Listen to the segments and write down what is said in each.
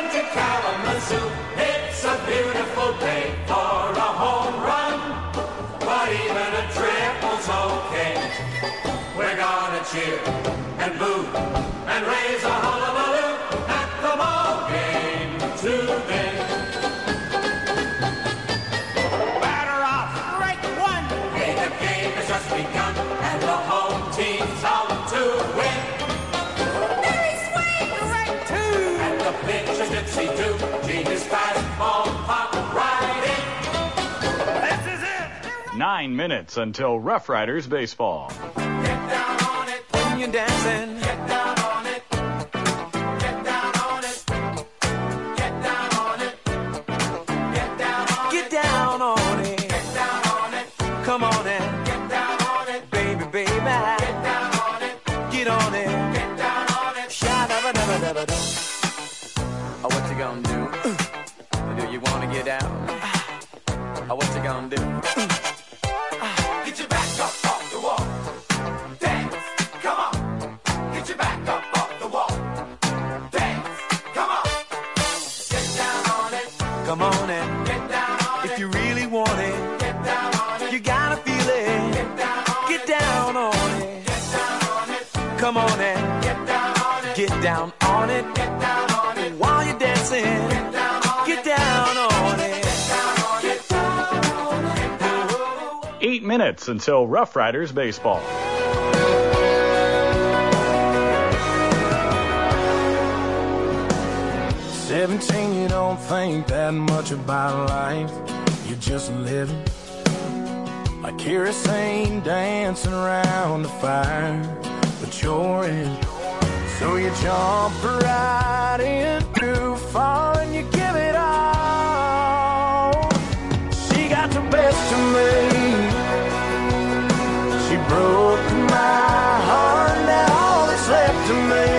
to Kalamazoo. It's a beautiful day for a home run, but even a triple's okay. We're gonna cheer and boo and raise a hullabaloo at the ball game today. Batter off, strike one. Hey, the game has just begun, and the home team's out to win. Very swing, strike two. And the pitch is dipsy-do. Genius fastball pop right in. This is it. 9 minutes until Rough Riders baseball. Get down on it when you're dancing. Get down on it. Get down on it. Get down on it. Get down on it. Get down on it. Get down on it. Come on and Get down on it. baby, baby. Get down on it. Get on it. Get down on it. Sha-da-ba-da-ba-da-ba-da. Oh, what you gonna do? Do you wanna get down? Oh, what you gonna do? Get your back up off the wall. Dance. Come on. Get your back up off the wall. Dance. Come on. Get down on it. Come on and Get down on it. if you really want it, Get down on it. you gotta feel it. Get down on Get it. down on it. Get down on it. Come on and Get down on it. get down on it. Get down on it. While you're dancing, Get down on get it. down on it. Get down on it. Get down on it. 8 minutes until Rough Riders baseball. "17, you don't think that much about life. You're just living like kerosene dancing around the fire. But you're in, so you jump right in too far and you give it all. She got the best of me. She broke my heart, now all that's left of me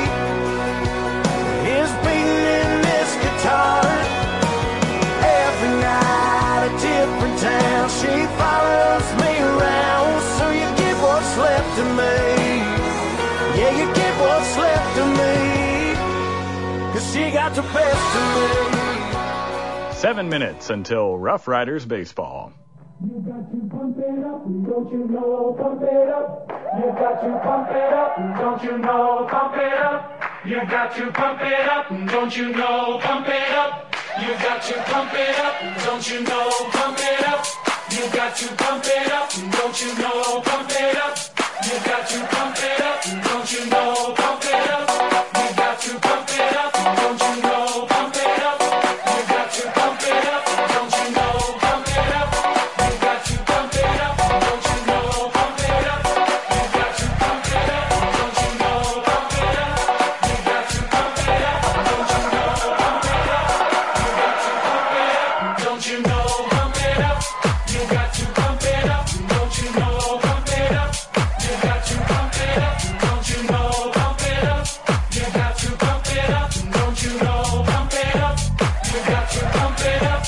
is beating in this guitar. Every night a different town, she follows me around. So you get what's left of me. Yeah, you get what's left of me, 'cause she got the best of me. 7 minutes until Rough Riders baseball. You got to pump it up, don't you know? Pump it up. You got to pump it up, don't you know? Pump it up. You got to pump it up, don't you know? Pump it up. You got to pump it up, don't you know? Pump it up. You got to pump it up, don't you know? Pump it up. You got to pump it up, don't you know? Pump it up. You got to pump it up, don't you know? Pump it up. You got to pump it up, don't you know? Pump it up. You got to pump it up, don't you know? Pump it up. You got to pump it up, don't you know? Pump it up. You got to pump it up, don't you know? Pump it up. You got to pump it up, don't you know? Pump it up. You got to pump it up, don't you know? Pump it up. You got to pump it up, don't you know? Pump it up. You got to pump it up, don't you know? Pump it up. You got to pump it up.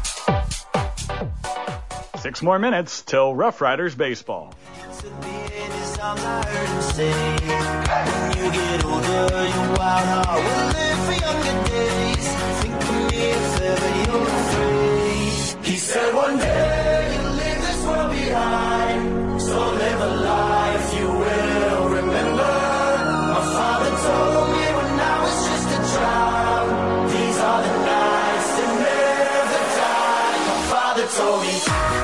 6 more minutes till Rough Riders baseball. When you get older, your wild heart will live for younger days. Think of me if ever you're afraid. He said one day you'll leave this world behind, so live a life you will remember. My father told me when I was just a child, these are the nights that never die. My father told me.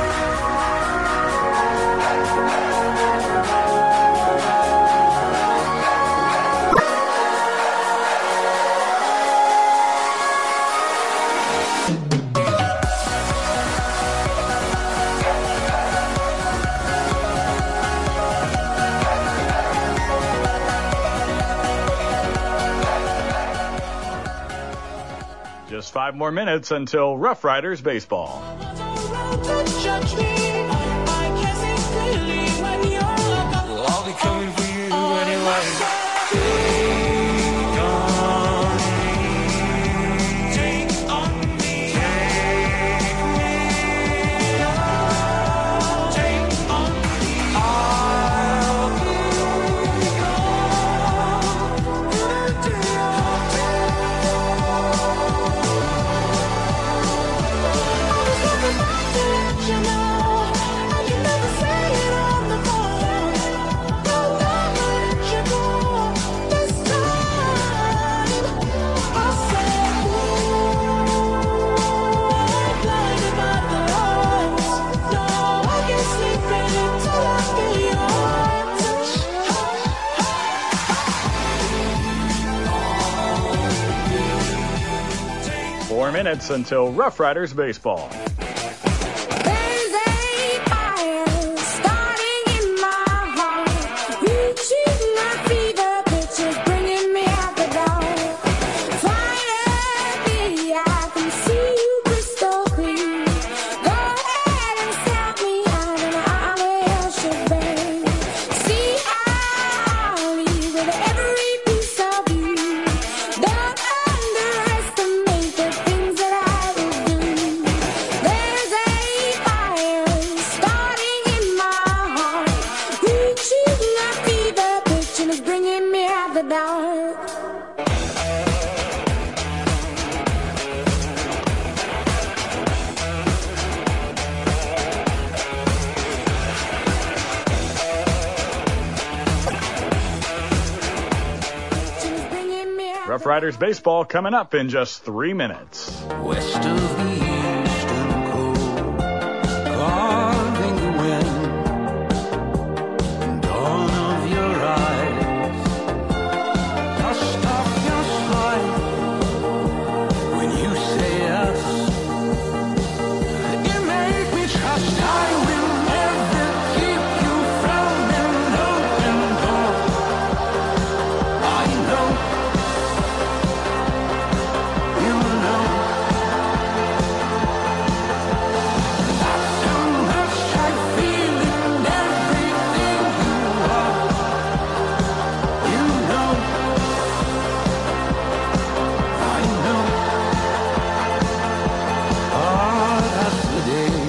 Just 5 more minutes until Rough Riders baseball. I'll be coming for you anyway. Take on me. Take on me. Take me. Take on me. I'll be gone. 4 minutes until Rough Riders baseball. There's a fire starting in my heart, reaching my fever pitch, is bringing me out the dark. Finally, I can see you crystal clear. Go ahead and stop me out and I should be. See, I'll leave with every piece of you. Don't underestimate the things that I will do. There's a fire starting in my heart, reaching a fever pitch and it's bringing me out the dark. 'Cause bringing me out. Rough Riders baseball coming up in just 3 minutes. West of the eastern cold, carving the wind, and dawn of your eyes, dust off your slide, when you say yes, you make me trust I will never keep you from an open door. I know, you know. So much I feel in everything you are. You know, I know. Oh, that's the day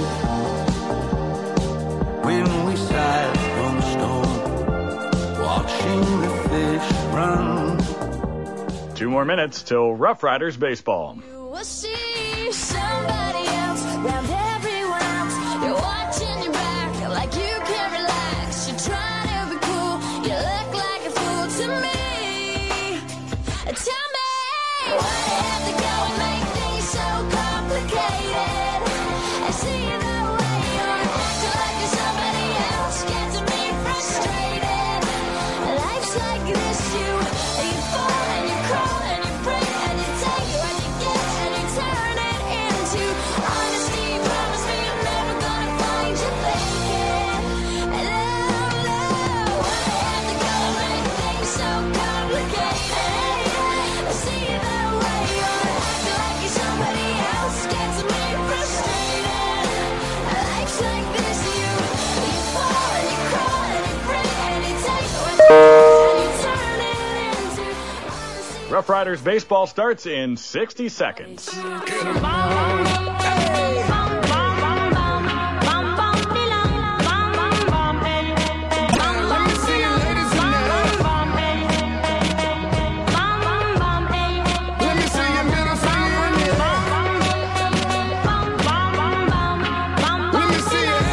when we sat on stone, watching the fish run. 2 more minutes till Rough Riders baseball. You will see somebody else round everyone else. You're watching your back like you can't relax. You're trying to be cool. You look like a fool to me. Tell me why you have to go and make things so complicated. I see you that way. You're acting like you're somebody else. Gets me frustrated. Life's like this. You fall and you crawl and you pray and you take what you get and you turn it into honesty. Promise me you're never gonna find you faking. And love, why you have to go and make things so complicated? I see you that way. You're acting like you're somebody else. Gets me frustrated. Life's like this. You fall and you crawl and you pray and you take what you get and you turn it into honesty. Rough Riders baseball starts in 60 seconds. Let me see it.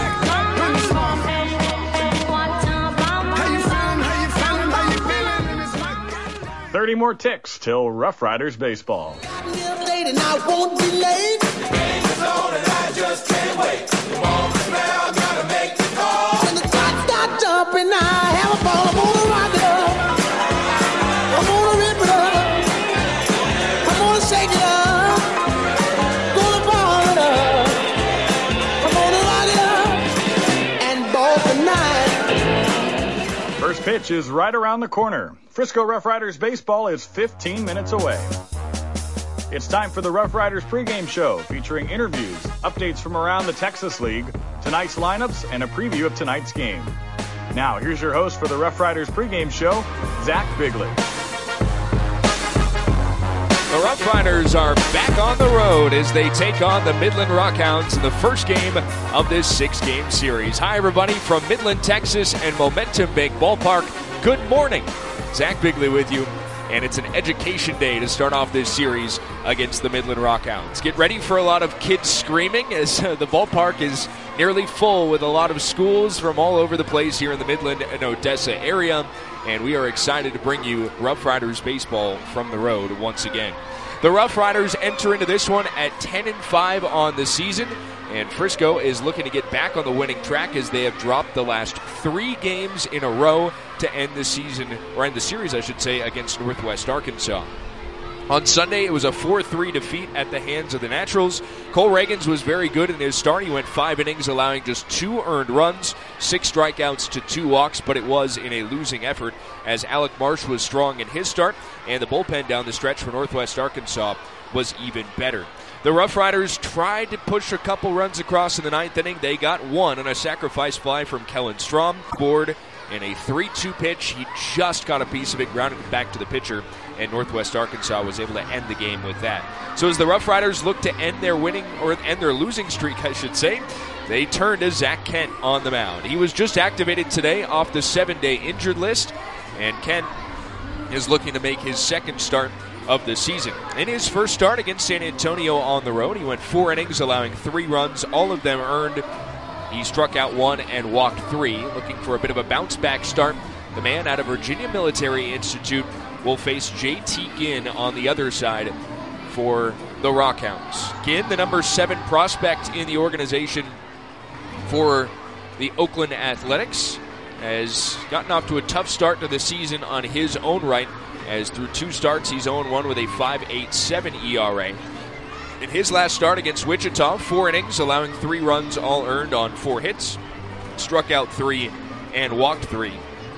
30 more ticks till Rough Riders baseball. Late and I won't be late. I just can't wait. The moment's now, gotta make the call. When the clock starts up and I have a ball, I'm gonna rock it up. I'm gonna rip it up. I'm gonna shake it up. Gonna ball it up. I'm gonna rock it up and ball tonight. First pitch is right around the corner. Frisco Rough Riders baseball is 15 minutes away. It's time for the Rough Riders pregame show, featuring interviews, updates from around the Texas League, tonight's lineups, and a preview of tonight's game. Now, here's your host for the Rough Riders pregame show, Zach Bigley. The Rough Riders are back on the road as they take on the Midland Rockhounds in the first game of this 6-game series. Hi, everybody, from Midland, Texas, and Momentum Bank Ballpark. Good morning. Zach Bigley with you, and it's an education day to start off this series against the Midland Rockhounds. Get ready for a lot of kids screaming as the ballpark is nearly full with a lot of schools from all over the place here in the Midland and Odessa area, and we are excited to bring you Rough Riders baseball from the road once again. The Rough Riders enter into this one at 10-5 on the season, and Frisco is looking to get back on the winning track as they have dropped the last 3 games in a row to end the season, or end the series, I should say, against Northwest Arkansas. On Sunday, it was a 4-3 defeat at the hands of the Naturals. Cole Reagans was very good in his start. He went 5 innings, allowing just 2 earned runs, 6 strikeouts to 2 walks, but it was in a losing effort as Alec Marsh was strong in his start, and the bullpen down the stretch for Northwest Arkansas was even better. The Rough Riders tried to push a couple runs across in the 9th inning. They got 1 on a sacrifice fly from Kellen Strom. Board in a 3-2 pitch. He just got a piece of it, grounded it back to the pitcher, and Northwest Arkansas was able to end the game with that. So as the Rough Riders look to end their losing streak, I should say, they turned to Zach Kent on the mound. He was just activated today off the 7-day injured list, and Kent is looking to make his second start of the season. In his first start against San Antonio on the road, he went 4 innings, allowing 3 runs, all of them earned. He struck out 1 and walked 3, looking for a bit of a bounce-back start. The man out of Virginia Military Institute will face J.T. Ginn on the other side for the Rockhounds. Ginn, the number 7 prospect in the organization for the Oakland Athletics, has gotten off to a tough start to the season on his own right, as through 2 starts he's 0-1 with a 5.87 ERA. In his last start against Wichita, 4 innings, allowing 3 runs, all earned on 4 hits, struck out 3 and walked 3.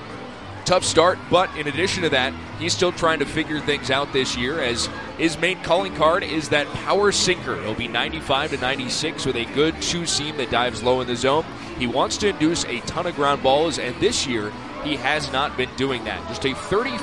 Tough start, but in addition to that, he's still trying to figure things out this year, as his main calling card is that power sinker. He'll be 95 to 96 with a good 2-seam that dives low in the zone. He wants to induce a ton of ground balls, and this year he has not been doing that. Just a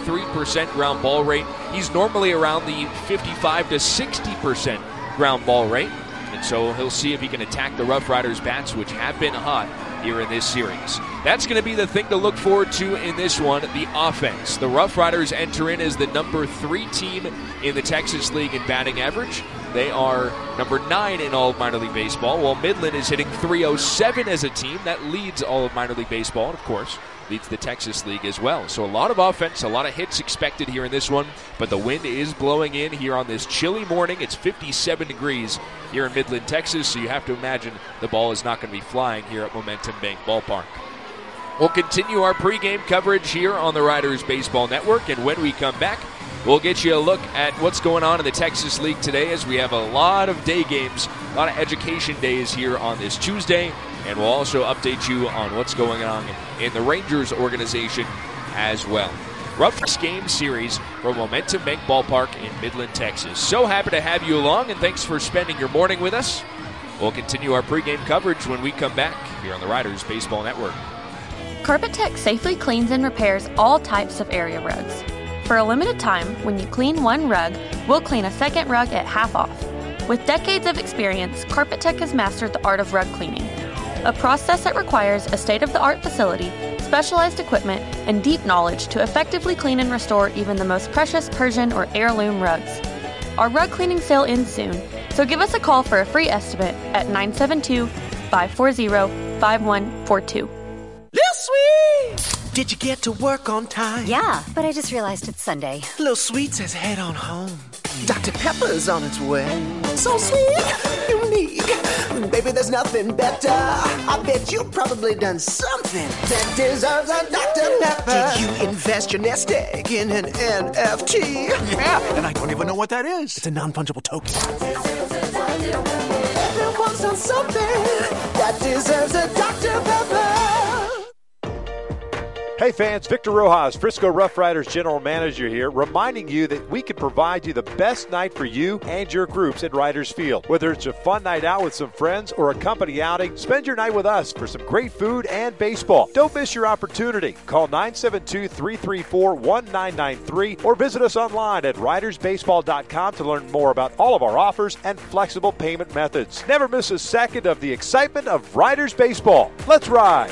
33% ground ball rate. He's normally around the 55 to 60% ground ball rate, and so he'll see if he can attack the Rough Riders' bats, which have been hot here in this series. That's going to be the thing to look forward to in this one, the offense. The Rough Riders enter in as the number 3 team in the Texas League in batting average. They are number 9 in all of minor league baseball, while Midland is hitting .307 as a team. That leads all of minor league baseball, and of course leads the Texas League as well. So a lot of offense, a lot of hits expected here in this one, but the wind is blowing in here on this chilly morning. It's 57 degrees here in Midland, Texas, so you have to imagine the ball is not going to be flying here at Momentum Bank Ballpark. We'll continue our pregame coverage here on the Riders Baseball Network, and when we come back, we'll get you a look at what's going on in the Texas League today, as we have a lot of day games, a lot of education days here on this Tuesday, and we'll also update you on what's going on in the Rangers organization as well. Roughest Game Series from Momentum Bank Ballpark in Midland, Texas. So happy to have you along, and thanks for spending your morning with us. We'll continue our pregame coverage when we come back here on the Riders Baseball Network. Carpet Tech safely cleans and repairs all types of area rugs. For a limited time, when you clean one rug, we'll clean a second rug at half off. With decades of experience, Carpet Tech has mastered the art of rug cleaning, a process that requires a state-of-the-art facility, specialized equipment, and deep knowledge to effectively clean and restore even the most precious Persian or heirloom rugs. Our rug cleaning sale ends soon, so give us a call for a free estimate at 972-540-5142. Little Sweet! Did you get to work on time? Yeah, but I just realized it's Sunday. Little Sweet says head on home. Dr. Pepper's on its way. So sweet, unique. Baby, there's nothing better. I bet you've probably done something that deserves a Dr. Pepper. Did you invest your nest egg in an NFT? Yeah, and I don't even know what that is. It's a non-fungible token. Everyone's done something that deserves a Dr. Pepper. Hey fans, Victor Rojas, Frisco Rough Riders General Manager here, reminding you that we can provide you the best night for you and your groups at Riders Field. Whether it's a fun night out with some friends or a company outing, spend your night with us for some great food and baseball. Don't miss your opportunity. Call 972-334-1993 or visit us online at ridersbaseball.com to learn more about all of our offers and flexible payment methods. Never miss a second of the excitement of Riders Baseball. Let's ride!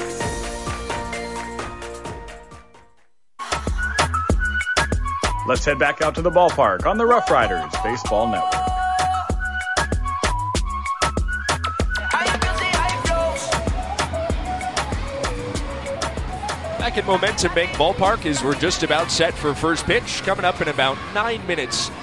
Let's head back out to the ballpark on the Rough Riders Baseball Network. Back at Momentum Bank Ballpark as we're just about set for first pitch, coming up in about 9 minutes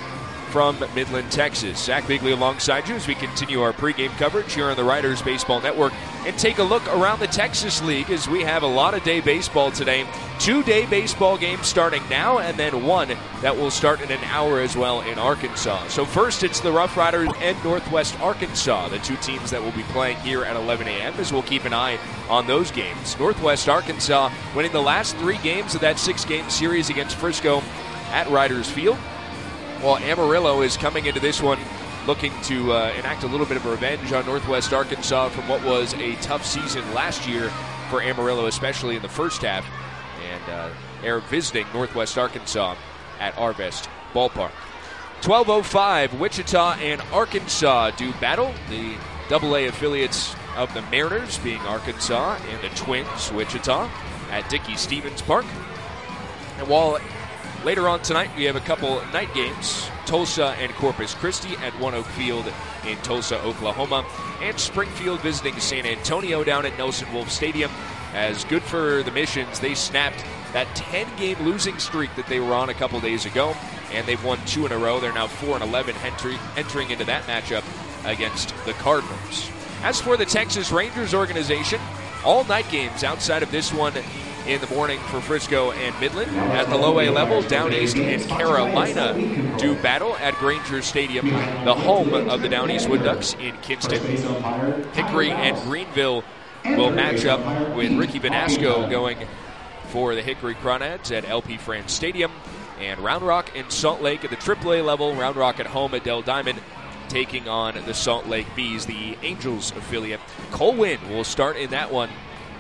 from Midland, Texas. Zach Bigley alongside you as we continue our pregame coverage here on the Riders Baseball Network and take a look around the Texas League as we have a lot of day baseball today. 2 day baseball games starting now and then one that will start in an hour as well in Arkansas. So first it's the Rough Riders and Northwest Arkansas, the two teams that will be playing here at 11 a.m. as we'll keep an eye on those games. Northwest Arkansas winning the last 3 games of that 6-game series against Frisco at Riders Field, while Amarillo is coming into this one looking to enact a little bit of revenge on Northwest Arkansas from what was a tough season last year for Amarillo, especially in the first half. And they're visiting Northwest Arkansas at Arvest Ballpark. 12:05, Wichita and Arkansas do battle. The AA affiliates of the Mariners being Arkansas and the Twins, Wichita, at Dickey-Stephens Park. And while later on tonight we have a couple night games, Tulsa and Corpus Christi at One Oak Field in Tulsa, Oklahoma, and Springfield visiting San Antonio down at Nelson Wolff Stadium. As good for the Missions, they snapped that 10-game losing streak that they were on a couple days ago, and they've won 2 in a row. They're now 4-11 entering into that matchup against the Cardinals. As for the Texas Rangers organization, all night games outside of this one in the morning for Frisco and Midland. At the low A level, Down East and Carolina do battle at Granger Stadium, the home of the Down East Wood Ducks in Kinston. Hickory and Greenville will match up with Ricky Benasco going for the Hickory Crawdads at LP France Stadium. And Round Rock and Salt Lake at the AAA level. Round Rock at home at Dell Diamond, taking on the Salt Lake Bees, the Angels affiliate. Cole Winn will start in that one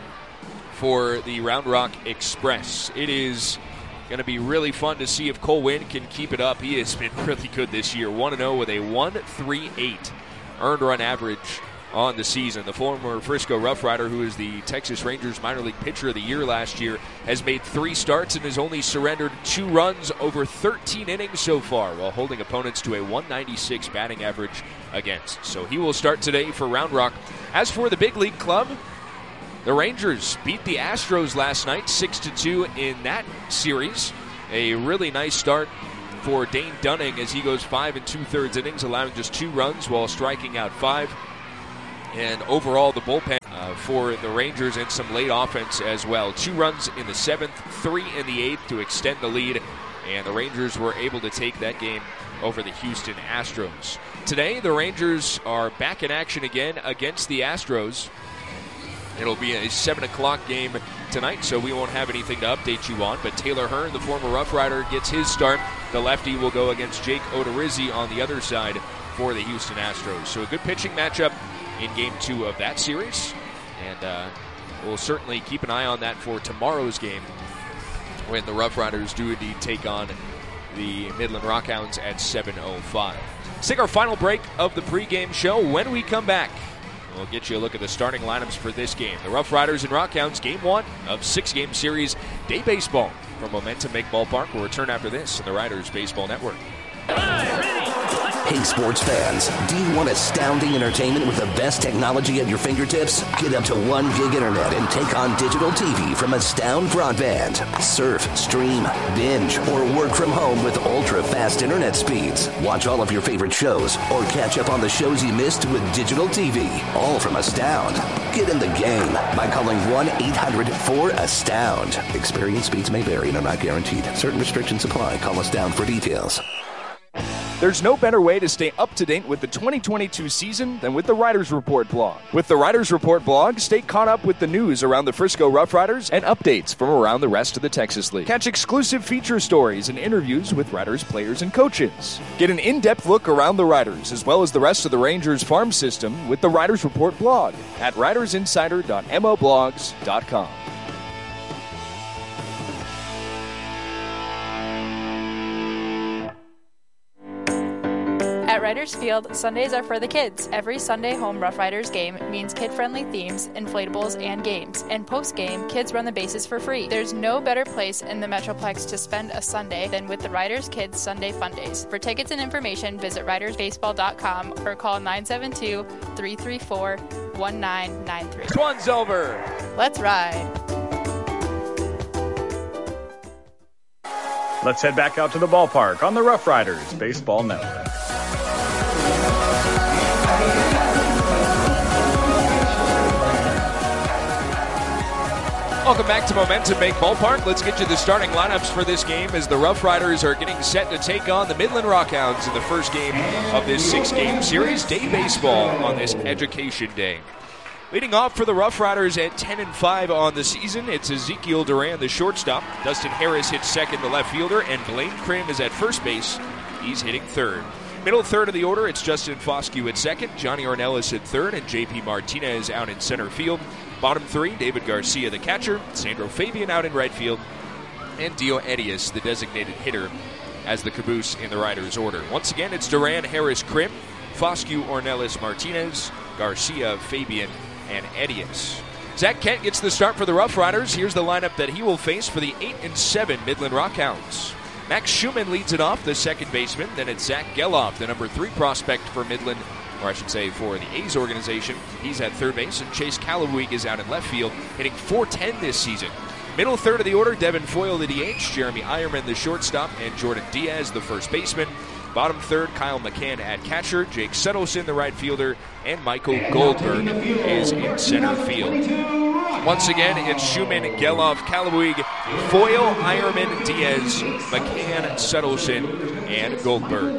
for the Round Rock Express. It is going to be really fun to see if Cole Winn can keep it up. He has been really good this year. 1-0 with a 1.38 earned run average on the season. The former Frisco Rough Rider, who is the Texas Rangers minor league pitcher of the year last year, has made 3 starts and has only surrendered 2 runs over 13 innings so far, while holding opponents to a 196 batting average against. So he will start today for Round Rock. As for the big league club, the Rangers beat the Astros last night 6-2 in that series. A really nice start for Dane Dunning as he goes 5 2/3 innings, allowing just 2 runs while striking out 5. And overall, the bullpen for the Rangers and some late offense as well. 2 runs in the 7th, 3 in the 8th to extend the lead. And the Rangers were able to take that game over the Houston Astros. Today, the Rangers are back in action again against the Astros. It'll be a 7 o'clock game tonight, so we won't have anything to update you on. But Taylor Hearn, the former Rough Rider, gets his start. The lefty will go against Jake Odorizzi on the other side for the Houston Astros. So a good pitching matchup in Game 2 of that series. And we'll certainly keep an eye on that for tomorrow's game when the Rough Riders do indeed take on the Midland Rockhounds at 7:05. Let's take our final break of the pregame show. When we come back, we'll get you a look at the starting lineups for this game. The Rough Riders and Rockhounds, Game 1 of 6-game series day baseball from Momentum Bank Ballpark. We'll return after this on the Riders Baseball Network. Hey, sports fans, do you want astounding entertainment with the best technology at your fingertips? Get up to 1 gig internet and take on digital TV from Astound Broadband. Surf, stream, binge, or work from home with ultra-fast internet speeds. Watch all of your favorite shows or catch up on the shows you missed with digital TV. All from Astound. Get in the game by calling 1-800-4ASTOUND. Experience speeds may vary and are not guaranteed. Certain restrictions apply. Call Astound for details. There's no better way to stay up to date with the 2022 season than with the Riders Report blog. With the Riders Report blog, stay caught up with the news around the Frisco Rough Riders and updates from around the rest of the Texas League. Catch exclusive feature stories and interviews with Riders players and coaches. Get an in-depth look around the Riders as well as the rest of the Rangers farm system with the Riders Report blog at ridersinsider.moblogs.com. At Riders Field, Sundays are for the kids. Every Sunday home Rough Riders game means kid-friendly themes, inflatables, and games. And post-game, kids run the bases for free. There's no better place in the Metroplex to spend a Sunday than with the Riders Kids Sunday Fun Days. For tickets and information, visit ridersbaseball.com or call 972-334-1993. This one's over. Let's ride. Let's head back out to the ballpark on the Rough Riders Baseball Network. Welcome back to Momentum Bank Ballpark. Let's get you the starting lineups for this game as the Rough Riders are getting set to take on the Midland Rockhounds in the first game of this 6-game series. Day baseball on this Education Day. Leading off for the Rough Riders at 10-5 on the season, it's Ezekiel Duran, the shortstop. Dustin Harris hits second, the left fielder, and Blaine Krim is at first base. He's hitting third. Middle third of the order, it's Justin Foscue at second, Johnny Ornelas at third, and J.P. Martinez out in center field. Bottom three, David Garcia, the catcher, Sandro Fabian out in right field, and Dio Edius, the designated hitter, as the caboose in the Riders' order. Once again, it's Duran, Harris, Krim, Foscue, Ornelas, Martinez, Garcia, Fabian, and Edius. Zach Kent gets the start for the Rough Riders. Here's the lineup that he will face for the 8-7 Midland Rockhounds. Max Schumann leads it off, the second baseman. Then it's Zach Geloff, the number 3 prospect for Midland, or I should say for the A's organization. He's at third base, and Chase Calawig is out in left field, hitting .410 this season. Middle third of the order, Devin Foyle, the DH, Jeremy Ironman, the shortstop, and Jordan Diaz, the first baseman. Bottom third, Kyle McCann at catcher, Jake Settleson, the right fielder, and Michael Goldberg is in center field. Once again, it's Schumann, Geloff, Calawig, Foyle, Ironman, Diaz, McCann, Settleson, and Goldberg.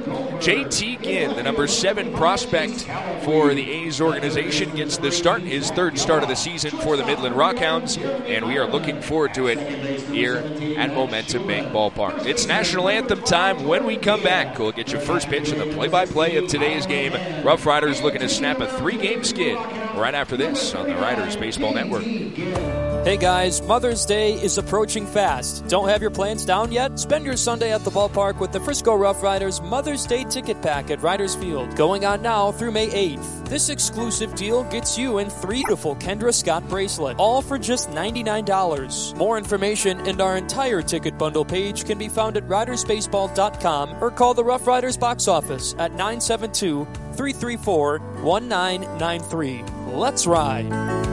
JT Ginn, the number 7 prospect for the A's organization, gets the start, his third start of the season for the Midland Rockhounds, and we are looking forward to it here at Momentum Bank Ballpark. It's National Anthem time. When we come back, we'll get you first pitch in the play-by-play of today's game. Rough Riders looking to snap a 3-game skid right after this on the Riders Baseball Network. Hey guys, Mother's Day is approaching fast. Don't have your plans down yet? Spend your Sunday at the ballpark with the Frisco Rough Riders Mother's Day ticket pack at Riders Field, going on now through May 8th. This exclusive deal gets you in 3 beautiful Kendra Scott bracelet, all for just $99. More information and our entire ticket bundle page can be found at ridersbaseball.com or call the Rough Riders box office at 972-334-1993. Let's ride.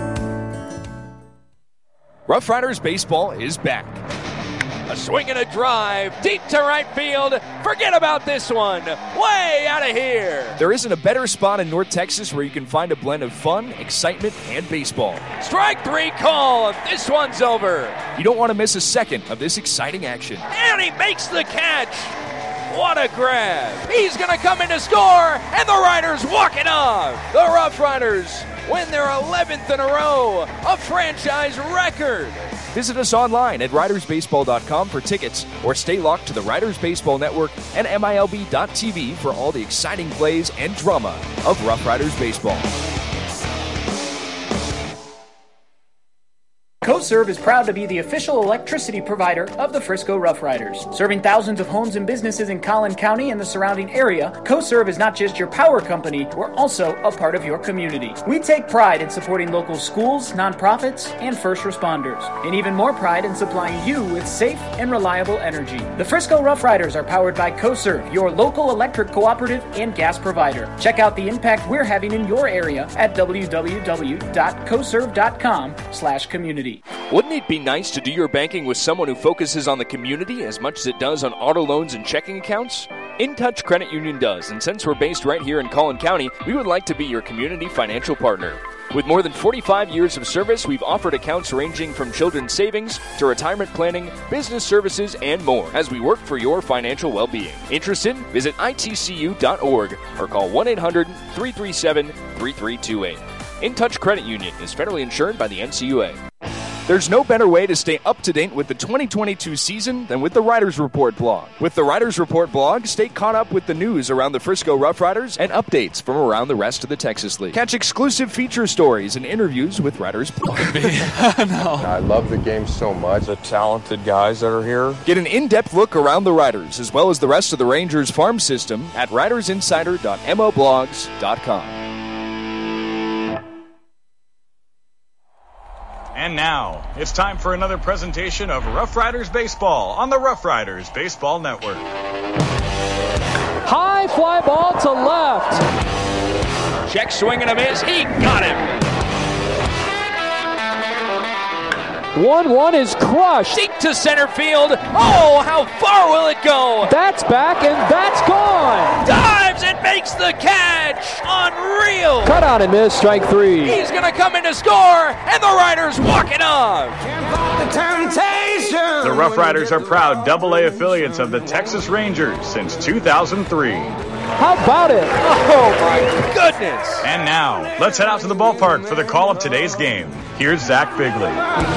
Rough Riders baseball is back. A swing and a drive, deep to right field. Forget about this one. Way out of here. There isn't a better spot in North Texas where you can find a blend of fun, excitement, and baseball. Strike 3 call. This one's over. You don't want to miss a second of this exciting action. And he makes the catch. What a grab. He's going to come in to score, and the Riders walk it off. The Rough Riders win their 11th in a row, a franchise record. Visit us online at ridersbaseball.com for tickets or stay locked to the Riders Baseball Network and MILB.TV for all the exciting plays and drama of Rough Riders baseball. CoServe is proud to be the official electricity provider of the Frisco Rough Riders. Serving thousands of homes and businesses in Collin County and the surrounding area, CoServe is not just your power company, we're also a part of your community. We take pride in supporting local schools, nonprofits, and first responders, and even more pride in supplying you with safe and reliable energy. The Frisco Rough Riders are powered by CoServe, your local electric cooperative and gas provider. Check out the impact we're having in your area at www.coserve.com/community. Wouldn't it be nice to do your banking with someone who focuses on the community as much as it does on auto loans and checking accounts? InTouch Credit Union does, and since we're based right here in Collin County, we would like to be your community financial partner. With more than 45 years of service, we've offered accounts ranging from children's savings to retirement planning, business services, and more as we work for your financial well-being. Interested? Visit itcu.org or call 1-800-337-3328. InTouch Credit Union is federally insured by the NCUA. There's no better way to stay up to date with the 2022 season than with the Riders Report blog. With the Riders Report blog, stay caught up with the news around the Frisco Rough Riders and updates from around the rest of the Texas League. Catch exclusive feature stories and interviews with Riders blog. I love the game so much. The talented guys that are here. Get an in-depth look around the Riders as well as the rest of the Rangers farm system at ridersinsider.moblogs.com. And now, it's time for another presentation of Rough Riders Baseball on the Rough Riders Baseball Network. High fly ball to left. Check swing and a miss. He got him. 1-1 is crushed. Deep to center field. Oh, how far will it go? That's back and that's gone. Dives and makes the catch. Unreal. Cut out and miss, strike 3. He's going to come in to score, and the Riders walk it off. The Rough Riders are proud AA affiliates of the Texas Rangers since 2003. How about it? Oh, my goodness. And now, let's head out to the ballpark for the call of today's game. Here's Zach Bigley.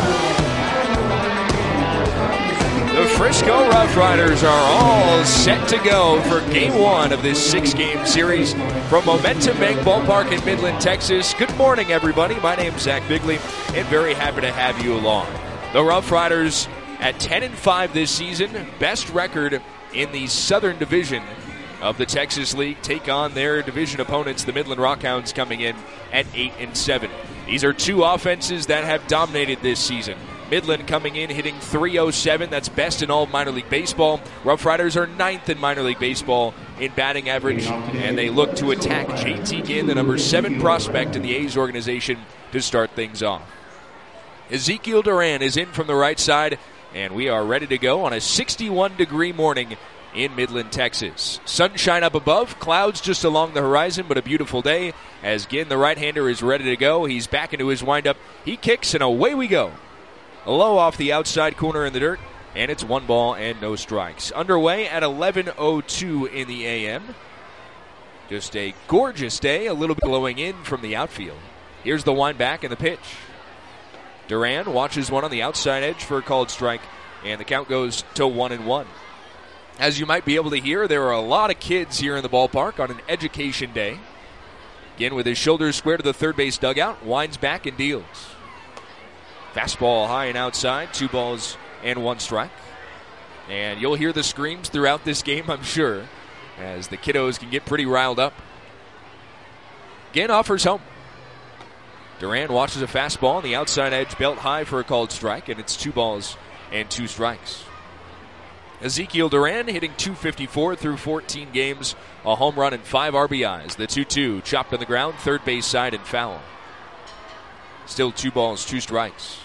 The Frisco Rough Riders are all set to go for Game 1 of this 6-game series from Momentum Bank Ballpark in Midland, Texas. Good morning, everybody. My name's Zach Bigley, and very happy to have you along. The Rough Riders at 10-5 this season, best record in the Southern Division of the Texas League, take on their division opponents, the Midland Rockhounds, coming in at 8-7. These are two offenses that have dominated this season. Midland coming in hitting .307, that's best in all minor league baseball. Rough Riders are 9th in minor league baseball in batting average, and they look to attack JT Ginn, the number 7 prospect in the A's organization, to start things off. Ezekiel Duran is in from the right side, and we are ready to go on a 61-degree morning in Midland, Texas. Sunshine up above, clouds just along the horizon, but a beautiful day as Ginn, the right-hander, is ready to go. He's back into his windup. He kicks, and away we go. Low off the outside corner in the dirt, and it's 1 ball and no strikes. Underway at 11:02 in the a.m. Just a gorgeous day, a little bit blowing in from the outfield. Here's the wind back and the pitch. Duran watches one on the outside edge for a called strike, and the count goes to 1-1. As you might be able to hear, there are a lot of kids here in the ballpark on an education day. Again, with his shoulders square to the third base dugout, winds back and deals. Fastball high and outside, 2 balls and 1 strike. And you'll hear the screams throughout this game, I'm sure, as the kiddos can get pretty riled up. Ginn offers home. Duran watches a fastball on the outside edge, belt high for a called strike, and it's 2 balls and 2 strikes. Ezekiel Duran hitting .254 through 14 games, a home run and 5 RBIs. The 2-2 chopped on the ground, third base side and foul. Still 2 balls, 2 strikes.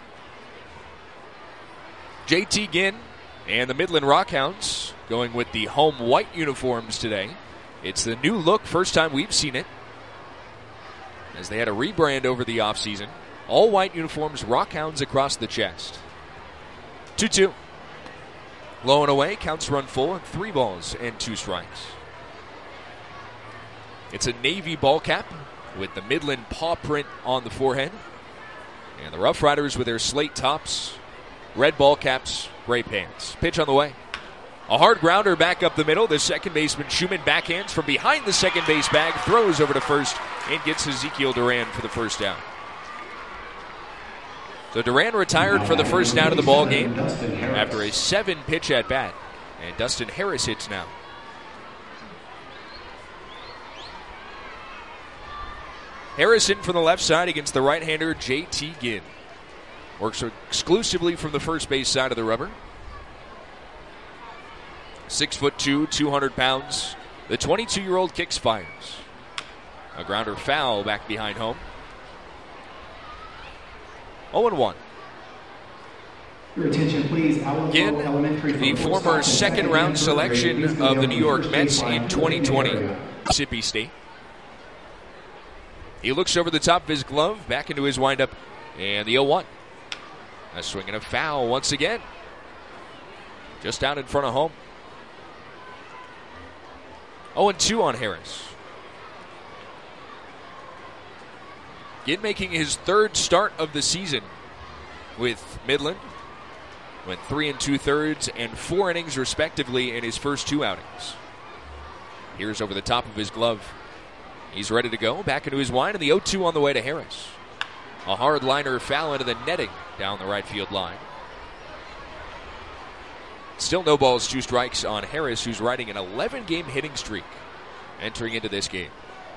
JT Ginn and the Midland Rockhounds going with the home white uniforms today. It's the new look, first time we've seen it, as they had a rebrand over the offseason. All white uniforms, Rockhounds across the chest. 2-2. Low and away, counts run full, and 3 balls and 2 strikes. It's a navy ball cap with the Midland paw print on the forehead. And the Rough Riders with their slate tops, red ball caps, gray pants. Pitch on the way. A hard grounder back up the middle. The second baseman Schumann backhands from behind the second base bag, throws over to first, and gets Ezekiel Duran for the first down. So Duran retired for the first out of the ball game after a 7-pitch at bat. And Dustin Harris hits now. Harrison from the left side against the right-hander JT Ginn. Works exclusively from the first base side of the rubber. 6'2", 200 pounds. The 22-year-old kicks, fires. A grounder foul back behind home. 0-1. Your attention, please. Ginn, the former second-round selection of the New York Mets in 2020, Mississippi State. He looks over the top of his glove, back into his windup, and the 0-1. A swing and a foul once again. Just out in front of home. 0-2 on Harris. Ginn making his 3rd start of the season with Midland. Went 3 2/3 and 4 innings respectively in his first 2 outings. Here's over the top of his glove. He's ready to go. Back into his wind, and the 0-2 on the way to Harris. A hard liner foul into the netting down the right field line. Still no balls, 2 strikes on Harris, who's riding an 11-game hitting streak entering into this game.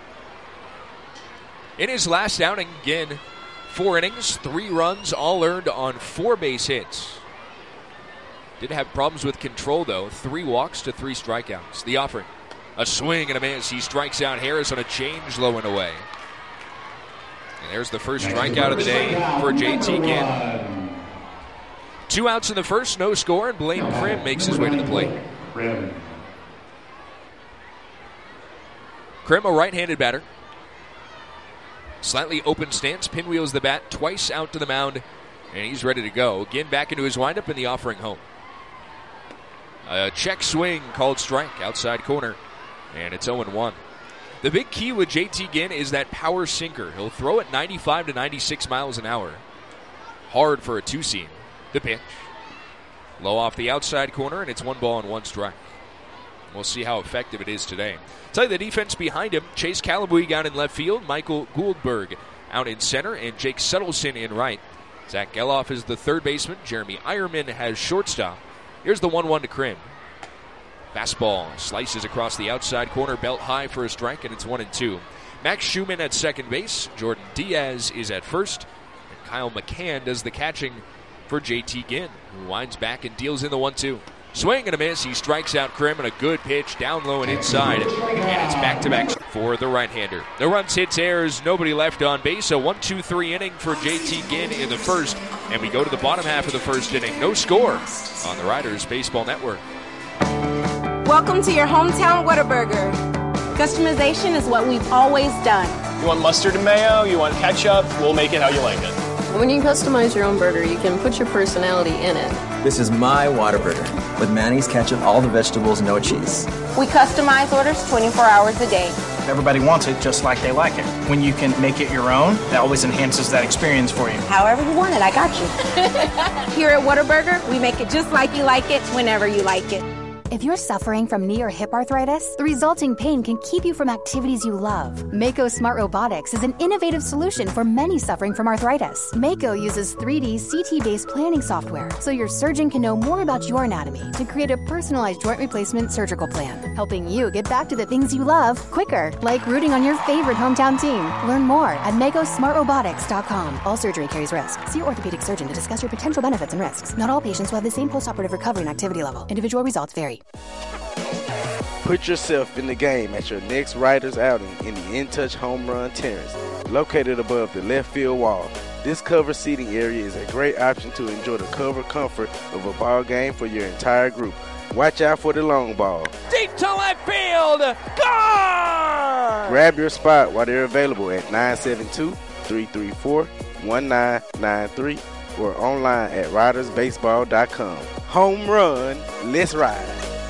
In his last outing, Ginn, 4 innings, 3 runs, all earned on 4 base hits. Did have problems with control, though. 3 walks to 3 strikeouts. The offering. A swing and a miss. He strikes out Harris on a change low and away. And there's the first strikeout of the day for JT Ginn. 2 outs in the first, no score, and Blaine Krim makes his way to the plate. Krim, a right-handed batter. Slightly open stance, pinwheels the bat twice out to the mound, and he's ready to go. Again, back into his windup in the offering home. A check swing called strike, outside corner, and it's 0-1. The big key with JT Ginn is that power sinker. He'll throw it 95 to 96 miles an hour. Hard for a two-seam. The pitch. Low off the outside corner, and it's 1 ball and 1 strike. We'll see how effective it is today. Tell you the defense behind him, Chase Calabuig out in left field, Michael Goldberg out in center, and Jake Settleson in right. Zach Geloff is the third baseman. Jeremy Eierman has shortstop. Here's the 1-1 to Krim. Fastball slices across the outside corner, belt high for a strike, and it's 1-2. Max Schumann at second base. Jordan Diaz is at first. And Kyle McCann does the catching for JT Ginn, who winds back and deals in the 1-2. Swing and a miss. He strikes out Krim, and a good pitch down low and inside. And it's back-to-back for the right-hander. No runs, hits, errors, nobody left on base. A 1-2-3 inning for JT Ginn in the first. And we go to the bottom half of the first inning. No score on the Riders Baseball Network. Welcome to your hometown Whataburger. Customization is what we've always done. You want mustard and mayo? You want ketchup? We'll make it how you like it. When you customize your own burger, you can put your personality in it. This is my Whataburger with mayonnaise, ketchup, all the vegetables, no cheese. We customize orders 24 hours a day. Everybody wants it just like they like it. When you can make it your own, that always enhances that experience for you. However you want it, I got you. Here at Whataburger, we make it just like you like it, whenever you like it. If you're suffering from knee or hip arthritis, the resulting pain can keep you from activities you love. Mako Smart Robotics is an innovative solution for many suffering from arthritis. Mako uses 3D CT-based planning software, so your surgeon can know more about your anatomy to create a personalized joint replacement surgical plan, helping you get back to the things you love quicker, like rooting on your favorite hometown team. Learn more at MakoSmartRobotics.com. All surgery carries risk. See your orthopedic surgeon to discuss your potential benefits and risks. Not all patients will have the same postoperative recovery and activity level. Individual results vary. Put yourself in the game at your next Riders outing in the In Touch Home Run Terrace, located above the left field wall. This covered seating area is a great option to enjoy the cover comfort of a ball game for your entire group. Watch out for the long ball. Deep to left field. Gone! Grab your spot while they're available at 972-334-1993 or online at ridersbaseball.com. Home run, let's ride.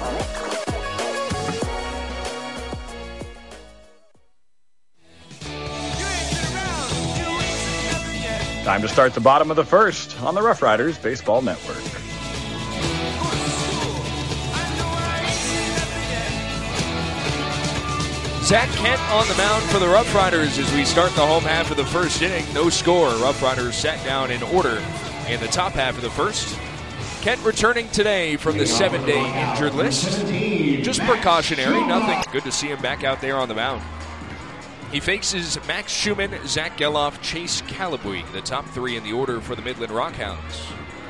Time to start the bottom of the first on the Rough Riders Baseball Network. Zach Kent on the mound for the Rough Riders as we start the home half of the first inning. No score. Rough Riders sat down in order in the top half of the first. Kent returning today from the 7-day injured list. Just precautionary, nothing. Good to see him back out there on the mound. He faces Max Schumann, Zach Geloff, Chase Calabuig, the top three in the order for the Midland Rockhounds.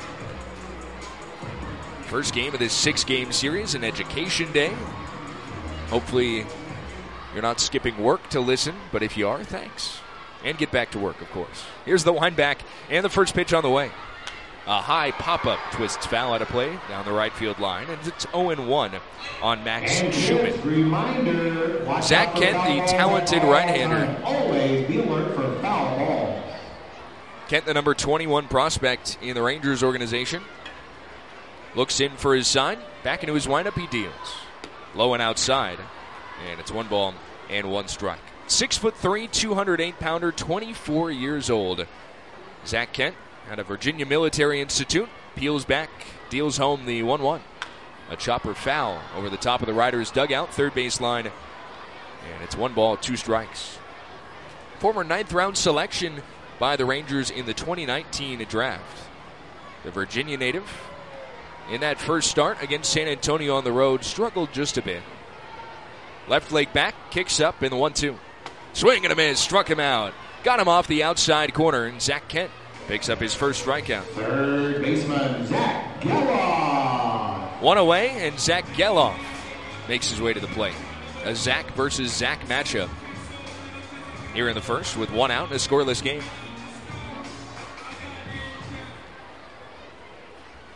First game of this 6-game series, an education day. Hopefully you're not skipping work to listen, but if you are, thanks. And get back to work, of course. Here's the wind back and the first pitch on the way. A high pop-up twists foul out of play down the right field line, and it's 0-1 on Max Schumann. Zach Kent, the talented right-hander. Always be alert for foul ball. Kent, the number 21 prospect in the Rangers organization. Looks in for his sign. Back into his windup, he deals. Low and outside, and it's 1 ball and 1 strike. 6'3", 208-pounder, 24 years old. Zach Kent, out of Virginia Military Institute, peels back, deals home the 1-1. A chopper foul over the top of the Riders' dugout, third base line, and it's 1 ball, 2 strikes. Former 9th-round selection by the Rangers in the 2019 draft. The Virginia native, in that first start against San Antonio on the road, struggled just a bit. Left leg back, kicks up in the 1-2. Swing and a miss, struck him out. Got him off the outside corner, and Zach Kent picks up his first strikeout. Third baseman, Zach Geloff. One away, and Zach Geloff makes his way to the plate. A Zach versus Zach matchup here in the first with 1 out in a scoreless game.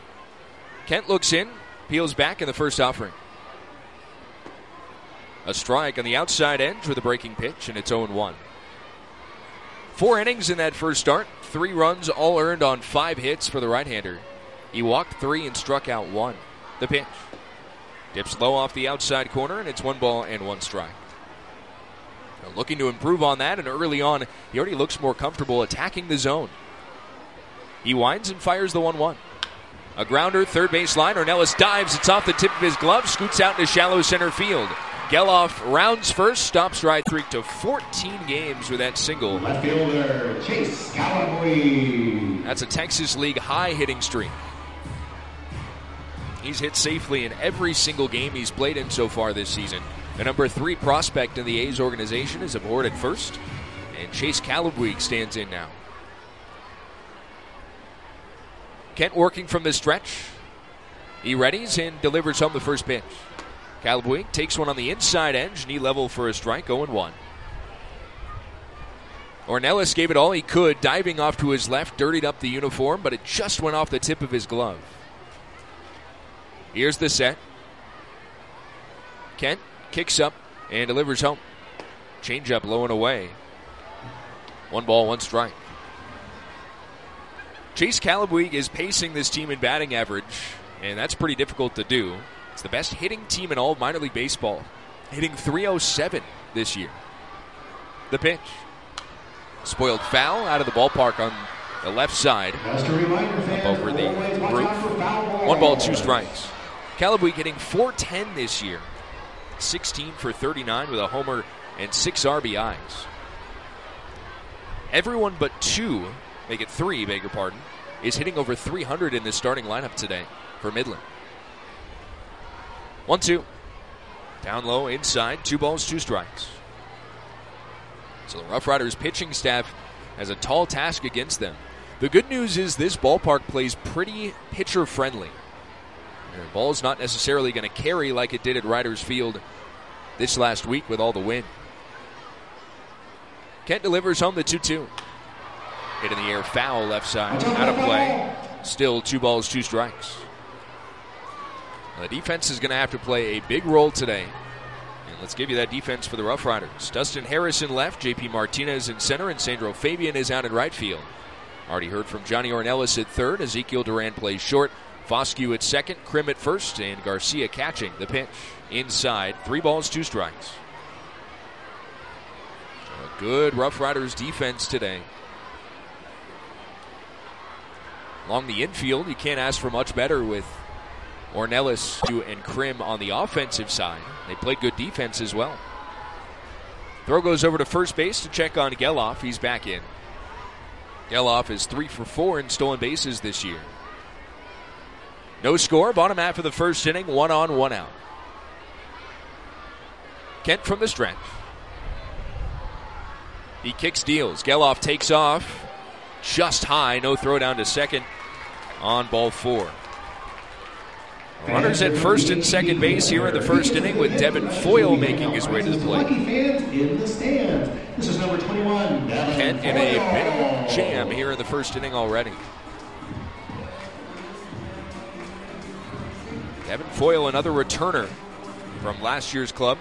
Kent looks in, peels back in the first offering. A strike on the outside edge with a breaking pitch, and it's 0-1. 4 innings in that first start. 3 runs, all earned on 5 hits for the right-hander. He walked 3 and struck out 1. The pitch. Dips low off the outside corner, and it's 1 ball and 1 strike. Now looking to improve on that, and early on, he already looks more comfortable attacking the zone. He winds and fires the 1-1. A grounder, third base line. Ornelas dives. It's off the tip of his glove. Scoots out into shallow center field. Geloff rounds first, stops right streak to 14 games with that single. Left fielder Chase Callaway. That's a Texas League high hitting streak. He's hit safely in every single game he's played in so far this season. The number 3 prospect in the A's organization is aboard at first, and Chase Callaway stands in now. Kent working from the stretch. He readies and delivers home the first pitch. Callaway takes one on the inside edge, knee level for a strike, 0-1. Ornelas gave it all he could, diving off to his left, dirtied up the uniform, but it just went off the tip of his glove. Here's the set. Kent kicks up and delivers home. Changeup low and away. 1 ball, 1 strike. Chase Callaway is pacing this team in batting average, and that's pretty difficult to do. It's the best hitting team in all of minor league baseball, hitting .307 this year. The pitch. Spoiled foul out of the ballpark on the left side. Up over the roof. 1 ball, 2 strikes. Callaway hitting .410 this year. 16 for 39 with a homer and 6 RBIs. Everyone but 2, make it 3, beg your pardon, is hitting over 300 in this starting lineup today for Midland. 1-2. Down low, inside, 2 balls, 2 strikes. So the Rough Riders pitching staff has a tall task against them. The good news is this ballpark plays pretty pitcher-friendly. The ball's not necessarily going to carry like it did at Riders Field this last week with all the wind. Kent delivers home the 2-2. Hit in the air, foul left side, out of play. Still 2 balls, 2 strikes. The defense is going to have to play a big role today. And let's give you that defense for the Rough Riders. Dustin Harrison left, J.P. Martinez in center, and Sandro Fabian is out in right field. Already heard from Johnny Ornelas at third. Ezekiel Duran plays short. Foscue at second, Krim at first, and Garcia catching. The pitch inside, 3 balls, 2 strikes. A good Rough Riders defense today. Along the infield, you can't ask for much better with Ornelas and Krim on the offensive side. They played good defense as well. Throw goes over to first base to check on Geloff. He's back in. Geloff is 3 for 4 in stolen bases this year. No score, bottom half of the first inning, 1 on, 1 out. Kent from the stretch. He kicks, deals. Geloff takes off just high. No throw down to second on ball 4. Runners at first and second base here in the first inning with Devin Foyle making his way to the plate. This is number 21. Kent in a bit of a jam here in the first inning already. Devin Foyle, another returner from last year's club.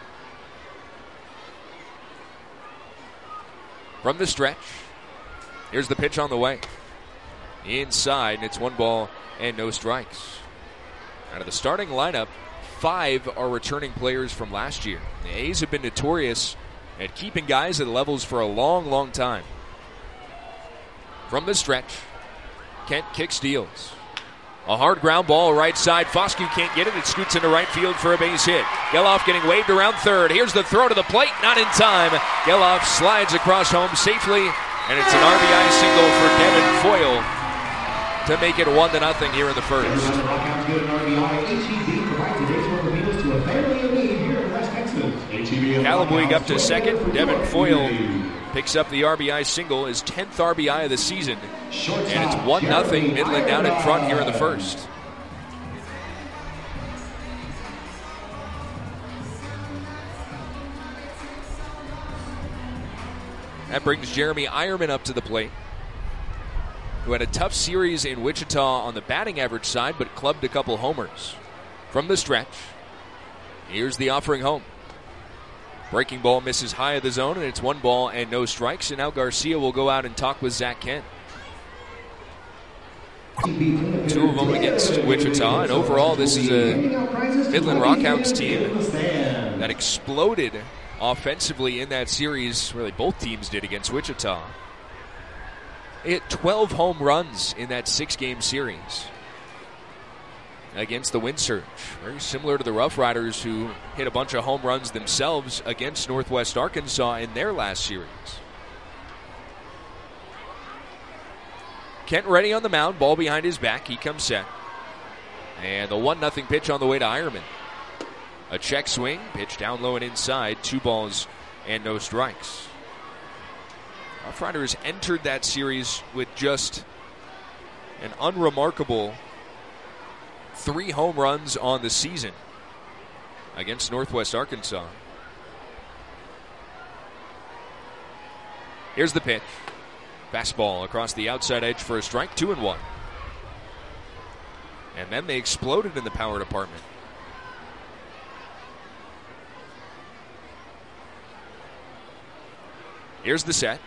From the stretch. Here's the pitch on the way. Inside, and it's 1 ball and no strikes. Out of the starting lineup, 5 are returning players from last year. The A's have been notorious at keeping guys at levels for a long, long time. From the stretch, Kent kicks, deals. A hard ground ball right side. Foscue can't get it. It scoots into right field for a base hit. Geloff getting waved around third. Here's the throw to the plate. Not in time. Geloff slides across home safely, and it's an RBI single for Devin Foyle to make it 1-0 here in the first. Callaway up to second. Devin Foyle picks up the RBI single, his 10th RBI of the season, and it's 1-0 Midland down in front here in the first. That brings Jeremy Eierman up to the plate. who had a tough series in Wichita on the batting average side, but clubbed a couple homers. From the stretch, here's the offering home. Breaking ball misses high of the zone, and it's 1 ball and no strikes. And now Garcia will go out and talk with Zach Kent. 2 of them against Wichita, and overall this is a Midland Rockhounds team that exploded offensively in that series. Really, both teams did against Wichita. They hit 12 home runs in that 6-game series against the Wind Surge. Very similar to the Rough Riders, who hit a bunch of home runs themselves against Northwest Arkansas in their last series. Kent ready on the mound, ball behind his back. He comes set. And the 1-0 pitch on the way to Ironman. A check swing, pitch down low and inside, 2 balls and no strikes. Rough Riders entered that series with just an unremarkable 3 home runs on the season against Northwest Arkansas. Here's the pitch. Fastball across the outside edge for a strike, 2-1. And then they exploded in the power department. Here's the set.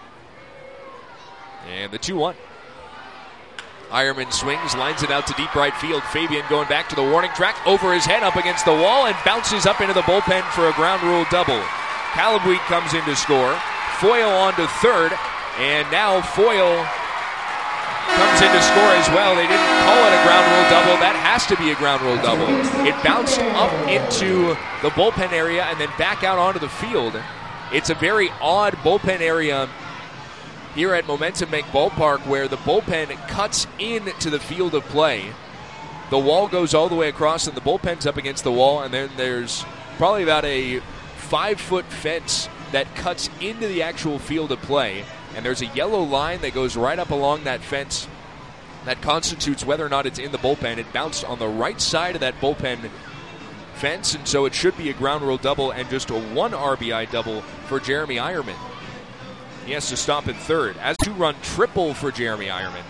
And the 2-1. Ironman swings, lines it out to deep right field. Fabian going back to the warning track, over his head, up against the wall, and bounces up into the bullpen for a ground rule double. Calabuig comes in to score. Foyle on to third, and now Foyle comes in to score as well. They didn't call it a ground rule double. That has to be a ground rule double. It bounced up into the bullpen area and then back out onto the field. It's a very odd bullpen area here at Momentum Bank Ballpark, where the bullpen cuts into the field of play. The wall goes all the way across, and the bullpen's up against the wall, and then there's probably about a 5-foot fence that cuts into the actual field of play, and there's a yellow line that goes right up along that fence that constitutes whether or not it's in the bullpen. It bounced on the right side of that bullpen fence, and so it should be a ground rule double and just a 1 RBI double for Jeremy Ironman. He has to stop in third. As 2-run triple for Jeremy Ironman.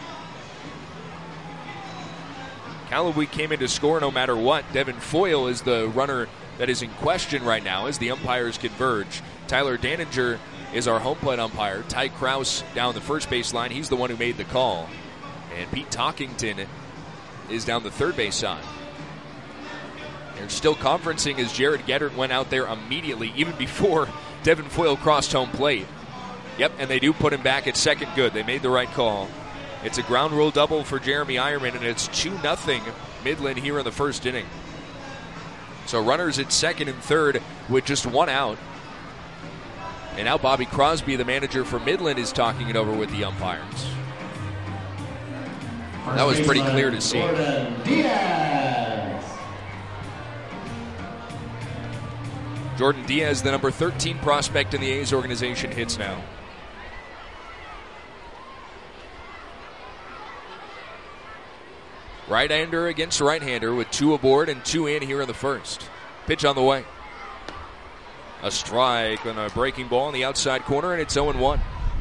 Calabuig came in to score no matter what. Devin Foyle is the runner that is in question right now as the umpires converge. Tyler Daninger is our home plate umpire. Ty Kraus down the first base line. He's the one who made the call. And Pete Talkington is down the third base side. They're still conferencing as Jared Geddert went out there immediately, even before Devin Foyle crossed home plate. Yep, and they do put him back at second. Good. They made the right call. It's a ground rule double for Jeremy Ironman, and it's 2-0 Midland here in the first inning. So runners at second and third with just 1 out. And now Bobby Crosby, the manager for Midland, is talking it over with the umpires. That was pretty clear to see. Jordan Diaz, the number 13 prospect in the A's organization, hits now. Right-hander against right-hander with 2 aboard and 2 in here in the first. Pitch on the way. A strike on a breaking ball in the outside corner, and it's 0-1.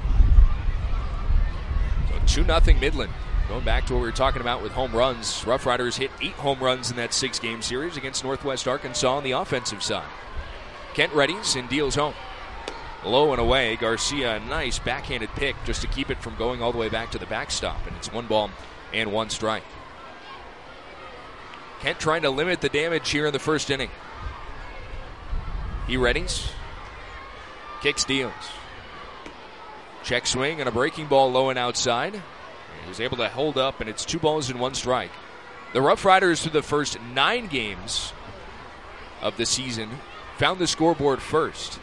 So 2-0 Midland. Going back to what we were talking about with home runs, Rough Riders hit 8 home runs in that 6-game series against Northwest Arkansas on the offensive side. Kent readies and deals home. Low and away. Garcia, a nice backhanded pick just to keep it from going all the way back to the backstop, and it's 1 ball and 1 strike. Kent trying to limit the damage here in the first inning. He readies. Kicks, deals. Check swing and a breaking ball low and outside. He was able to hold up, and it's 2 balls and 1 strike. The Rough Riders, through the first 9 games of the season, found the scoreboard first.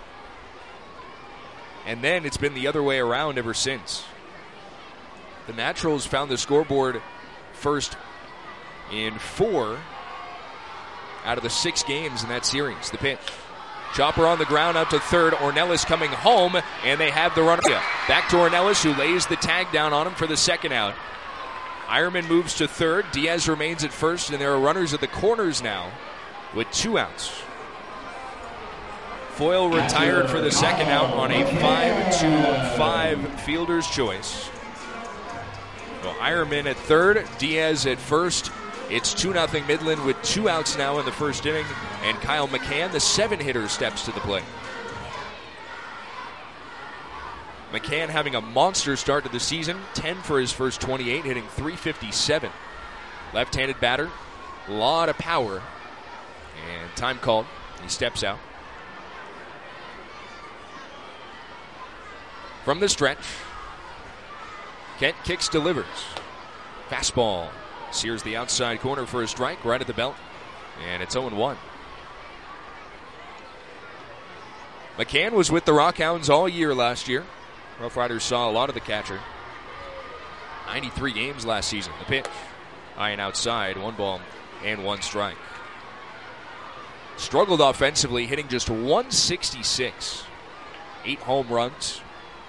And then it's been the other way around ever since. The Naturals found the scoreboard first in 4 out of the 6 games in that series. The pitch. Chopper on the ground out to third. Ornelas coming home, and they have the runner. Back to Ornelas, who lays the tag down on him for the second out. Ironman moves to third. Diaz remains at first, and there are runners at the corners now with 2 outs. Foyle retired for the second out on a 5-5 fielder's choice. So Ironman at third, Diaz at first. It's 2-0 Midland with 2 outs now in the first inning. And Kyle McCann, the 7-hitter, steps to the plate. McCann having a monster start to the season. 10 for his first 28, hitting .357. Left-handed batter. A lot of power. And time called. He steps out. From the stretch, Kent kicks, delivers. Fastball. Sears the outside corner for a strike, right at the belt. And it's 0-1. McCann was with the Rockhounds all year last year. Rough Riders saw a lot of the catcher. 93 games last season. The pitch. High and outside. 1 ball and 1 strike. Struggled offensively, hitting just .166. 8 home runs.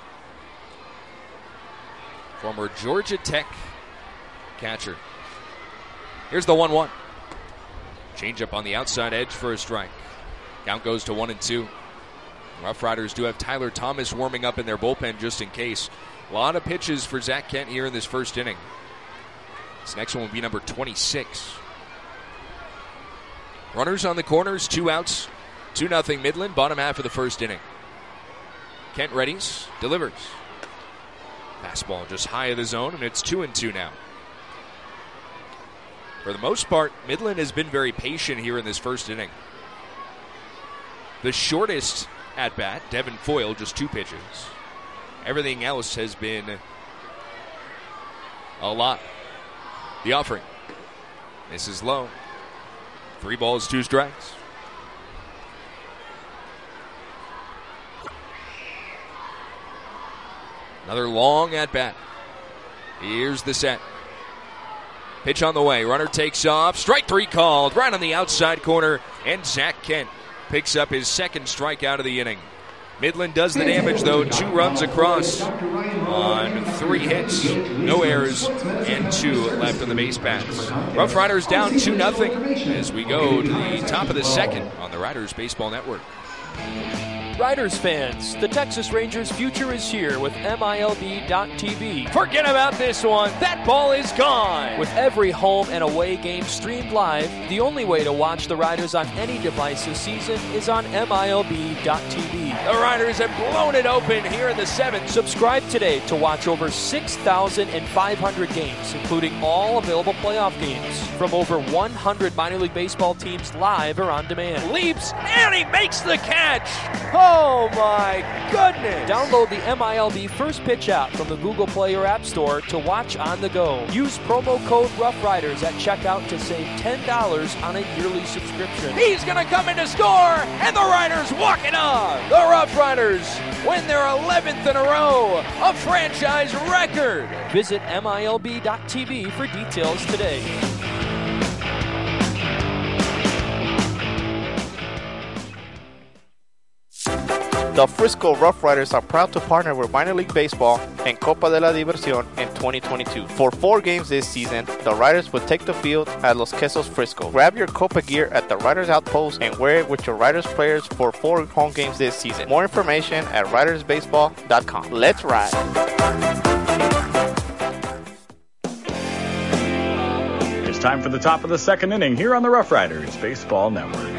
Former Georgia Tech catcher. Here's the 1-1. Changeup on the outside edge for a strike. Count goes to 1-2. Rough Riders do have Tyler Thomas warming up in their bullpen just in case. A lot of pitches for Zach Kent here in this first inning. This next one will be number 26. Runners on the corners, 2 outs. 2-0 Midland, bottom half of the first inning. Kent readies, delivers. Fastball just high of the zone, and it's 2-2 now. For the most part, Midland has been very patient here in this first inning. The shortest at-bat, Devin Foyle, just 2 pitches. Everything else has been a lot. The offering. This is low. 3 balls, 2 strikes. Another long at-bat. Here's the set. Pitch on the way. Runner takes off. Strike 3 called. Right on the outside corner. And Zach Kent picks up his second strikeout of the inning. Midland does the damage, though. 2 runs across on 3 hits. No errors and 2 left on the base paths. Rough Riders down 2-0 as we go to the top of the second on the Riders Baseball Network. Riders fans, the Texas Rangers' future is here with MILB.TV. Forget about this one. That ball is gone. With every home and away game streamed live, the only way to watch the Riders on any device this season is on MILB.TV. The Riders have blown it open here in the 7th. Subscribe today to watch over 6,500 games, including all available playoff games from over 100 minor league baseball teams live or on demand. Leaps, and he makes the catch. Oh my goodness! Download the MILB First Pitch app from the Google Play or App Store to watch on the go. Use promo code Rough Riders at checkout to save $10 on a yearly subscription. He's going to come in to score, and the Riders walk it off. The Rough Riders win their 11th in a row, a franchise record. Visit MILB.TV for details today. The Frisco Rough Riders are proud to partner with Minor League Baseball and Copa de la Diversión in 2022. For 4 games this season, the Riders will take the field at Los Quesos Frisco. Grab your Copa gear at the Riders Outpost and wear it with your Riders players for 4 home games this season. More information at ridersbaseball.com. Let's ride! It's time for the top of the second inning here on the Rough Riders Baseball Network.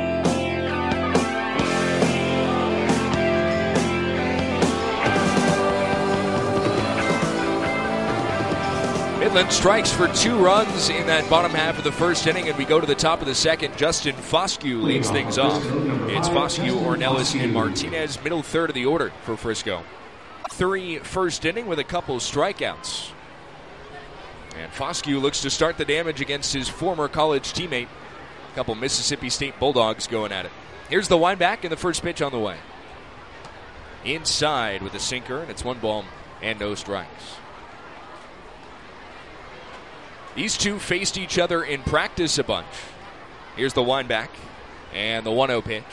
Midland strikes for 2 runs in that bottom half of the first inning, and we go to the top of the second. Justin Foscue leads things off. It's Foscue, Ornelas, and Martinez, middle third of the order for Frisco. 3 first inning with a couple strikeouts. And Foscue looks to start the damage against his former college teammate. A couple Mississippi State Bulldogs going at it. Here's the wind back and the first pitch on the way. Inside with a sinker, and it's 1 ball and no strikes. These two faced each other in practice a bunch. Here's the wind back and the 1-0 pitch.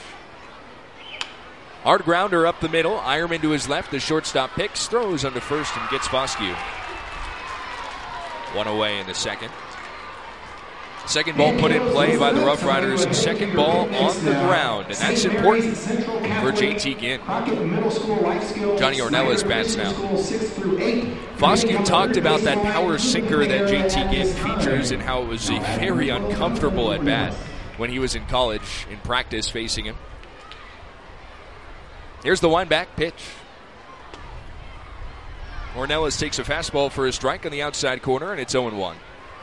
Hard grounder up the middle. Ironman to his left. The shortstop picks, throws under first, and gets Foscue. 1 away in the second. Second ball put in play by the Rough Riders. Second ball on the ground, and that's important for JT Ginn. Johnny Ornelas bats now. Foscue talked about that power sinker that JT Ginn features and how it was a very uncomfortable at bat when he was in college in practice facing him. Here's the wind back pitch. Ornelas takes a fastball for a strike on the outside corner, and it's 0-1.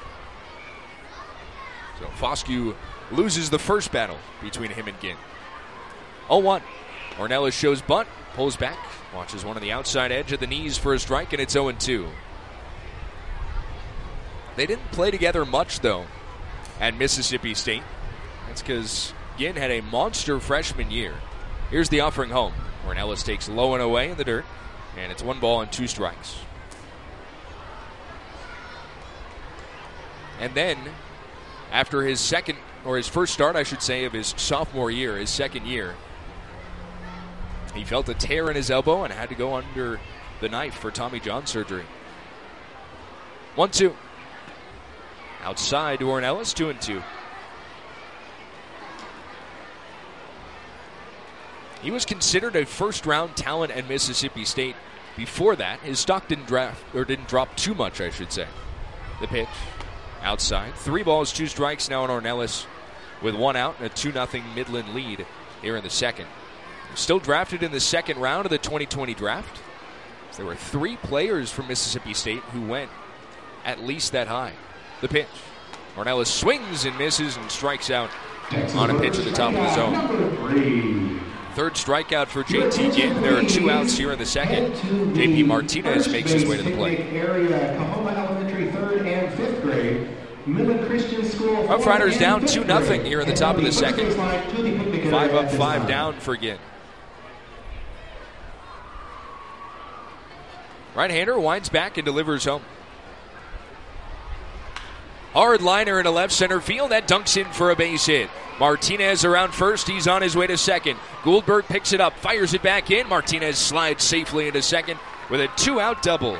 So Foscue loses the first battle between him and Ginn. 0-1. Ornelas shows bunt, pulls back, watches one on the outside edge of the knees for a strike, and it's 0-2. They didn't play together much, though, at Mississippi State. That's because Ginn had a monster freshman year. Here's the offering home. Ornelas takes low and away in the dirt, and it's 1 ball and 2 strikes. And then, after his first start, I should say, of his sophomore year, his second year, he felt a tear in his elbow and had to go under the knife for Tommy John surgery. 1-2. Outside to Ornelas, 2-2. He was considered a first-round talent at Mississippi State. Before that, his stock didn't drop too much, I should say. The pitch. Outside. 3 balls, 2 strikes now on Ornelas with 1 out and a 2-0 Midland lead here in the second. Still drafted in the second round of the 2020 draft. There were 3 players from Mississippi State who went at least that high. The pitch. Ornelas swings and misses and strikes out on a pitch at the top of the zone. Third strikeout for JT Ginn. There are 2 outs here in the second. JP Martinez makes his way to the plate. Rough Riders down 2-0 here in the top of the second. 5 up, 5 down for Ginn. Right-hander winds back and delivers home. Hard liner into left center field. That dunks in for a base hit. Martinez around first. He's on his way to second. Gouldberg picks it up, fires it back in. Martinez slides safely into second with a 2-out double.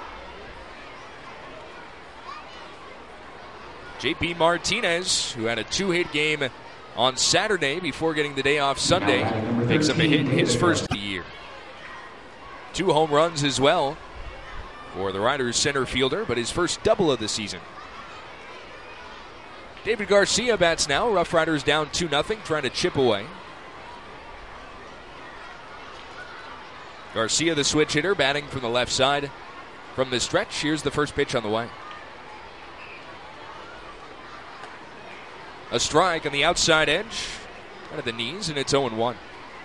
JP Martinez, who had a 2-hit game on Saturday before getting the day off Sunday, picks up a hit in his first of the year. 2 home runs as well for the Riders center fielder, but his first double of the season. David Garcia bats now. Rough Riders down 2-0, trying to chip away. Garcia, the switch hitter, batting from the left side. From the stretch, here's the first pitch on the way. A strike on the outside edge, out of the knees, and it's 0-1.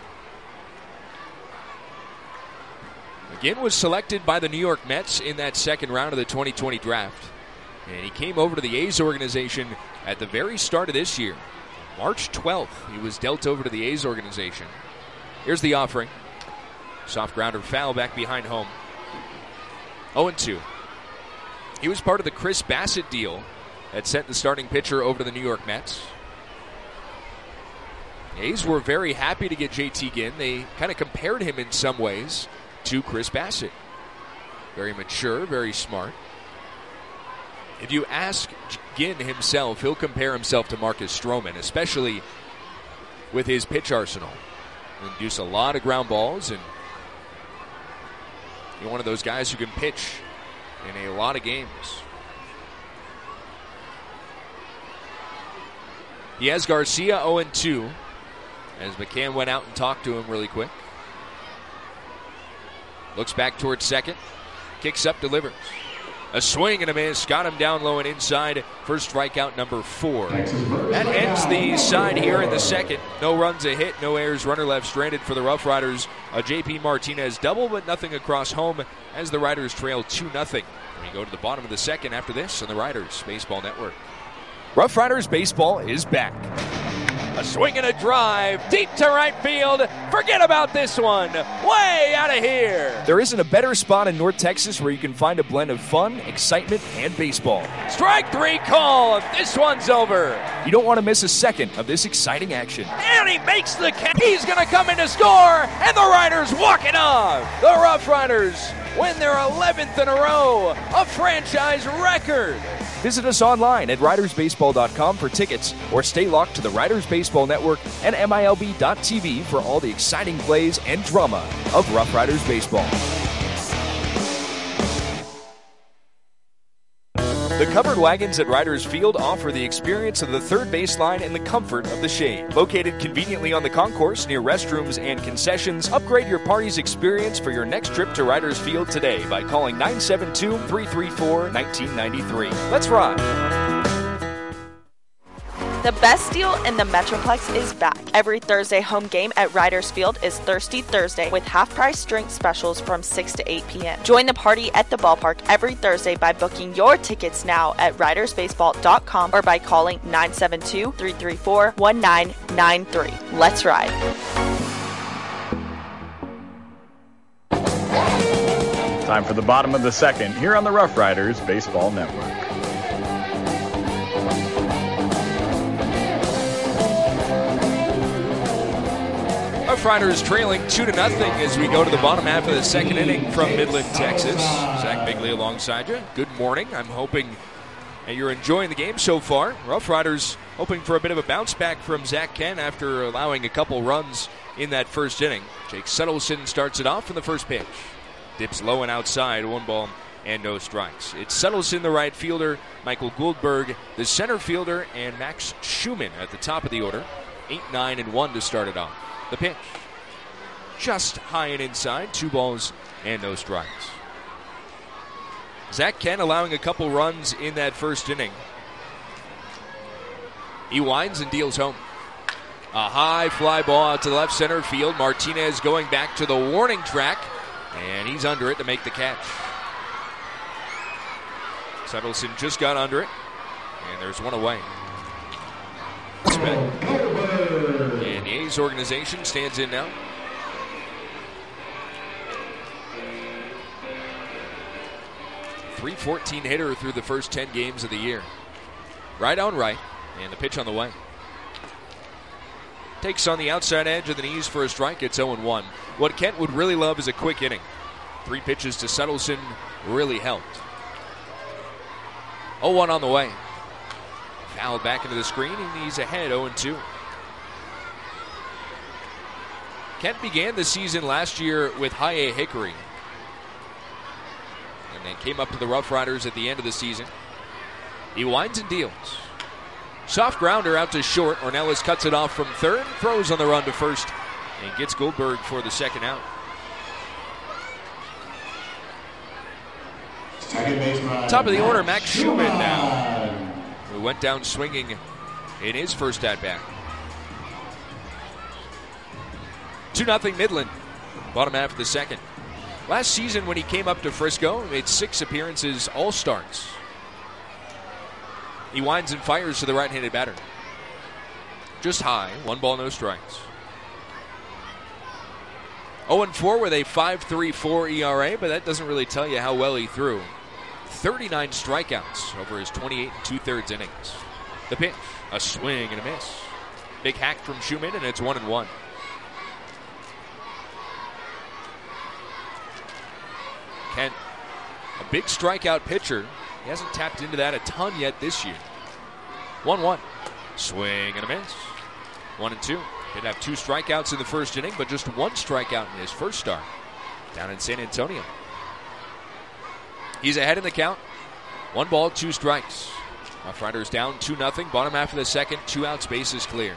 Again, was selected by the New York Mets in that second round of the 2020 draft. And he came over to the A's organization at the very start of this year. March 12th, he was dealt over to the A's organization. Here's the offering. Soft grounder foul back behind home. 0-2. He was part of the Chris Bassett deal that sent the starting pitcher over to the New York Mets. The A's were very happy to get JT Ginn. They kind of compared him in some ways to Chris Bassett. Very mature, very smart. If you ask Ginn himself, he'll compare himself to Marcus Stroman, especially with his pitch arsenal. He'll induce a lot of ground balls, and you're one of those guys who can pitch in a lot of games. He has Garcia 0-2 as McCann went out and talked to him really quick. Looks back towards second. Kicks up, delivers. A swing and a miss. Got him down low and inside. First strikeout, number 4. That ends the side here in the second. No runs, a hit, no errors. Runner left stranded for the Rough Riders. A JP Martinez double, but nothing across home as the Riders trail 2-0. We go to the bottom of the second after this on the Riders Baseball Network. Rough Riders Baseball is back. A swing and a drive deep to right field. Forget about this one. Way out of here. There isn't a better spot in North Texas where you can find a blend of fun, excitement, and baseball. Strike 3 call. This one's over. You don't want to miss a second of this exciting action. And he makes the catch. He's going to come in to score, and the Riders walk it off. The Rough Riders win their 11th in a row, a franchise record. Visit us online at ridersbaseball.com for tickets or stay locked to the Riders Baseball Network and MILB.TV for all the exciting plays and drama of Rough Riders Baseball. The covered wagons at Riders Field offer the experience of the third baseline in the comfort of the shade. Located conveniently on the concourse near restrooms and concessions, upgrade your party's experience for your next trip to Riders Field today by calling 972-334-1993. Let's ride! The best deal in the Metroplex is back. Every Thursday home game at Riders Field is Thirsty Thursday with half-price drink specials from 6 to 8 p.m. Join the party at the ballpark every Thursday by booking your tickets now at ridersbaseball.com or by calling 972-334-1993. Let's ride. Time for the bottom of the second here on the Rough Riders Baseball Network. Rough Riders trailing 2-0 as we go to the bottom half of the second inning from Midland, Texas. Zach Bigley alongside you. Good morning. I'm hoping that you're enjoying the game so far. Rough Riders hoping for a bit of a bounce back from Zach Kent after allowing a couple runs in that first inning. Jake Settleson starts it off from the first pitch. Dips low and outside, 1 ball and no strikes. It's Settleson, the right fielder, Michael Goldberg, the center fielder, and Max Schumann at the top of the order. 8, 9, and 1 to start it off. The pitch, just high and inside, 2 balls and no strikes. Zach Kent allowing a couple runs in that first inning. He winds and deals home. A high fly ball out to the left center field. Martinez going back to the warning track, and he's under it to make the catch. Settleson just got under it, and there's one away. And the A's organization stands in now. .314 hitter through the first 10 games of the year. Right on right, and the pitch on the way. Takes on the outside edge of the knees for a strike. It's 0-1. What Kent would really love is a quick inning. 3 pitches to Settleson really helped. 0-1 on the way. Fouled back into the screen, and he's ahead 0-2. Kent began the season last year with High A Hickory, and then came up to the Rough Riders at the end of the season. He winds and deals. Soft grounder out to short. Ornelas cuts it off from third, throws on the run to first, and gets Goldberg for the second out. Top of the order, Max Schumann now, who went down swinging in his first at-bat. 2-0 Midland, bottom half of the second. Last season when he came up to Frisco, he made 6 appearances, all starts. He winds and fires to the right-handed batter. Just high, 1 ball, no strikes. 0-4 with a 5.34 ERA, but that doesn't really tell you how well he threw. 39 strikeouts over his 28 2/3 innings. The pitch, a swing and a miss. Big hack from Schumann, and it's 1-1. Kent, a big strikeout pitcher. He hasn't tapped into that a ton yet this year. 1-1. Swing and a miss. 1-2. Did have 2 strikeouts in the first inning, but just 1 strikeout in his first start down in San Antonio. He's ahead in the count. 1 ball, 2 strikes. Rough Riders down 2-0. Bottom half of the second. 2 outs, bases clear.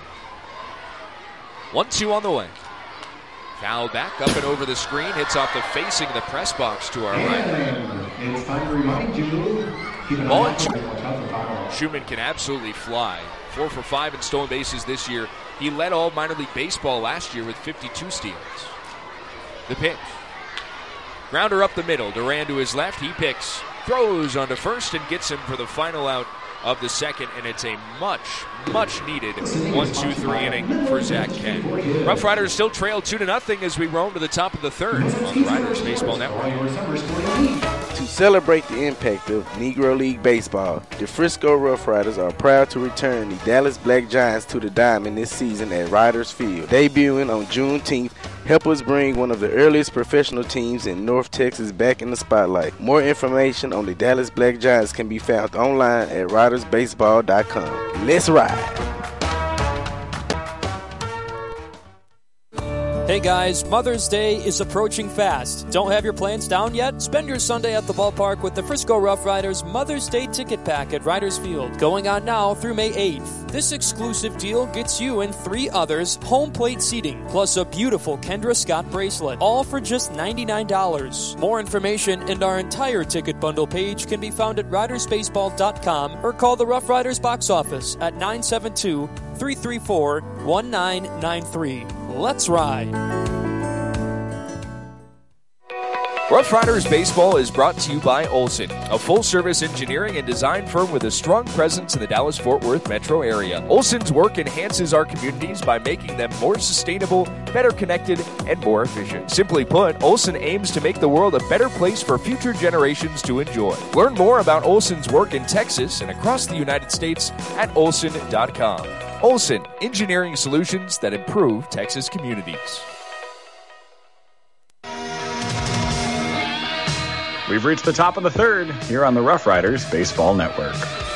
1-2 on the way. Foul back up and over the screen. Hits off the facing of the press box to our right. It's time to remind you. Ball and Schumann can absolutely fly. 4 for 5 in stolen bases this year. He led all minor league baseball last year with 52 steals. The pitch. Grounder up the middle. Duran to his left. He picks, throws onto first, and gets him for the final out of the second, and it's a much needed 1-2-3 inning for Zach Kent. Rough Riders still trail 2-0 as we roam to the top of the third on the Riders Baseball Network. To celebrate the impact of Negro League Baseball, the Frisco Rough Riders are proud to return the Dallas Black Giants to the diamond this season at Riders Field. Debuting on Juneteenth, help us bring one of the earliest professional teams in North Texas back in the spotlight. More information on the Dallas Black Giants can be found online at ridersbaseball.com. Let's ride! Hey guys, Mother's Day is approaching fast. Don't have your plans down yet? Spend your Sunday at the ballpark with the Frisco Rough Riders Mother's Day ticket pack at Riders Field. Going on now through May 8th. This exclusive deal gets you and 3 others home plate seating, plus a beautiful Kendra Scott bracelet, all for just $99. More information and our entire ticket bundle page can be found at ridersbaseball.com or call the Rough Riders box office at 972-334-1993. Let's ride. Rough Riders Baseball is brought to you by Olson, a full-service engineering and design firm with a strong presence in the Dallas-Fort Worth metro area. Olson's work enhances our communities by making them more sustainable, better connected, and more efficient. Simply put, Olson aims to make the world a better place for future generations to enjoy. Learn more about Olson's work in Texas and across the United States at olson.com. Olson, engineering solutions that improve Texas communities. We've reached the top of the third here on the Rough Riders Baseball Network.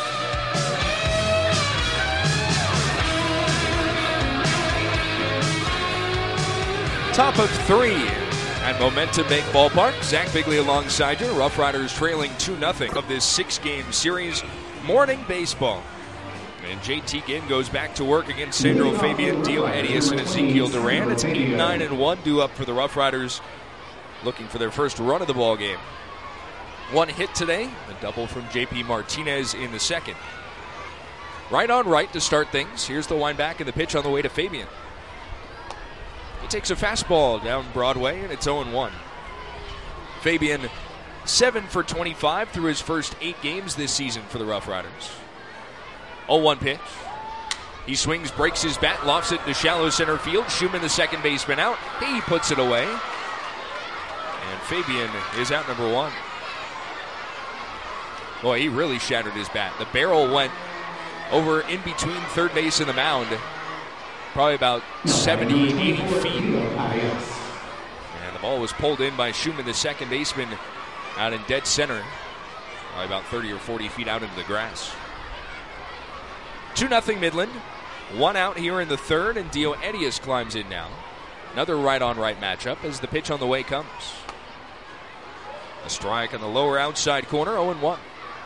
Top of 3 at Momentum Bank Ballpark. Zach Bigley alongside you. Rough Riders trailing 2-0 of this 6-game series. Morning baseball. And JT Ginn goes back to work against Sandro Fabian, Dio Edius, and Ezekiel Duran. It's 8-9-1 due up for the Rough Riders, looking for their first run of the ball game. 1 hit today, a double from JP Martinez in the second. Right on right to start things. Here's the wind back and the pitch on the way to Fabian. He takes a fastball down Broadway, and it's 0-1. Fabian 7 for 25 through his first 8 games this season for the Rough Riders. 0-1 pitch. He swings, breaks his bat, lofts it to shallow center field. Schumann, the second baseman, out. He puts it away. And Fabian is out number 1. Boy, he really shattered his bat. The barrel went over in between third base and the mound. Probably about 70, 80 feet. And the ball was pulled in by Schumann, the second baseman, out in dead center. Probably about 30 or 40 feet out into the grass. 2-0 Midland. 1 out here in the third, and Dio Edius climbs in now. Another right-on-right matchup as the pitch on the way comes. A strike on the lower outside corner, 0-1.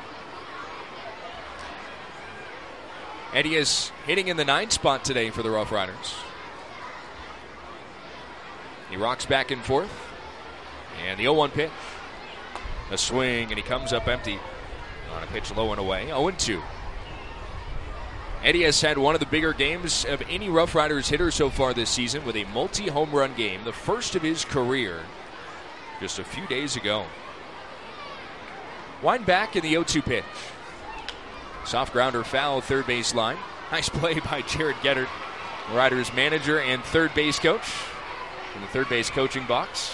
Edius hitting in the 9th spot today for the Rough Riders. He rocks back and forth. And the 0-1 pitch. A swing, and he comes up empty on a pitch low and away, 0-2. Edius had one of the bigger games of any Rough Riders hitter so far this season with a multi-home run game, the first of his career, just a few days ago. Wind back in the 0-2 pitch. Soft grounder foul, third base line. Nice play by Jared Gettert, Riders manager and third base coach in the third base coaching box.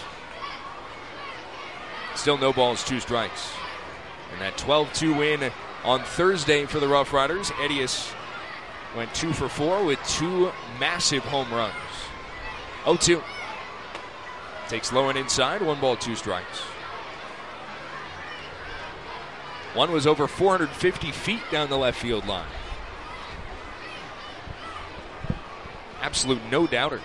Still no balls, 2 strikes. And that 12-2 win on Thursday for the Rough Riders. Edius went 2 for 4 with 2 massive home runs. 0-2. Takes low and inside, 1 ball, 2 strikes. One was over 450 feet down the left field line. Absolute no-doubter.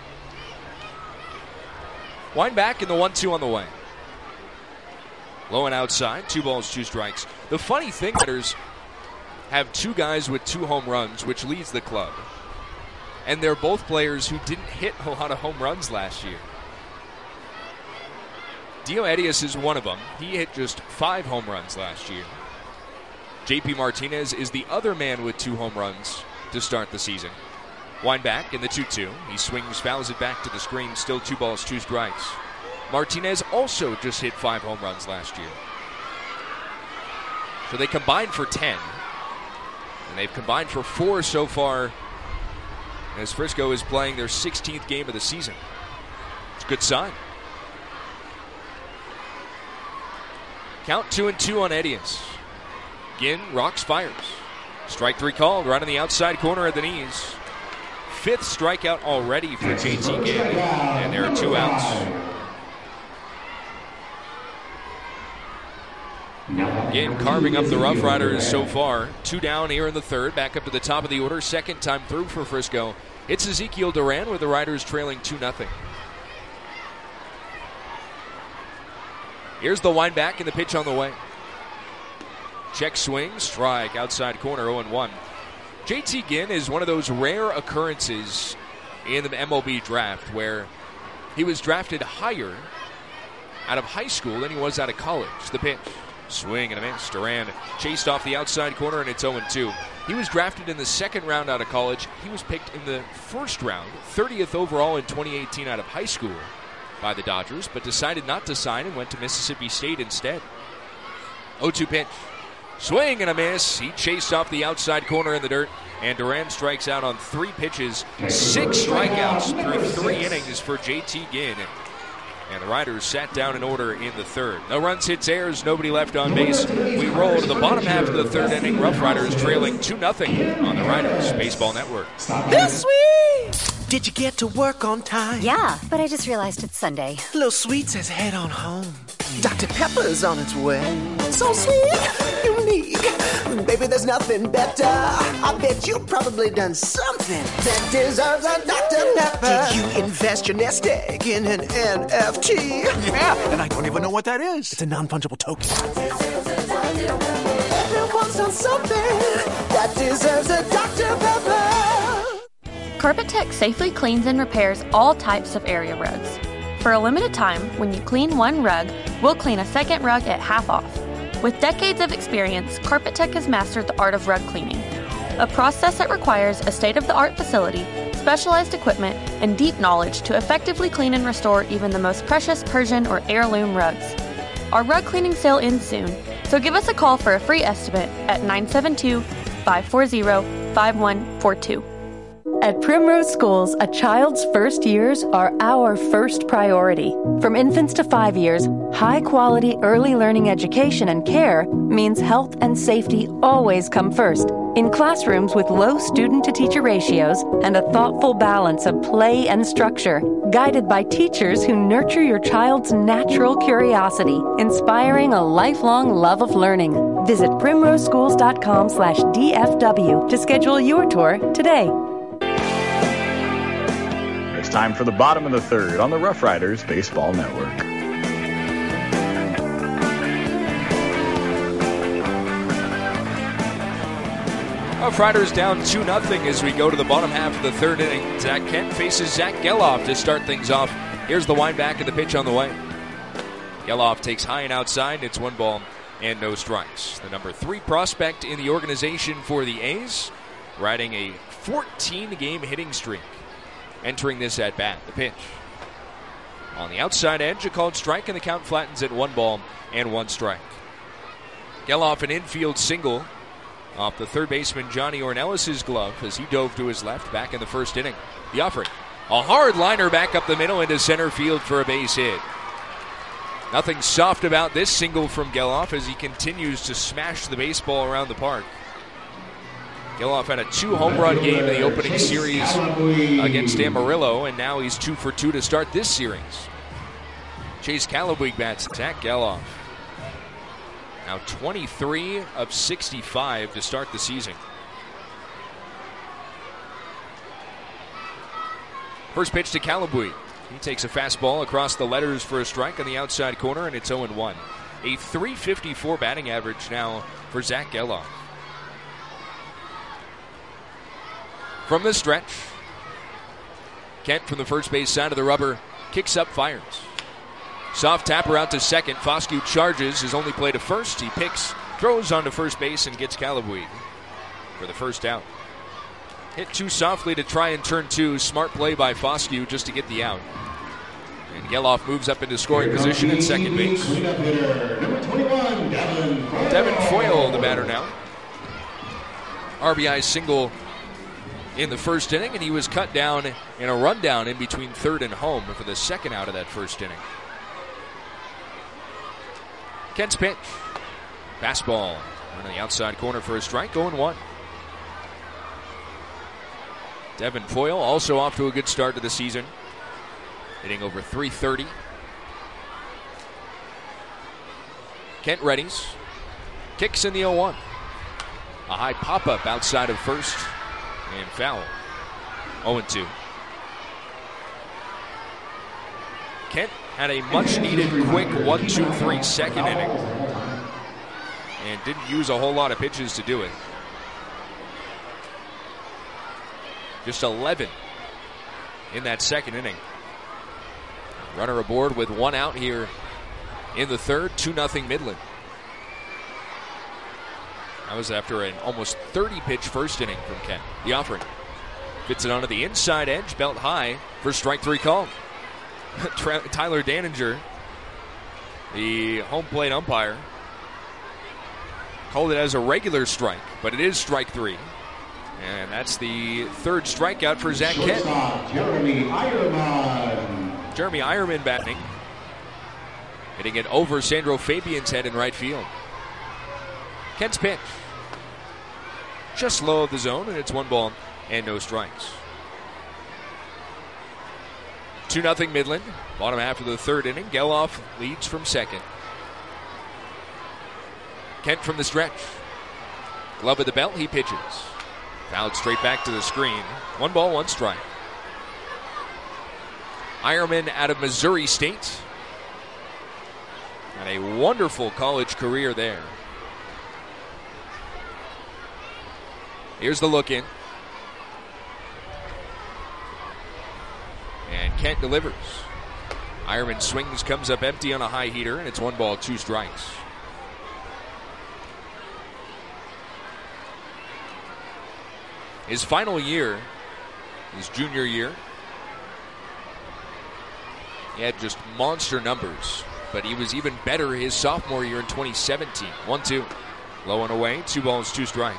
Wind back in the 1-2 on the way. Low and outside, 2 balls, 2 strikes. The funny thing is, have 2 guys with 2 home runs, which leads the club. And they're both players who didn't hit a lot of home runs last year. Dio Edius is one of them. He hit just 5 home runs last year. JP Martinez is the other man with 2 home runs to start the season. Wind back in the 2-2. He swings, fouls it back to the screen. Still 2 balls, 2 strikes. Martinez also just hit 5 home runs last year. So they combined for 10. And they've combined for 4 so far as Frisco is playing their 16th game of the season. It's a good sign. Count 2-2 on Edius. Ginn rocks, fires. Strike 3 called right on the outside corner of the knees. 5th strikeout already for JT Ginn, and there are 2 outs. Ginn carving up the Rough Riders so far. 2 down here in the 3rd. Back up to the top of the order. 2nd time through for Frisco. It's Ezekiel Duran with the Riders trailing 2-0. Here's the wind back and the pitch on the way. Check swing, strike, outside corner, 0-1. JT Ginn is one of those rare occurrences in the MLB draft where he was drafted higher out of high school than he was out of college. The pitch, swing and a miss. Duran chased off the outside corner, and it's 0-2. He was drafted in the 2nd round out of college. He was picked in the 1st round, 30th overall in 2018 out of high school by the Dodgers, but decided not to sign and went to Mississippi State instead. 0-2 pitch. Swing and a miss. He chased off the outside corner in the dirt, and Duran strikes out on 3 pitches. 6 strikeouts through 3 innings for JT Ginn. And the Riders sat down in order in the 3rd. No runs, hits, errors, nobody left on base. We roll to the bottom half of the 3rd inning. Rough Riders trailing 2-0 on the Riders Baseball Network. This sweet! Did you get to work on time? Yeah, but I just realized it's Sunday. Little Sweet says head on home. Dr. Pepper's on its way. So sweet, unique. Baby, there's nothing better. I bet you've probably done something that deserves a Dr. Pepper. Did you invest your nest egg in an NFT? Yeah, and I don't even know what that is. It's a non-fungible token. Everyone's done something that deserves a Dr. Pepper. Carpet Tech safely cleans and repairs all types of area rugs. For a limited time, when you clean one rug, we'll clean a second rug at half off. With decades of experience, Carpet Tech has mastered the art of rug cleaning, a process that requires a state-of-the-art facility, specialized equipment, and deep knowledge to effectively clean and restore even the most precious Persian or heirloom rugs. Our rug cleaning sale ends soon, so give us a call for a free estimate at 972-540-5142. At Primrose Schools, a child's first years are our first priority. From infants to 5 years, high-quality early learning education and care means health and safety always come first. In classrooms with low student-to-teacher ratios and a thoughtful balance of play and structure, guided by teachers who nurture your child's natural curiosity, inspiring a lifelong love of learning. Visit primroseschools.com/DFW to schedule your tour today. It's time for the bottom of the 3rd on the Rough Riders Baseball Network. Rough Riders down 2-0 as we go to the bottom half of the 3rd inning. Zach Kent faces Zach Geloff to start things off. Here's the wind back and the pitch on the way. Geloff takes high and outside. It's 1 ball and no strikes. The number 3 prospect in the organization for the A's, riding a 14-game hitting streak. Entering this at bat, the pitch. On the outside edge, a called strike, and the count flattens at 1 ball and 1 strike. Geloff an infield single off the 3rd baseman Johnny Ornelas' glove as he dove to his left back in the 1st inning. The offering, a hard liner back up the middle into center field for a base hit. Nothing soft about this single from Geloff as he continues to smash the baseball around the park. Geloff had a 2-home-run game in the opening series against Amarillo, and now he's 2 for 2 to start this series. Chase Calabuig bats Zach Geloff. Now 23 of 65 to start the season. First pitch to Calabuig. He takes a fastball across the letters for a strike on the outside corner, and it's 0-1. A .354 batting average now for Zach Geloff. From the stretch, Kent from the first base side of the rubber kicks up, fires. Soft tapper out to second. Foscue charges, his only play to first. He picks, throws onto first base, and gets Calabuig for the first out. Hit too softly to try and turn 2. Smart play by Foscue just to get the out. And Geloff moves up into scoring position at second base. Devin Foyle, the batter now. RBI single in the first inning, and he was cut down in a rundown in between 3rd and home for the second out of that first inning. Kent's pitch. Fastball. On the outside corner for a strike, 0-1. Devin Foyle also off to a good start to the season, hitting over .330. Kent readies. Kicks in the 0-1. A high pop-up outside of first and foul. 0-2. Kent had a much-needed quick 1-2-3 second inning and didn't use a whole lot of pitches to do it. Just 11 in that second inning. Runner aboard with one out here in the third, 2-0 Midland. That was after an almost 30-pitch first inning from Kent. The offering. Fits it onto the inside edge, belt high for strike 3 call. Tyler Daninger, the home plate umpire, called it as a regular strike, but it is strike 3. And that's the third strikeout for Zach Kent. Jeremy Ironman. Jeremy Ironman batting. Hitting it over Sandro Fabian's head in right field. Kent's pitch. Just low of the zone, and it's 1 ball and no strikes. 2-0 Midland. Bottom half of the third inning. Geloff leads from second. Kent from the stretch. Glove at the belt, he pitches. Fouled straight back to the screen. 1 ball, 1 strike. Ironman out of Missouri State. Had a wonderful college career there. Here's the look in. And Kent delivers. Ironman swings, comes up empty on a high heater, and it's 1 ball, 2 strikes. His final year, his junior year, he had just monster numbers, but he was even better his sophomore year in 2017. 1-2. Low and away, 2 balls, 2 strikes.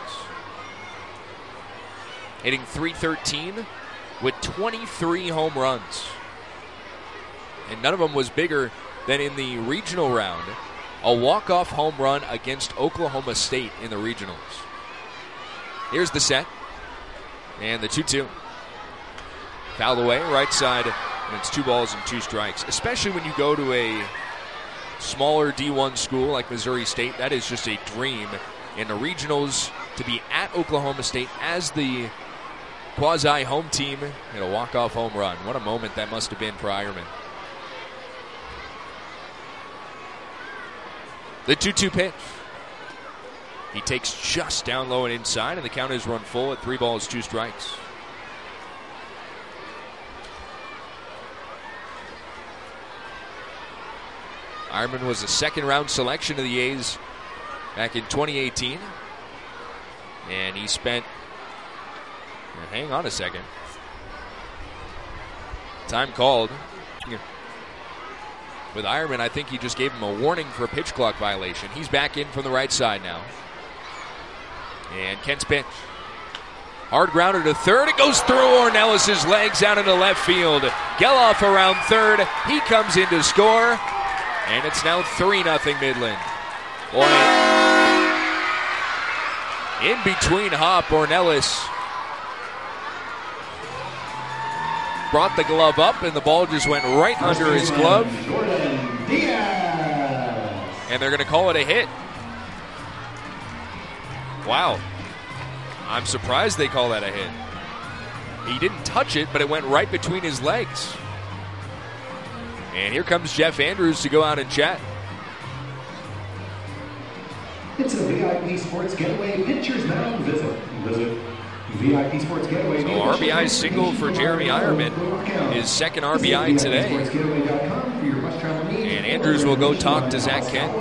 Hitting .313 with 23 home runs. And none of them was bigger than in the regional round, a walk-off home run against Oklahoma State in the regionals. Here's the set. And the 2-2. Fouled away, right side, and it's 2 balls and 2 strikes. Especially when you go to a smaller D1 school like Missouri State, that is just a dream. In the regionals, to be at Oklahoma State as the quasi-home team in a walk-off home run. What a moment that must have been for Ironman. The 2-2 pitch. He takes just down low and inside, and the count is run full at 3 balls, 2 strikes. Ironman was a second-round selection of the A's back in 2018. And he spent... hang on a second. Time called. With Ironman, I think he just gave him a warning for a pitch clock violation. He's back in from the right side now. And Kent's pitch. Hard grounder to third. It goes through Ornelas' legs out into left field. Geloff around third. He comes in to score. And it's now 3-0 Midland. Boy, in between hop, Ornelas brought the glove up, and the ball just went right under his glove. And they're going to call it a hit. Wow. I'm surprised they call that a hit. He didn't touch it, but it went right between his legs. And here comes Jeff Andrews to go out and chat. It's a VIP Sports Getaway Pictures Now. Visit VIP Sports Getaway. So RBI single for Jeremy Ironman. His second RBI today. And Andrews will go talk to Zach Kent.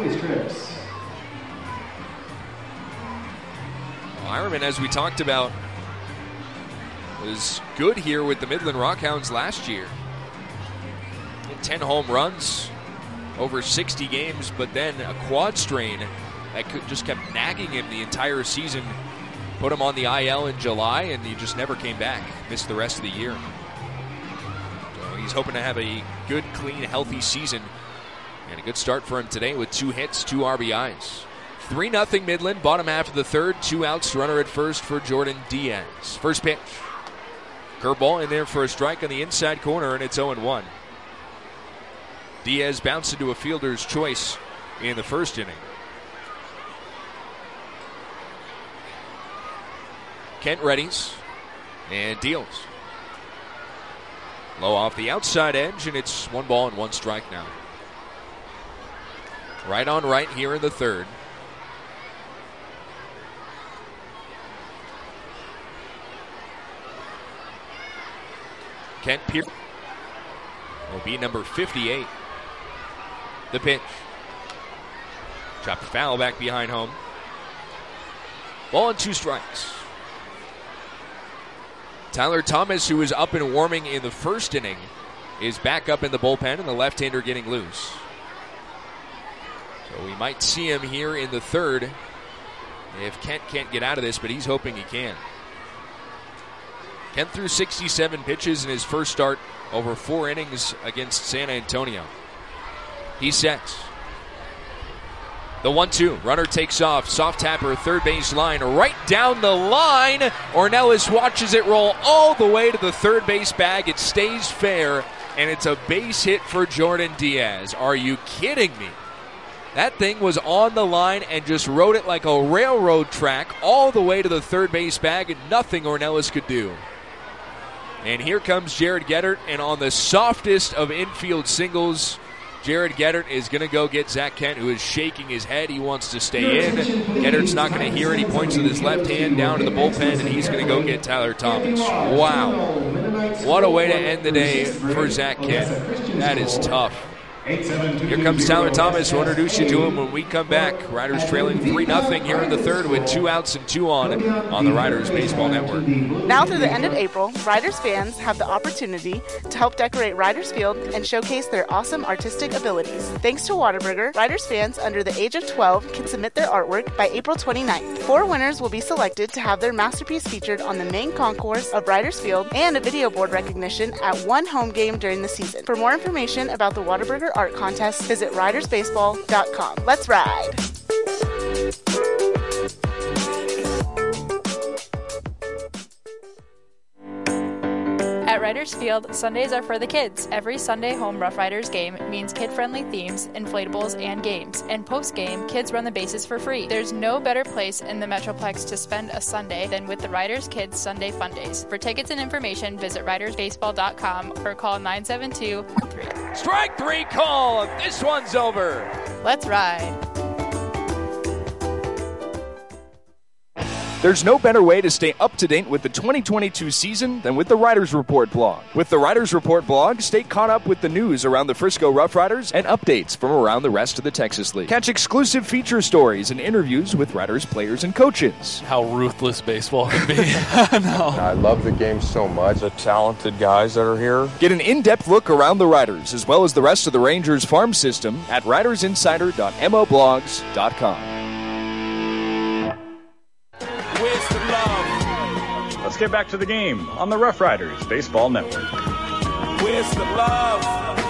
Ironman, as we talked about, was good here with the Midland Rockhounds last year. 10 home runs over 60 games, but then a quad strain that just kept nagging him the entire season. Put him on the IL in July, and he just never came back. Missed the rest of the year. So he's hoping to have a good, clean, healthy season And a good start for him today with 2 hits, 2 RBIs. 3-0 Midland, bottom half of the third. 2 outs, runner at first for Jordan Diaz. First pitch. Curveball in there for a strike on the inside corner, and it's 0-1. Diaz bounced into a fielder's choice in the first inning. Kent readies and deals. Low off the outside edge, and it's 1 ball and 1 strike now. Right on right here in the third. Kent Pierce will be number 58. The pitch. Chopped foul back behind home. Ball and 2 strikes. Tyler Thomas, who was up and warming in the first inning, is back up in the bullpen, and the left-hander getting loose. So we might see him here in the third if Kent can't get out of this, but he's hoping he can. Kent threw 67 pitches in his first start over 4 innings against San Antonio. He sets. The 1-2. Runner takes off. Soft tapper, third base line. Right down the line. Ornelas watches it roll all the way to the third base bag. It stays fair, and it's a base hit for Jordan Diaz. Are you kidding me? That thing was on the line and just rode it like a railroad track all the way to the third base bag, and nothing Ornelas could do. And here comes Jared Geddert, and on the softest of infield singles, Jared Geddert is going to go get Zach Kent, who is shaking his head. He wants to stay in. Geddert's not going to hear it. He points with his left hand down to the bullpen, and he's going to go get Tyler Thomas. Wow. What a way to end the day for Zach Kent. That is tough. Here comes Tyler Thomas. We'll introduce you to him when we come back. Riders trailing 3-0 here in the third with 2 outs and 2 on the Riders Baseball Network. Now through the end of April, Riders fans have the opportunity to help decorate Riders Field and showcase their awesome artistic abilities. Thanks to Whataburger, Riders fans under the age of 12 can submit their artwork by April 29th. 4 winners will be selected to have their masterpiece featured on the main concourse of Riders Field and a video board recognition at 1 home game during the season. For more information about the Whataburger art contest, visit ridersbaseball.com. Let's ride! At Riders Field, Sundays are for the kids. Every Sunday home Rough Riders game means kid-friendly themes, inflatables, and games. And post-game, kids run the bases for free. There's no better place in the Metroplex to spend a Sunday than with the Riders Kids Sunday Fun Days. For tickets and information, visit ridersbaseball.com or call 972-3. Strike 3 call. This one's over. Let's ride. There's no better way to stay up to date with the 2022 season than with the Riders Report blog. With the Riders Report blog, stay caught up with the news around the Frisco Rough Riders and updates from around the rest of the Texas League. Catch exclusive feature stories and interviews with Riders players and coaches. How ruthless baseball can be. No. I love the game so much. The talented guys that are here. Get an in-depth look around the Riders as well as the rest of the Rangers farm system at ridersinsider.moblogs.com. Let's get back to the game on the Rough Riders Baseball Network. Where's the love?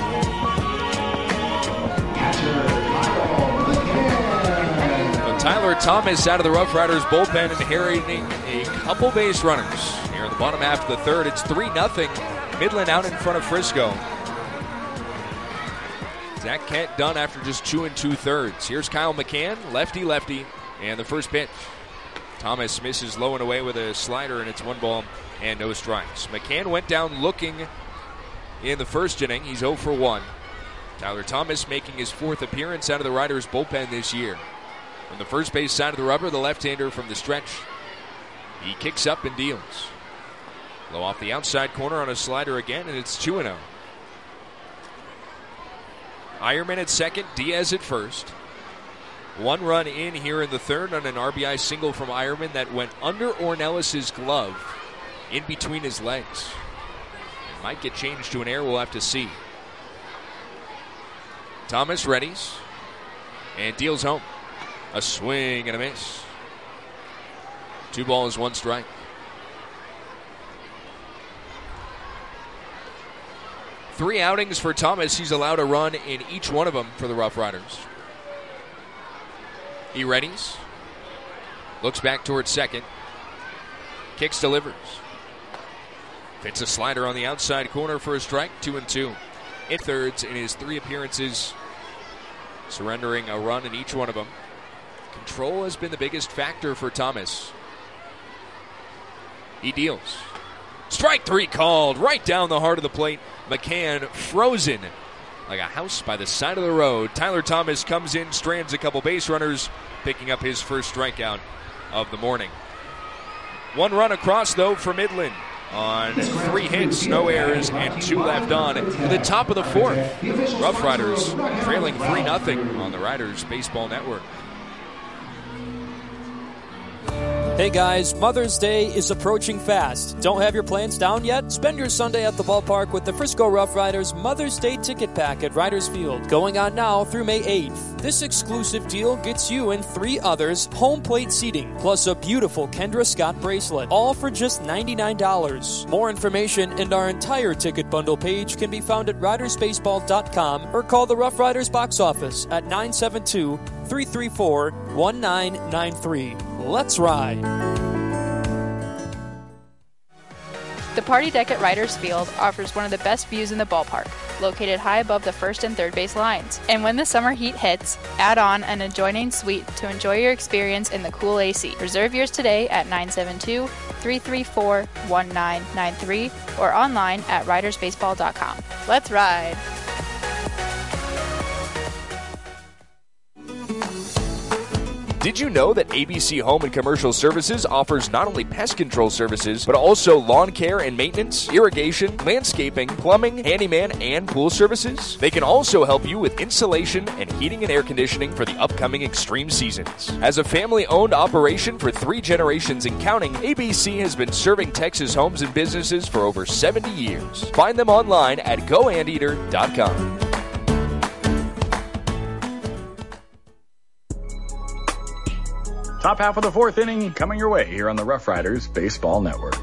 Tyler Thomas out of the Rough Riders bullpen and inheriting a couple base runners. Here in the bottom half of the third, it's 3-0. Midland out in front of Frisco. Zach Kent done after just 2 2/3. Here's Kyle McCann, lefty, and the first pitch. Thomas misses low and away with a slider, and it's 1 ball and no strikes. McCann went down looking in the first inning. He's 0 for 1. Tyler Thomas making his 4th appearance out of the Riders bullpen this year. From the first base side of the rubber, the left-hander from the stretch. He kicks up and deals. Low off the outside corner on a slider again, and it's 2-0. Ironman at second, Diaz at first. 1 run in here in the third on an RBI single from Ironman that went under Ornelas' glove, in between his legs. It might get changed to an error, we'll have to see. Thomas readies and deals home. A swing and a miss. 2 balls, 1 strike. 3 outings for Thomas. He's allowed a run in each one of them for the Rough Riders. He readies. Looks back towards second. Kicks, delivers. Fits a slider on the outside corner for a strike. 2-2. In thirds in his 3 appearances. Surrendering a run in each one of them. Control has been the biggest factor for Thomas. He deals. Strike 3 called right down the heart of the plate. McCann frozen like a house by the side of the road. Tyler Thomas comes in, strands a couple base runners, picking up his first strikeout of the morning. 1 run across, though, for Midland on 3 hits, no errors, and 2 left on. At the top of the 4th, Rough Riders trailing 3-0 on the Riders Baseball Network. Hey guys, Mother's Day is approaching fast. Don't have your plans down yet? Spend your Sunday at the ballpark with the Frisco Rough Riders Mother's Day ticket pack at Riders Field, going on now through May 8th. This exclusive deal gets you and 3 others home plate seating, plus a beautiful Kendra Scott bracelet, all for just $99. More information and our entire ticket bundle page can be found at ridersbaseball.com or call the Rough Riders box office at 972-334-1993. Let's ride. The Party Deck at Riders Field offers one of the best views in the ballpark, located high above the first and third base lines. And when the summer heat hits, add on an adjoining suite to enjoy your experience in the cool AC. Reserve yours today at 972-334-1993 or online at ridersbaseball.com. Let's ride. Did you know that ABC Home and Commercial Services offers not only pest control services, but also lawn care and maintenance, irrigation, landscaping, plumbing, handyman, and pool services? They can also help you with insulation and heating and air conditioning for the upcoming extreme seasons. As a family-owned operation for 3 generations and counting, ABC has been serving Texas homes and businesses for over 70 years. Find them online at goanteater.com. Top half of the 4th inning coming your way here on the Rough Riders Baseball Network.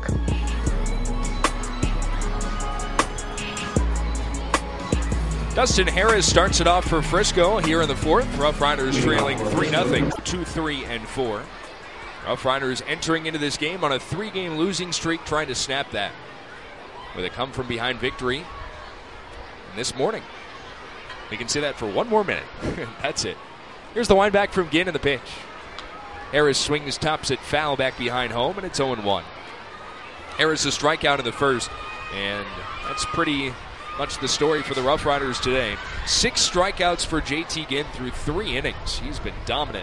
Dustin Harris starts it off for Frisco here in the 4th. Rough Riders trailing 3-0, 2-3-4. Rough Riders entering into this game on a 3-game losing streak, trying to snap that with a come-from-behind victory this morning. We can say that for 1 more minute. That's it. Here's the wind back from Ginn in the pitch. Harris swings, tops it foul back behind home, and it's 0-1. Harris a strikeout in the first, and that's pretty much the story for the Rough Riders today. 6 strikeouts for JT Ginn through 3 innings. He's been dominant.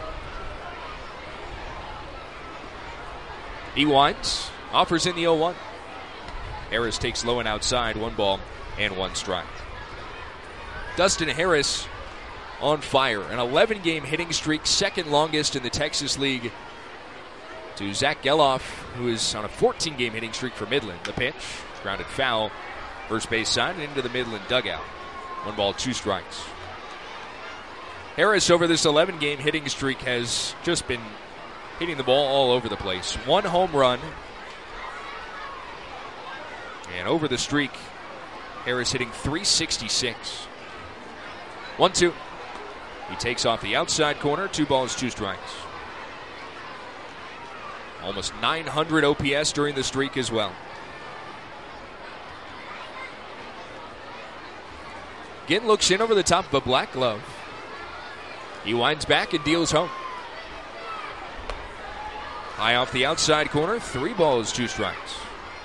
He winds, offers in the 0-1. Harris takes low and outside, 1 ball and 1 strike. Dustin Harris on fire. An 11-game hitting streak, second longest in the Texas League to Zach Geloff, who is on a 14-game hitting streak for Midland. The pitch, grounded foul, first base side, and into the Midland dugout. 1 ball, 2 strikes. Harris, over this 11-game hitting streak, has just been hitting the ball all over the place. 1 home run. And over the streak, Harris hitting .366. 1-2. He takes off the outside corner, 2 balls, 2 strikes. Almost 900 OPS during the streak as well. Ginn looks in over the top of a black glove. He winds back and deals home. High off the outside corner, 3 balls, 2 strikes.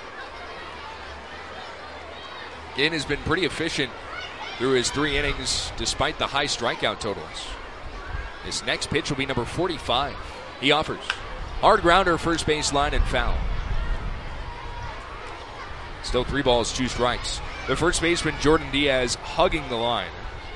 Ginn has been pretty efficient through his 3 innings, despite the high strikeout totals. His next pitch will be number 45. He offers. Hard grounder, first base line, and foul. Still 3 balls, 2 strikes. The first baseman, Jordan Diaz, hugging the line.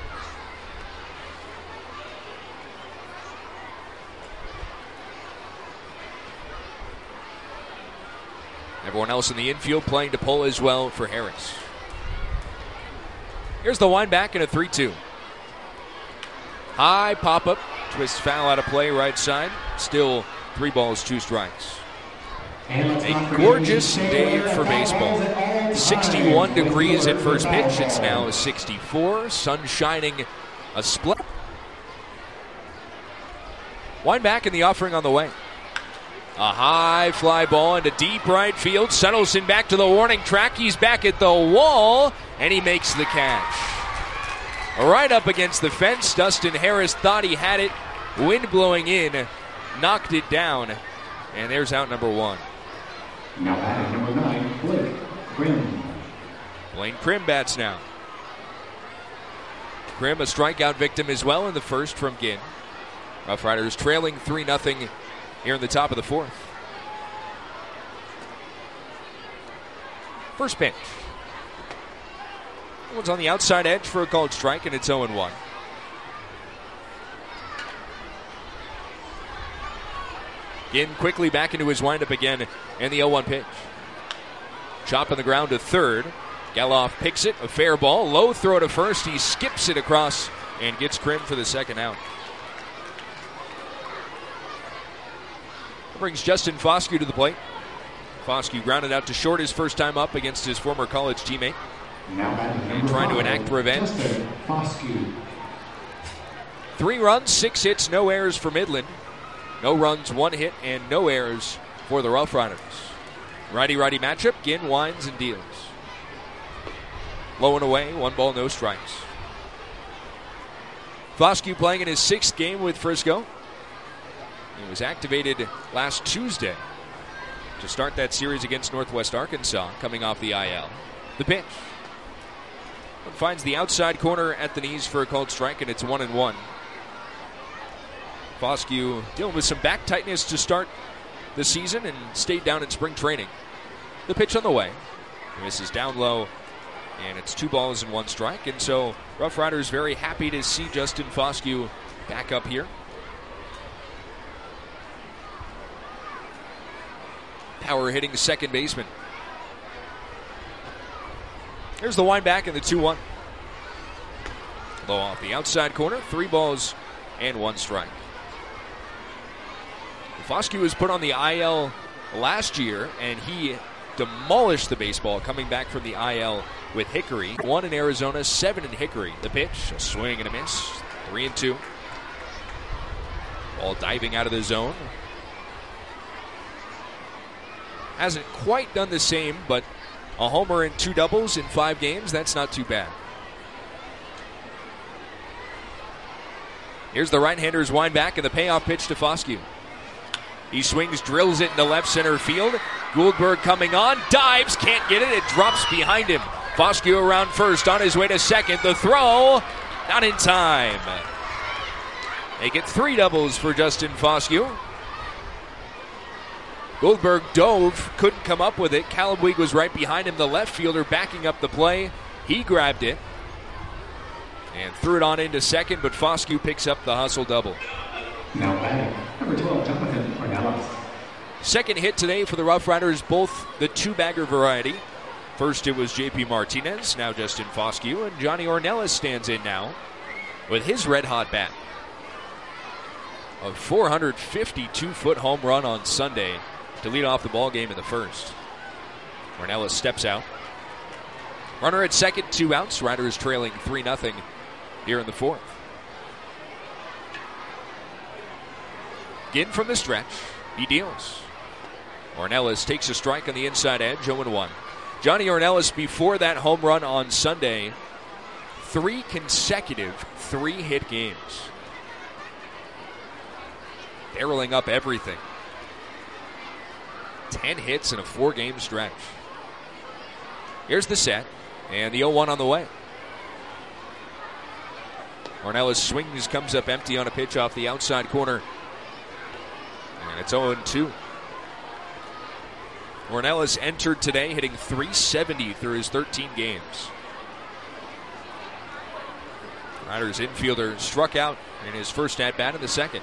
Everyone else in the infield playing to pull as well for Harris. Here's the wind back and a 3-2. High pop-up, twist foul out of play, right side. Still 3 balls, 2 strikes. A gorgeous day for baseball. 61 degrees at first pitch. It's now 64. Sun shining a split. Wind back in the offering on the way. A high fly ball into deep right field. Settles in back to the warning track. He's back at the wall, and he makes the catch. Right up against the fence. Dustin Harris thought he had it. Wind blowing in, knocked it down, and there's out number one. Now batting number 9, Blake Krim. Blaine Krim bats now. Krim a strikeout victim as well in the first from Ginn. Rough Riders trailing 3-0 here in the top of the fourth. First pitch. One's on the outside edge for a called strike, and it's 0-1. Ginn quickly back into his windup again, and the 0-1 pitch. Chop on the ground to third. Geloff picks it, a fair ball. Low throw to first. He skips it across and gets Krim for the second out. That brings Justin Foscue to the plate. Foscue grounded out to short his first time up against his former college teammate. And trying to enact revenge. 3 runs, 6 hits, no errors for Midland. No runs, 1 hit, and no errors for the Rough Riders. Righty-righty matchup. Ginn winds and deals. Low and away, 1 ball, no strikes. Foscue playing in his 6th game with Frisco. He was activated last Tuesday to start that series against Northwest Arkansas, coming off the IL. The pitch. Finds the outside corner at the knees for a called strike, and it's 1-1. Foscue dealing with some back tightness to start the season and stayed down in spring training. The pitch on the way. This is down low, and it's 2 balls and 1 strike. And so Rough Riders very happy to see Justin Foscue back up here. Power hitting second baseman. Here's the wind back in the 2-1. Low off the outside corner. 3 balls and 1 strike. Foscue was put on the IL last year, and he demolished the baseball coming back from the IL with Hickory. 1 in Arizona, 7 in Hickory. The pitch, a swing and a miss. 3-2. Ball diving out of the zone. Hasn't quite done the same, but a homer and 2 doubles in 5 games, that's not too bad. Here's the right-hander's wind back and the payoff pitch to Foscue. He swings, drills it into left center field. Goldberg coming on, dives, can't get it. It drops behind him. Foscue around first, on his way to second. The throw, not in time. They get 3 doubles for Justin Foscue. Goldberg dove, couldn't come up with it. Calabweeg was right behind him, the left fielder backing up the play. He grabbed it and threw it on into second, but Foscue picks up the hustle double. Now batting, number 12, Jonathan Ornelas. Second hit today for the Rough Riders, both the 2-bagger variety. First it was J.P. Martinez, now Justin Foscue, and Johnny Ornelas stands in now with his red-hot bat. A 452-foot home run on Sunday to lead off the ball game in the first. Ornelas steps out. Runner at second, 2 outs. Riders trailing 3-0 here in the fourth. Ginn from the stretch. He deals. Ornelas takes a strike on the inside edge, 0-1. Johnny Ornelas, before that home run on Sunday, 3 consecutive 3-hit games. Barreling up everything. 10 hits in a 4-game stretch. Here's the set, and the 0-1 on the way. Ornelas swings, comes up empty on a pitch off the outside corner. And it's 0-2. Ornelas entered today hitting .370 through his 13 games. Riders infielder struck out in his first at-bat in the second.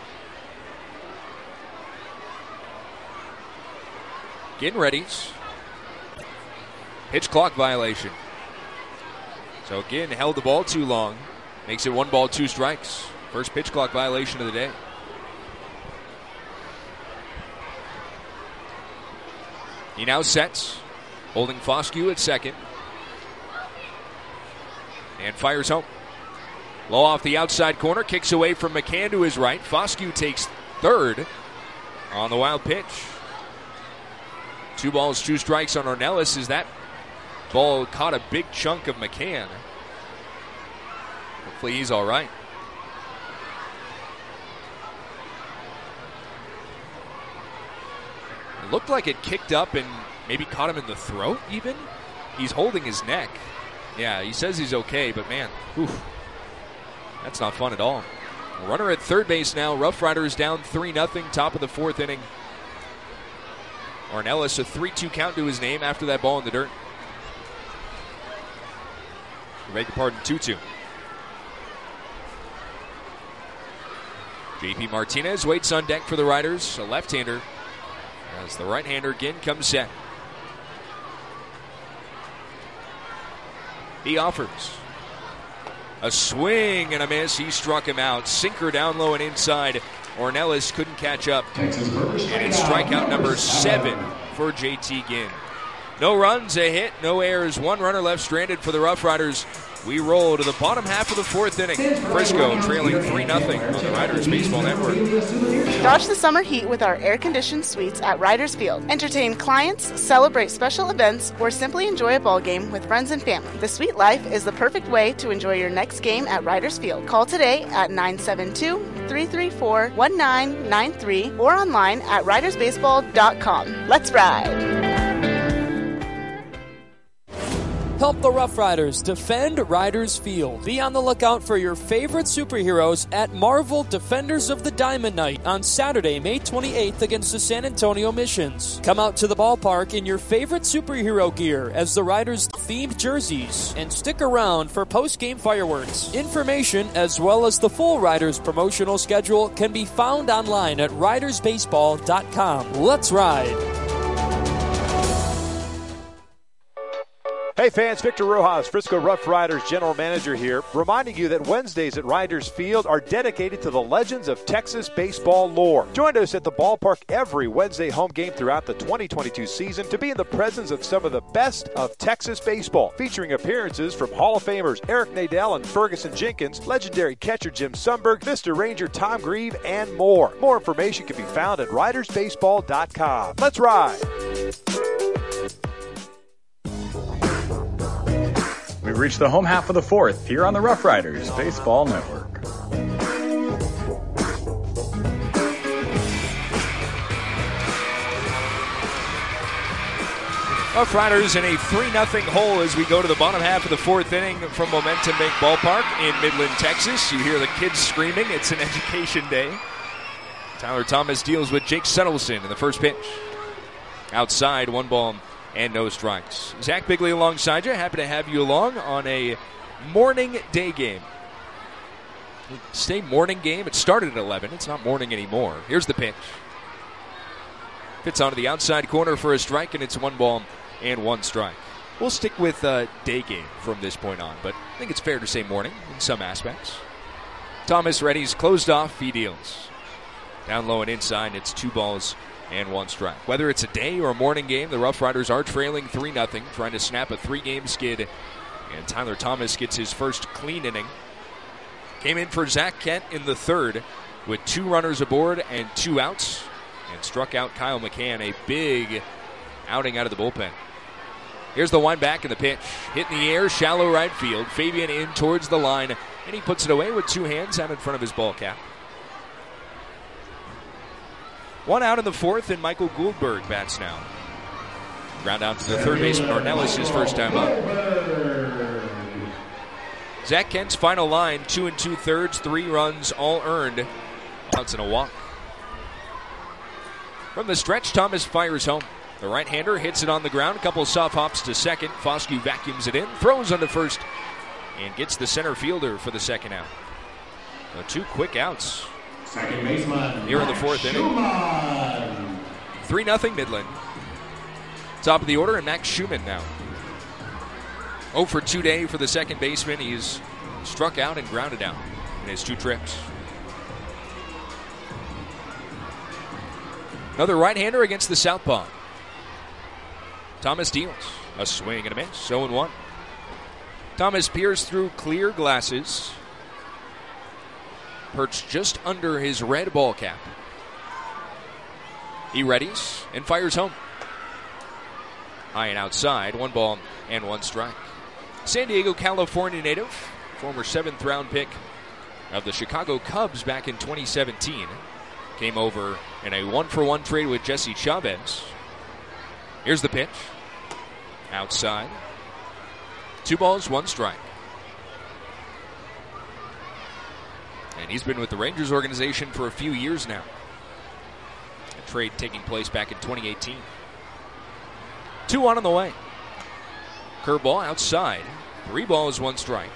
Ginn readies. Pitch clock violation. So Ginn held the ball too long. Makes it 1 ball, 2 strikes. First pitch clock violation of the day. He now sets. holding Foscue at second. And fires home. Low off the outside corner, kicks away from McCann to his right. Foscue takes third on the wild pitch. 2 balls, 2 strikes on Ornelas as that ball caught a big chunk of McCann. Hopefully he's all right. It looked like it kicked up and maybe caught him in the throat even. He's holding his neck. Yeah, he says he's okay, but man, oof, that's not fun at all. A runner at third base now. Rough Riders down 3-0, top of the 4th inning. Ornelas, a 3-2 count to his name after that ball in the dirt. I beg your pardon, 2-2. JP Martinez waits on deck for the Riders, a left-hander, as the right-hander again comes set. He offers. A swing and a miss. He struck him out. Sinker down low and inside. Ornelas couldn't catch up. And it's strikeout number 7 for JT Ginn. No runs, a hit, no errors. 1 runner left stranded for the Rough Riders. We roll to the bottom half of the 4th inning. Frisco trailing 3-0 on the Riders Baseball Network. Dodge the summer heat with our air-conditioned suites at Riders Field. Entertain clients, celebrate special events, or simply enjoy a ball game with friends and family. The suite life is the perfect way to enjoy your next game at Riders Field. Call today at 972-334-1993 or online at ridersbaseball.com. Let's ride! Help the Rough Riders defend Riders Field. Be on the lookout for your favorite superheroes at Marvel Defenders of the Diamond Night on Saturday, May 28th against the San Antonio Missions. Come out to the ballpark in your favorite superhero gear as the Riders themed jerseys and stick around for post-game fireworks. Information as well as the full Riders promotional schedule can be found online at ridersbaseball.com. Let's ride! Hey fans, Victor Rojas, Frisco Rough Riders General Manager here, reminding you that Wednesdays at Riders Field are dedicated to the legends of Texas baseball lore. Join us at the ballpark every Wednesday home game throughout the 2022 season to be in the presence of some of the best of Texas baseball, featuring appearances from Hall of Famers Eric Nadel and Ferguson Jenkins, legendary catcher Jim Sundberg, Vista Ranger Tom Grieve, and more. More information can be found at ridersbaseball.com. Let's ride! We've reached the home half of the 4th here on the Rough Riders Baseball Network. Rough Riders in a 3-0 hole as we go to the bottom half of the 4th inning from Momentum Bank Ballpark in Midland, Texas. You hear the kids screaming. It's an education day. Tyler Thomas deals with Jake Settleson in the first pitch. Outside, 1 ball and no strikes. Zach Bigley alongside you. Happy to have you along on a morning day game. Stay morning game. It started at 11. It's not morning anymore. Here's the pitch. Fits onto the outside corner for a strike, and it's 1 ball and 1 strike. We'll stick with day game from this point on, but I think it's fair to say morning in some aspects. Thomas Reddy's closed off. He deals. Down low and inside, it's 2 balls and 1 strike. Whether it's a day or a morning game, the Rough Riders are trailing 3-0, trying to snap a 3-game skid. And Tyler Thomas gets his first clean inning. Came in for Zach Kent in the 3rd with 2 runners aboard and 2 outs. And struck out Kyle McCann, a big outing out of the bullpen. Here's the wind back in the pitch. Hit in the air, shallow right field. Fabian in towards the line, and he puts it away with 2 hands out in front of his ball cap. 1 out in the 4th, and Michael Gouldberg bats now. Ground out to the third baseman, Ornelas, his first time up. Zach Kent's final line, 2 2/3, 3 runs, all earned. Outs and a walk. From the stretch, Thomas fires home. The right-hander hits it on the ground, a couple of soft hops to second. Foscue vacuums it in, throws onto first, and gets the center fielder for the second out. So 2 quick outs. Second baseman here in the 4th inning. 3-0 Midland. Top of the order, and Max Schumann now. 0 for 2 day for the second baseman. He's struck out and grounded out in his 2 trips. Another right-hander against the southpaw. Thomas deals. A swing and a miss, 0-1. Thomas peers through clear glasses, perched just under his red ball cap. He readies and fires home. High and outside, 1 ball and 1 strike. San Diego, California native, former 7th round pick of the Chicago Cubs back in 2017. Came over in a 1-for-1 trade with Jesse Chavez. Here's the pitch. Outside. 2 balls, 1 strike. And he's been with the Rangers organization for a few years now. A trade taking place back in 2018. 2-1 on the way. Curveball outside. 3 balls, 1 strike.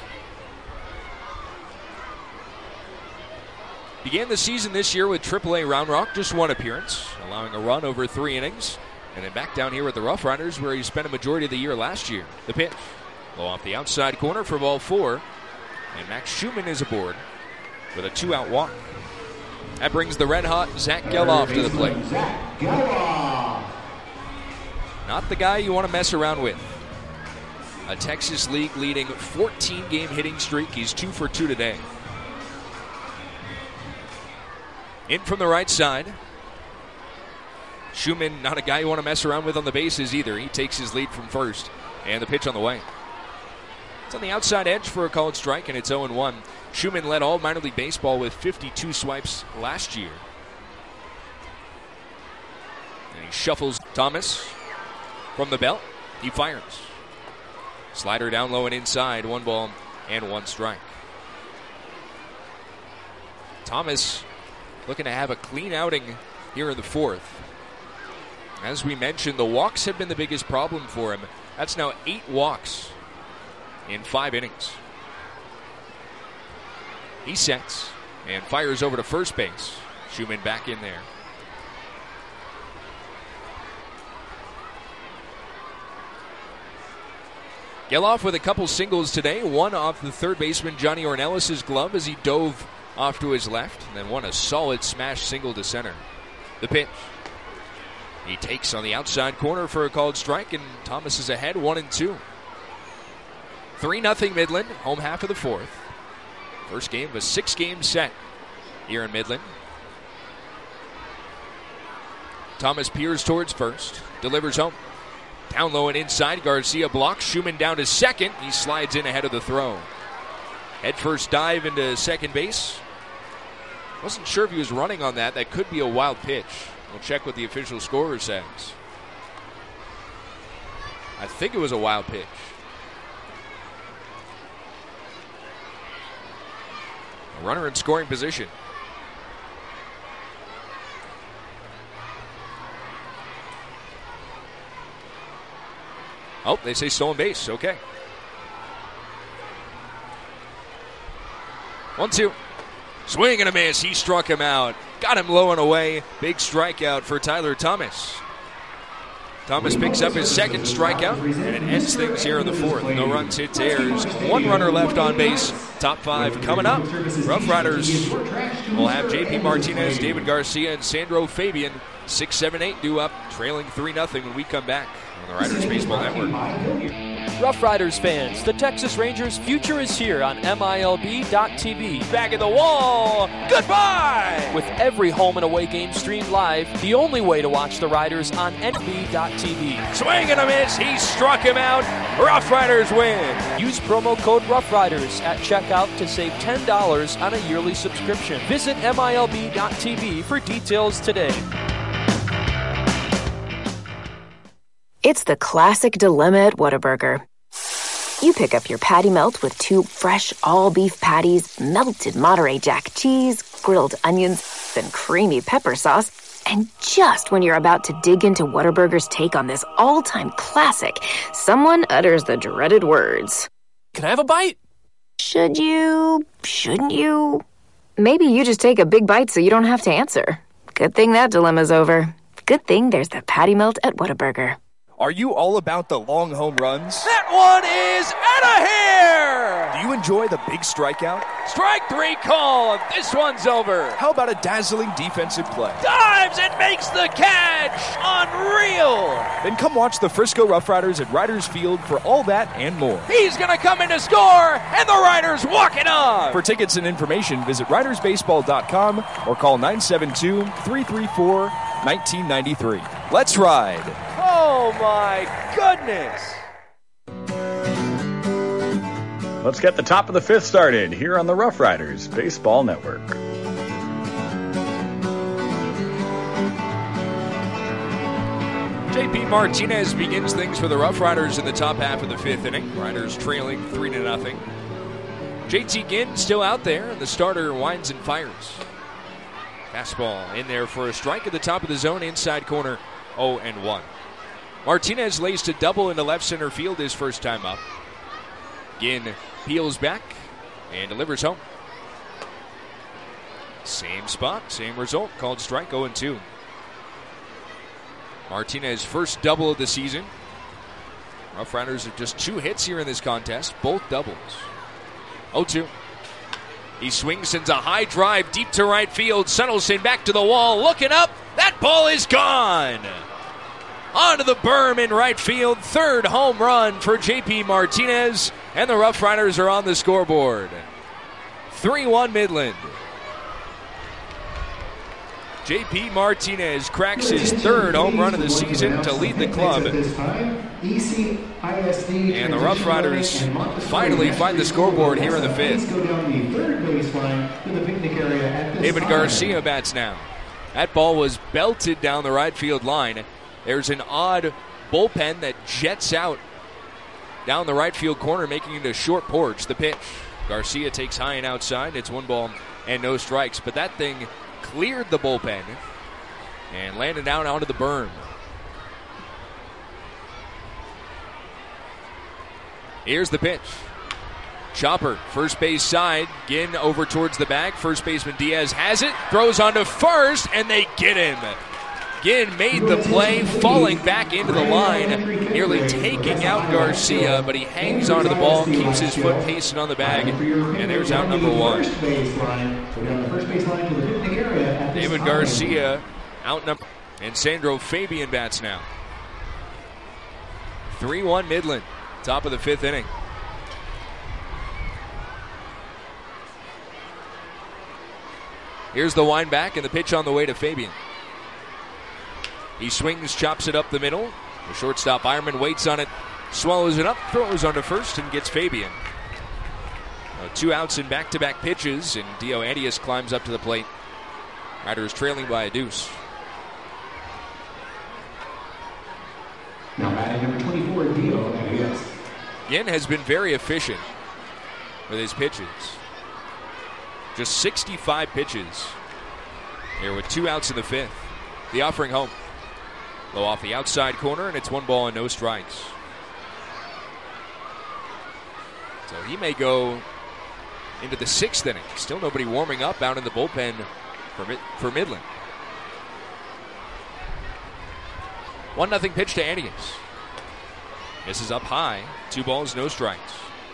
Began the season this year with AAA Round Rock, just 1 appearance, allowing a run over 3 innings. And then back down here with the Rough Riders, where he spent a majority of the year last year. The pitch. Low off the outside corner for ball 4. And Max Schumann is aboard with a 2-out walk. That brings the red-hot Zach Geloff to the plate. Not the guy you want to mess around with. A Texas League leading 14-game hitting streak. He's 2 for 2 today. In from the right side. Schumann, not a guy you want to mess around with on the bases either. He takes his lead from first. And the pitch on the way. It's on the outside edge for a called strike, and it's 0-1. Schumann led all minor league baseball with 52 swipes last year. And he shuffles Thomas from the belt. He fires. Slider down low and inside. 1 ball and 1 strike. Thomas looking to have a clean outing here in the 4th. As we mentioned, the walks have been the biggest problem for him. That's now 8 walks in 5 innings. He sets and fires over to first base. Schumann back in there. Geloff with a couple singles today. 1 off the third baseman Johnny Ornelas' glove as he dove off to his left. And then 1 a solid smash single to center. The pitch. He takes on the outside corner for a called strike, and Thomas is ahead 1-2. 3-0 Midland, home half of the 4th. First game of a 6-game set here in Midland. Thomas peers towards first, delivers home. Down low and inside, Garcia blocks Schumann down to second. He slides in ahead of the throw. Head first dive into second base. Wasn't sure if he was running on that. That could be a wild pitch. We'll check what the official scorer says. I think it was a wild pitch. A runner in scoring position. Oh, they say stolen base. Okay. 1-2. Swing and a miss. He struck him out. Got him low and away. Big strikeout for Tyler Thomas. Thomas picks up his second strikeout, and it ends things here in the 4th. No runs, hits, errors. 1 runner left on base. Top 5 coming up. Rough Riders will have J.P. Martinez, David Garcia, and Sandro Fabian. 6, 7, 8 due up, trailing 3-0 when we come back on the Riders Baseball Network. Rough Riders fans, the Texas Rangers' future is here on MILB.TV. Back at the wall, goodbye! With every home and away game streamed live, the only way to watch the Riders on MILB.TV. Swing and a miss, he struck him out. Rough Riders win. Use promo code Rough Riders at checkout to save $10 on a yearly subscription. Visit MILB.TV for details today. It's the classic dilemma at Whataburger. You pick up your patty melt with 2 fresh all-beef patties, melted Monterey Jack cheese, grilled onions, and creamy pepper sauce. And just when you're about to dig into Whataburger's take on this all-time classic, someone utters the dreaded words. Can I have a bite? Should you? Shouldn't you? Maybe you just take a big bite so you don't have to answer. Good thing that dilemma's over. Good thing there's the patty melt at Whataburger. Are you all about the long home runs? That one is out of here! Do you enjoy the big strikeout? Strike 3 call. This one's over. How about a dazzling defensive play? Dives and makes the catch. Unreal. Then come watch the Frisco Rough Riders at Riders Field for all that and more. He's going to come in to score, and the Riders walk it off. For tickets and information, visit ridersbaseball.com or call 972-334-1993. Let's ride. Oh, my goodness. Let's get the top of the fifth started here on the Rough Riders Baseball Network. JP Martinez begins things for the Rough Riders in the top half of the fifth inning. Riders trailing 3-0. JT Ginn still out there, and the starter winds and fires. Fastball in there for a strike at the top of the zone, inside corner, 0-1. Martinez lays to double into left center field his first time up. Ginn peels back and delivers home. Same spot, same result, called strike, 0-2. Martinez first double of the season. Rough Riders have just 2 hits here in this contest, both doubles. 0-2. He swings, sends a high drive deep to right field. Sundelson back to the wall, looking up. That ball is gone. Onto the berm in right field. Third home run for JP Martinez. And the Rough Riders are on the scoreboard. 3-1 Midland. JP Martinez cracks his third home run of the season to lead the club. And the Rough Riders finally find the scoreboard here in the fifth. David Garcia bats now. That ball was belted down the right field line. There's an odd bullpen that jets out down the right field corner, making it a short porch. The pitch. Garcia takes high and outside. It's 1 ball and no strikes. But that thing cleared the bullpen and landed down onto the berm. Here's the pitch. Chopper, first base side. Ginn over towards the bag. First baseman Diaz has it. Throws onto first, and they get him. Ginn made the play, falling back into the line, nearly taking out Garcia, but he hangs onto the ball, keeps his foot pacing on the bag, and there's out number 1. David Garcia out number, and Sandro Fabian bats now. 3-1 Midland, top of the fifth inning. Here's the wind back and the pitch on the way to Fabian. He swings, chops it up the middle. The shortstop Ironman waits on it, swallows it up, throws onto first, and gets Fabian. 2 outs in back-to-back pitches, and Dio Adias climbs up to the plate. Riders trailing by a deuce. Now batting number 24, Dio Adias. Ginn has been very efficient with his pitches. Just 65 pitches here with 2 outs in the fifth. The offering home. Low off the outside corner, and it's 1 ball and no strikes. So he may go into the 6th inning. Still nobody warming up out in the bullpen for Midland. 1-0 pitch to Adias. This is up high. 2 balls, no strikes.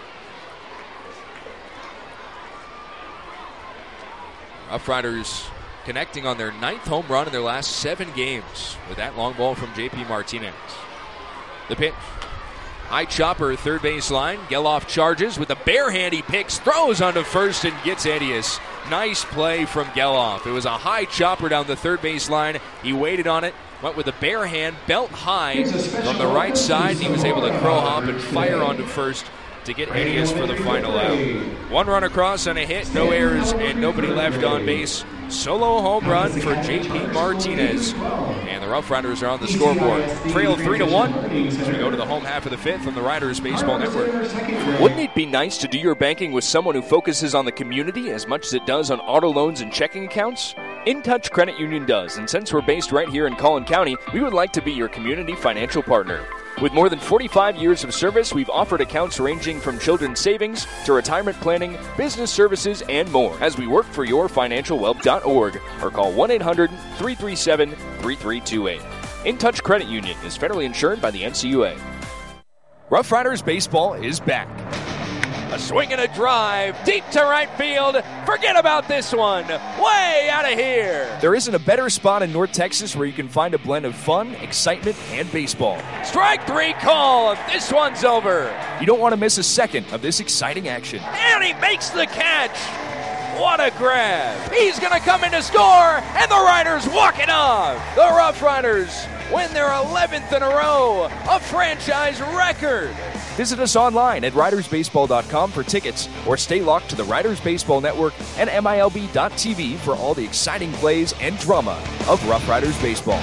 Rough Riders connecting on their 9th home run in their last 7 games with that long ball from JP Martinez. The pitch. High chopper, third base line. Geloff charges with a bare hand. He picks, throws onto first, and gets Adias. Nice play from Geloff. It was a high chopper down the third base line. He waited on it, went with a bare hand, belt high from the right side. He was able to crow hop and fire onto first to get Adias for the final out. 1 run across on a hit, no errors, and nobody left on base. Solo home run for JP Martinez. And the Rough Riders are on the scoreboard. Trail 3-1 as we go to the home half of the fifth on the Riders Baseball Network. Wouldn't it be nice to do your banking with someone who focuses on the community as much as it does on auto loans and checking accounts? InTouch Credit Union does, and since we're based right here in Collin County, we would like to be your community financial partner. With more than 45 years of service, we've offered accounts ranging from children's savings to retirement planning, business services, and more as we work for your financialwealth.org or call 1-800-337-3328. In Touch Credit Union is federally insured by the NCUA. Rough Riders baseball is back. A swing and a drive, deep to right field. Forget about this one. Way out of here. There isn't a better spot in North Texas where you can find a blend of fun, excitement, and baseball. Strike 3 call. This one's over. You don't want to miss a second of this exciting action. And he makes the catch. What a grab. He's going to come in to score, and the Riders walk it off. The Rough Riders win their 11th in a row, a franchise record. Visit us online at ridersbaseball.com for tickets or stay locked to the Riders Baseball Network and MILB.TV for all the exciting plays and drama of Rough Riders baseball.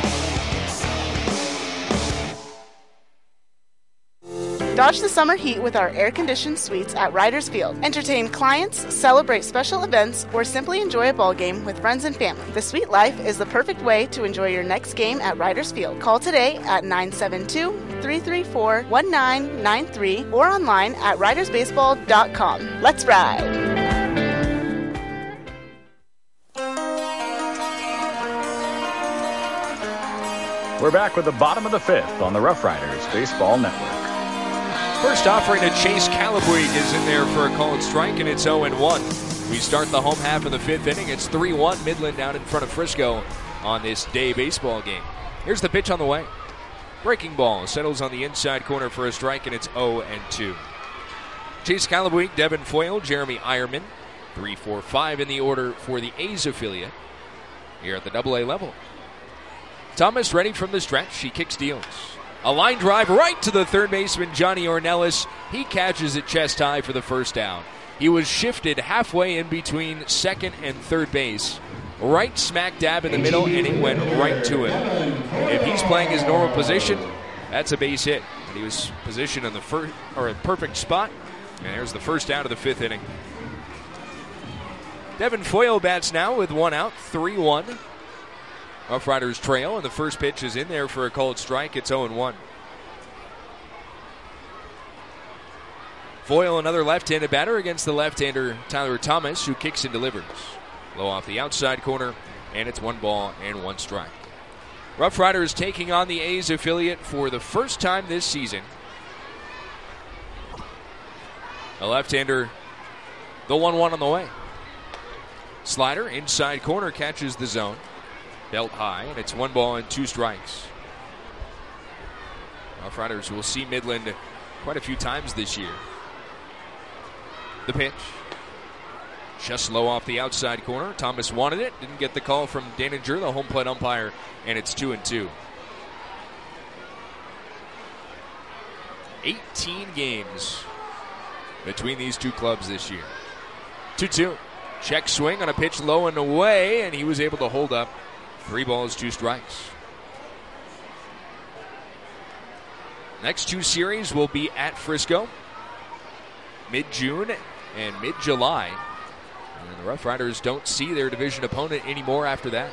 Dodge the summer heat with our air-conditioned suites at Riders Field. Entertain clients, celebrate special events, or simply enjoy a ball game with friends and family. The suite life is the perfect way to enjoy your next game at Riders Field. Call today at 972-334-1993 or online at ridersbaseball.com. Let's ride! We're back with the bottom of the fifth on the Rough Riders Baseball Network. First offering to Chase Calabuig is in there for a called strike, and it's 0-1. We start the home half of the fifth inning. It's 3-1 Midland down in front of Frisco on this day baseball game. Here's the pitch on the way. Breaking ball settles on the inside corner for a strike, and it's 0-2. Chase Calabuig, Devin Foyle, Jeremy Eierman, 3, 4, 5 in the order for the A's affiliate here at the AA level. Thomas ready from the stretch. He kicks, deals. A line drive right to the third baseman, Johnny Ornelas. He catches it chest high for the first down. He was shifted halfway in between second and third base, right smack dab in the middle, and it went right to him. If he's playing his normal position, that's a base hit. And he was positioned in the perfect spot, and there's the first out of the fifth inning. Devin Foyle bats now with one out, 3-1. Rough Riders trail, and the first pitch is in there for a called strike. It's 0-1. Foyle, another left-handed batter against the left-hander Tyler Thomas, who kicks and delivers. Low off the outside corner, and it's 1-1 strike. Rough Riders taking on the A's affiliate for the first time this season. A left-hander, the 1-1 on the way. Slider, inside corner, catches the zone. Belt high, and it's 1-2 strikes. Rough Riders will see Midland quite a few times this year. The pitch. Just low off the outside corner. Thomas wanted it. Didn't get the call from Daninger, the home plate umpire, and it's 2-2. 18 games between these two clubs this year. 2-2. Check swing on a pitch low and away, and he was able to hold up. 3 balls, 2 strikes. Next two series will be at Frisco, mid-June and mid-July. And the Rough Riders don't see their division opponent anymore after that.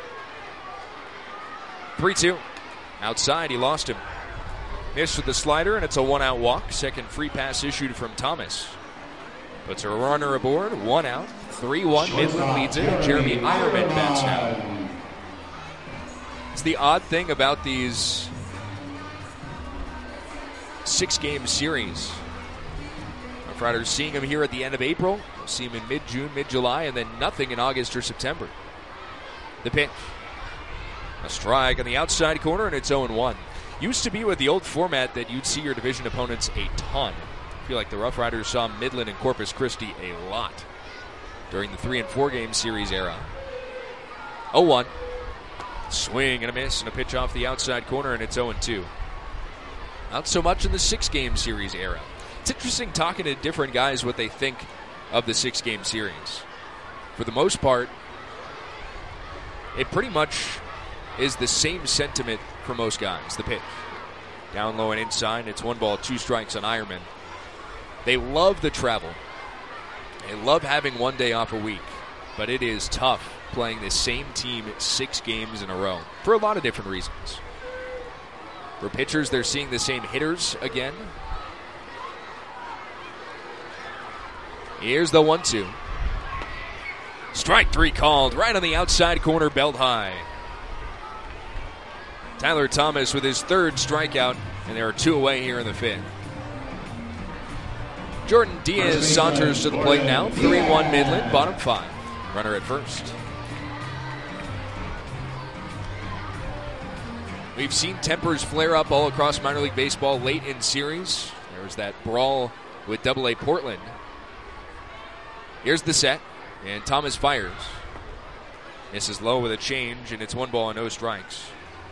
3-2. Outside, he lost him. Missed with the slider, and it's a 1-out walk. Second free pass issued from Thomas. Puts a runner aboard, 1 out. 3-1, Midland leads it, and Jeremy Eierman bats now. It's the odd thing about these 6-game series. Rough Riders seeing him here at the end of April. We'll see him in mid-June, mid-July, and then nothing in August or September. The pitch. A strike on the outside corner, and it's 0-1. Used to be with the old format that you'd see your division opponents a ton. I feel like the Rough Riders saw Midland and Corpus Christi a lot during the 3- and 4-game series era. 0-1. Swing and a miss and a pitch off the outside corner, and it's 0-2. Not so much in the 6-game series era. It's interesting talking to different guys what they think of the 6-game series. For the most part, it pretty much is the same sentiment for most guys. The pitch. Down low and inside. It's 1-2 strikes on Eierman. They love the travel. They love having one day off a week. But it is tough playing the same team 6 games in a row for a lot of different reasons. For pitchers, they're seeing the same hitters again. Here's the 1-2. Strike 3 called right on the outside corner, belt high. Tyler Thomas with his third strikeout, and there are 2 away here in the 5th. Jordan Diaz saunters to the plate now. 3-1 Midland, bottom 5. Runner at first. We've seen tempers flare up all across minor league baseball late in series. There was that brawl with AA Portland. Here's the set, and Thomas fires. This is low with a change, and it's 1 ball and no strikes.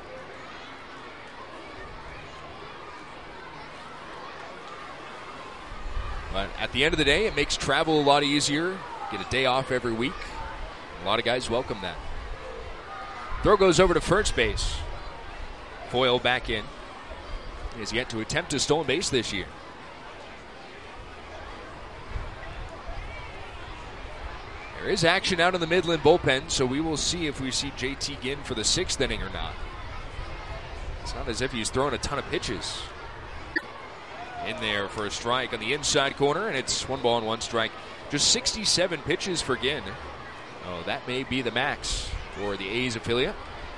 But at the end of the day, it makes travel a lot easier. Get a day off every week. A lot of guys welcome that. Throw goes over to first base. Foyle back in. He has yet to attempt a stolen base this year. There is action out in the Midland bullpen, so we will see if we see JT Ginn for the 6th inning or not. It's not as if he's throwing a ton of pitches. In there for a strike on the inside corner, and it's 1 ball and 1 strike. Just 67 pitches for Ginn. Oh, that may be the max for the A's affiliate.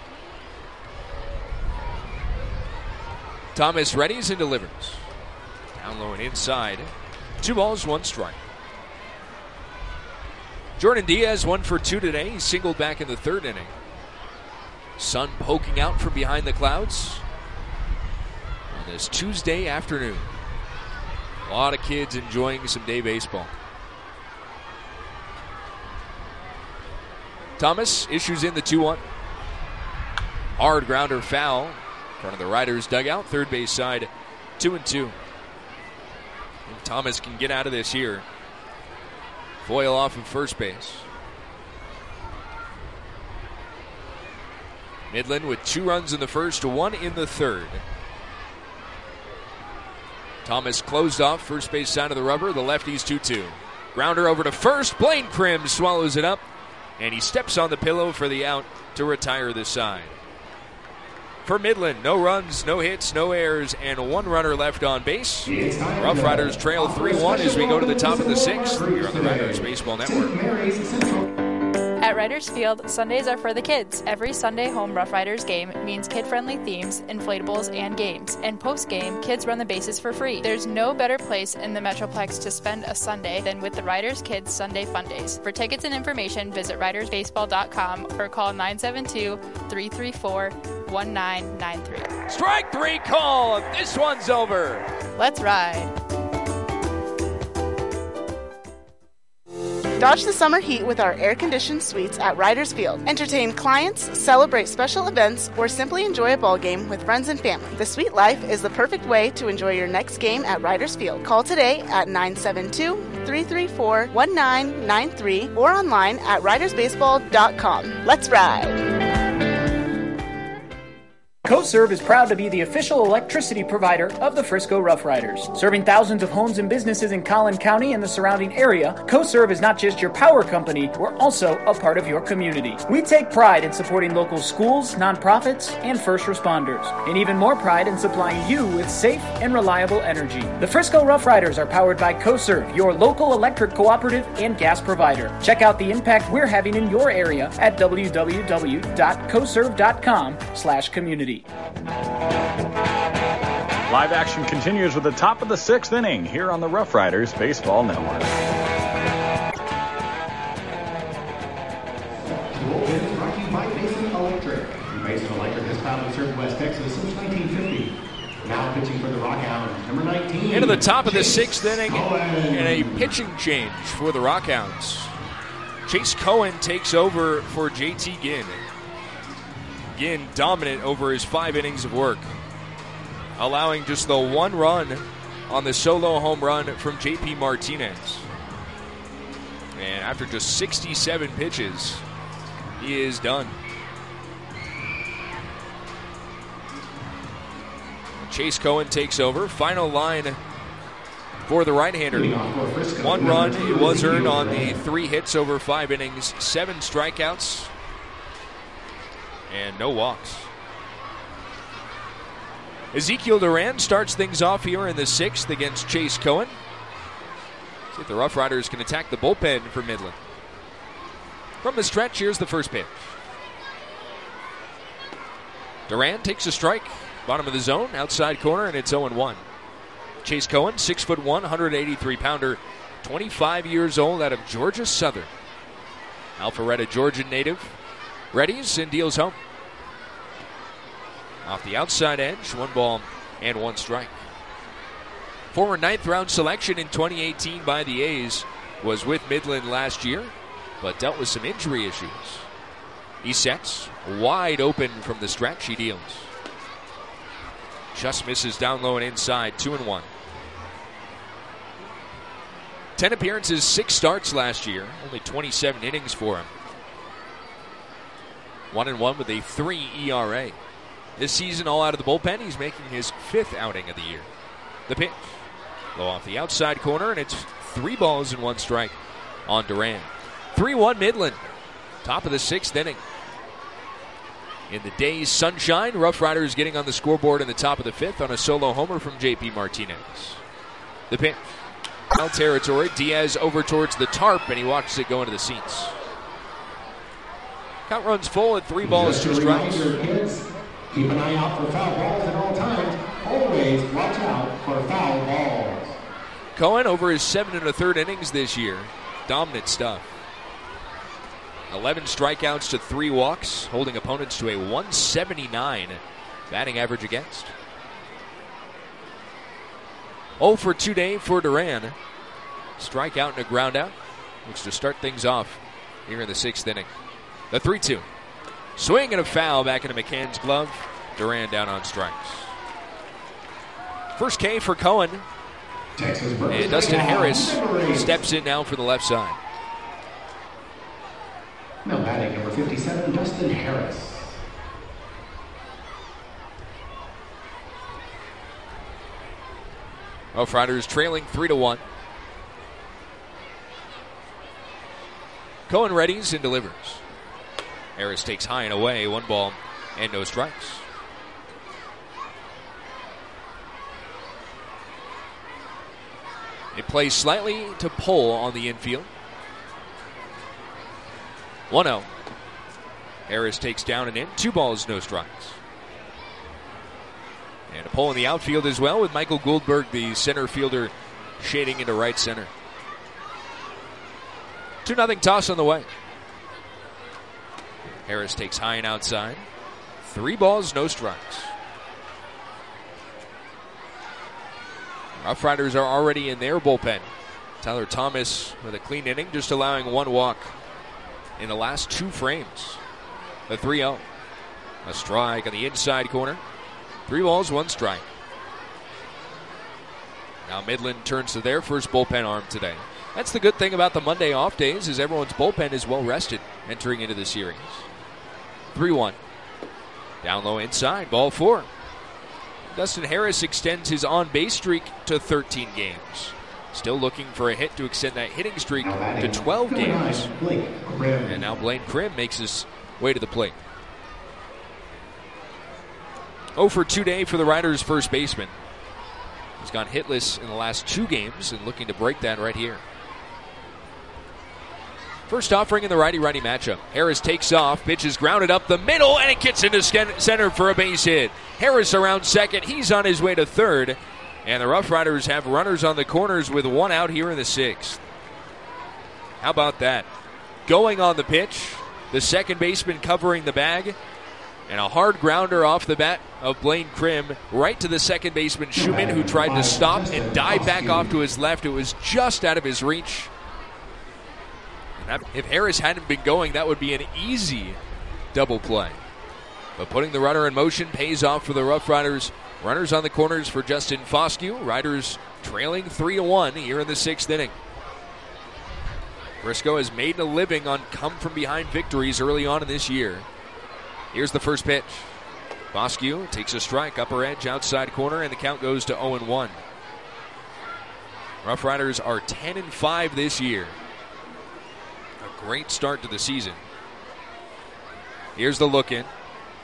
Thomas readies and delivers. Down low and inside. 2 balls, 1 strike. Jordan Diaz 1 for 2 today. He singled back in the 3rd inning. Sun poking out from behind the clouds on this Tuesday afternoon. A lot of kids enjoying some day baseball. Thomas issues in the 2-1. Hard grounder foul in front of the Riders' dugout. Third base side, 2-2. If Thomas can get out of this here. Foyle off of first base. Midland with 2 runs in the first, 1 in the 3rd. Thomas closed off first base side of the rubber. The lefty's 2-2. Grounder over to first. Blaine Krim swallows it up. And he steps on the pillow for the out to retire the side. For Midland, no runs, no hits, no errors, and 1 runner left on base. Rough Riders trail 3-1 as we go to the top of the 6th here on the Riders Baseball Network. At Riders Field, Sundays are for the kids. Every Sunday home Rough Riders game means kid-friendly themes, inflatables, and games. And post-game, kids run the bases for free. There's no better place in the Metroplex to spend a Sunday than with the Riders Kids Sunday Fun Days. For tickets and information, visit ridersbaseball.com or call 972-334-1993. Strike 3 call. This one's over. Let's ride. Dodge the summer heat with our air-conditioned suites at Riders Field. Entertain clients, celebrate special events, or simply enjoy a ball game with friends and family. The suite life is the perfect way to enjoy your next game at Riders Field. Call today at 972-334-1993 or online at ridersbaseball.com. Let's ride! CoServe is proud to be the official electricity provider of the Frisco Rough Riders. Serving thousands of homes and businesses in Collin County and the surrounding area, CoServe is not just your power company, we're also a part of your community. We take pride in supporting local schools, nonprofits, and first responders, and even more pride in supplying you with safe and reliable energy. The Frisco Rough Riders are powered by CoServe, your local electric cooperative and gas provider. Check out the impact we're having in your area at www.coserve.com/community. Live action continues with the top of the 6th inning here on the Rough Riders Baseball Network. Brought to you by Mason Electric. Mason Electric has proudly served West Texas since 1950. Now pitching for the Rockhounds, number 19. Into the top of the 6th inning and a pitching change for the Rockhounds. Chase Cohen takes over for JT Ginn. Ginn dominant over his 5 innings of work, allowing just the 1 run on the solo home run from JP Martinez. And after just 67 pitches, he is done. Chase Cohen takes over. Final line for the right-hander. 1 run, it was earned on the 3 hits over 5 innings, 7 strikeouts, and no walks. Ezekiel Duran starts things off here in the 6th against Chase Cohen. See if the Rough Riders can attack the bullpen for Midland. From the stretch, here's the first pitch. Duran takes a strike. Bottom of the zone, outside corner, and it's 0-1. Chase Cohen, 6'1", 183-pounder, 25 years old, out of Georgia Southern. Alpharetta, Georgian native. Readies and deals home. Off the outside edge, 1 ball and 1 strike. Former 9th round selection in 2018 by the A's, was with Midland last year, but dealt with some injury issues. He sets, wide open from the stretch, he deals. Just misses down low and inside, 2-1. 10 appearances, 6 starts last year, only 27 innings for him. 1-1 with a 3 ERA. This season, all out of the bullpen, he's making his 5th outing of the year. The pitch, low off the outside corner, and it's 3 balls and 1 strike on Duran. 3-1 Midland, top of the 6th inning. In the day's sunshine, Rough Riders getting on the scoreboard in the top of the 5th on a solo homer from J.P. Martinez. The pitch, foul territory. Diaz over towards the tarp, and he watches it go into the seats. Count runs full at 3 balls, 2 strikes. Kids, keep an eye out for foul balls at all times. Always watch out for foul balls. Cohen over his 7 1/3 innings this year. Dominant stuff. 11 strikeouts to 3 walks, holding opponents to a 179 batting average against. 0 for 2 day for Duran. Strikeout and a ground out, which to start things off here in the 6th inning. The 3-2. Swing and a foul back into McCann's glove. Duran down on strikes. First K for Cohen. And Dustin Harris steps in now for the left side. Now batting number 57, Dustin Harris. Rough Riders trailing 3-1. Cohen readies and delivers. Harris takes high and away, 1 ball and no strikes. It plays slightly to pull on the infield. 1-0. Harris takes down and in. 2 balls, no strikes. And a pull in the outfield as well with Michael Goldberg, the center fielder, shading into right center. 2-0 toss on the way. Harris takes high and outside. 3 balls, no strikes. Rough Riders are already in their bullpen. Tyler Thomas with a clean inning, just allowing 1 walk in the last 2 frames. The 3-0. A strike on the inside corner. 3 balls, 1 strike. Now Midland turns to their first bullpen arm today. That's the good thing about the Monday off days, is everyone's bullpen is well rested entering into the series. 3-1. Down low inside, ball 4. Dustin Harris extends his on-base streak to 13 games. Still looking for a hit to extend that hitting streak to 12 games. And now Blaine Krim makes his way to the plate. 0 for 2 day for the Riders' first baseman. He's gone hitless in the last 2 games and looking to break that right here. First offering in the righty-righty matchup. Harris takes off, pitch is grounded up the middle, and it gets into center for a base hit. Harris around second. He's on his way to third. And the Rough Riders have runners on the corners with 1 out here in the 6th. How about that? Going on the pitch, the second baseman covering the bag, and a hard grounder off the bat of Blaine Krim right to the second baseman Schumann, who tried to stop and dive back off to his left. It was just out of his reach. And if Harris hadn't been going, that would be an easy double play. But putting the runner in motion pays off for the Rough Riders. Runners on the corners for Justin Foscue. Riders trailing 3-1 here in the 6th inning. Briscoe has made a living on come-from-behind victories early on in this year. Here's the first pitch. Foscue takes a strike, upper edge, outside corner, and the count goes to 0-1. Rough Riders are 10-5 this year. A great start to the season. Here's the look in.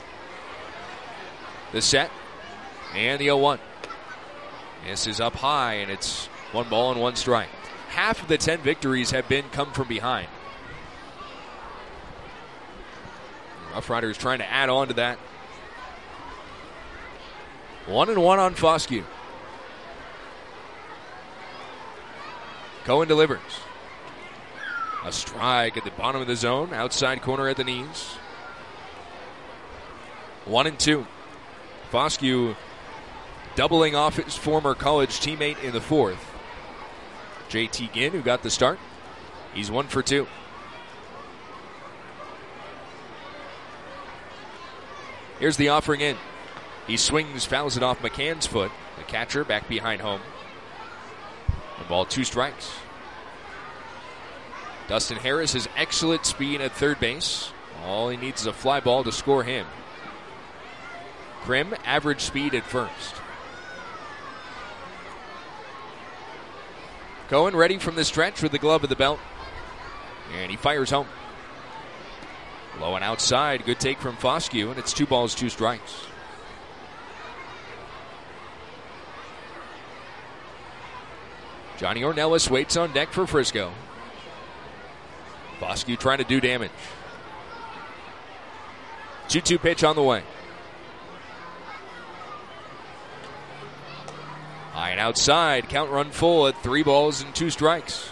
The set. And the 0-1. This is up high, and it's 1 ball and 1 strike. Half of the 10 victories have been come from behind. Rough Riders trying to add on to that 1-1 on Foscue. Cohen delivers. A strike at the bottom of the zone, outside corner at the knees. 1-2. Foscue doubling off his former college teammate in the fourth. J.T. Ginn, who got the start, he's 1 for 2. Here's the offering in. He swings, fouls it off McCann's foot. The catcher back behind home. The ball, 2 strikes. Dustin Harris has excellent speed at third base. All he needs is a fly ball to score him. Krim, average speed at first. Cohen ready from the stretch with the glove of the belt. And he fires home. Low and outside. Good take from Foscue, and it's 2 balls, 2 strikes. Johnny Ornelas waits on deck for Frisco. Foscue trying to do damage. 2-2 pitch on the way. High and outside. Count run full at 3 balls and 2 strikes.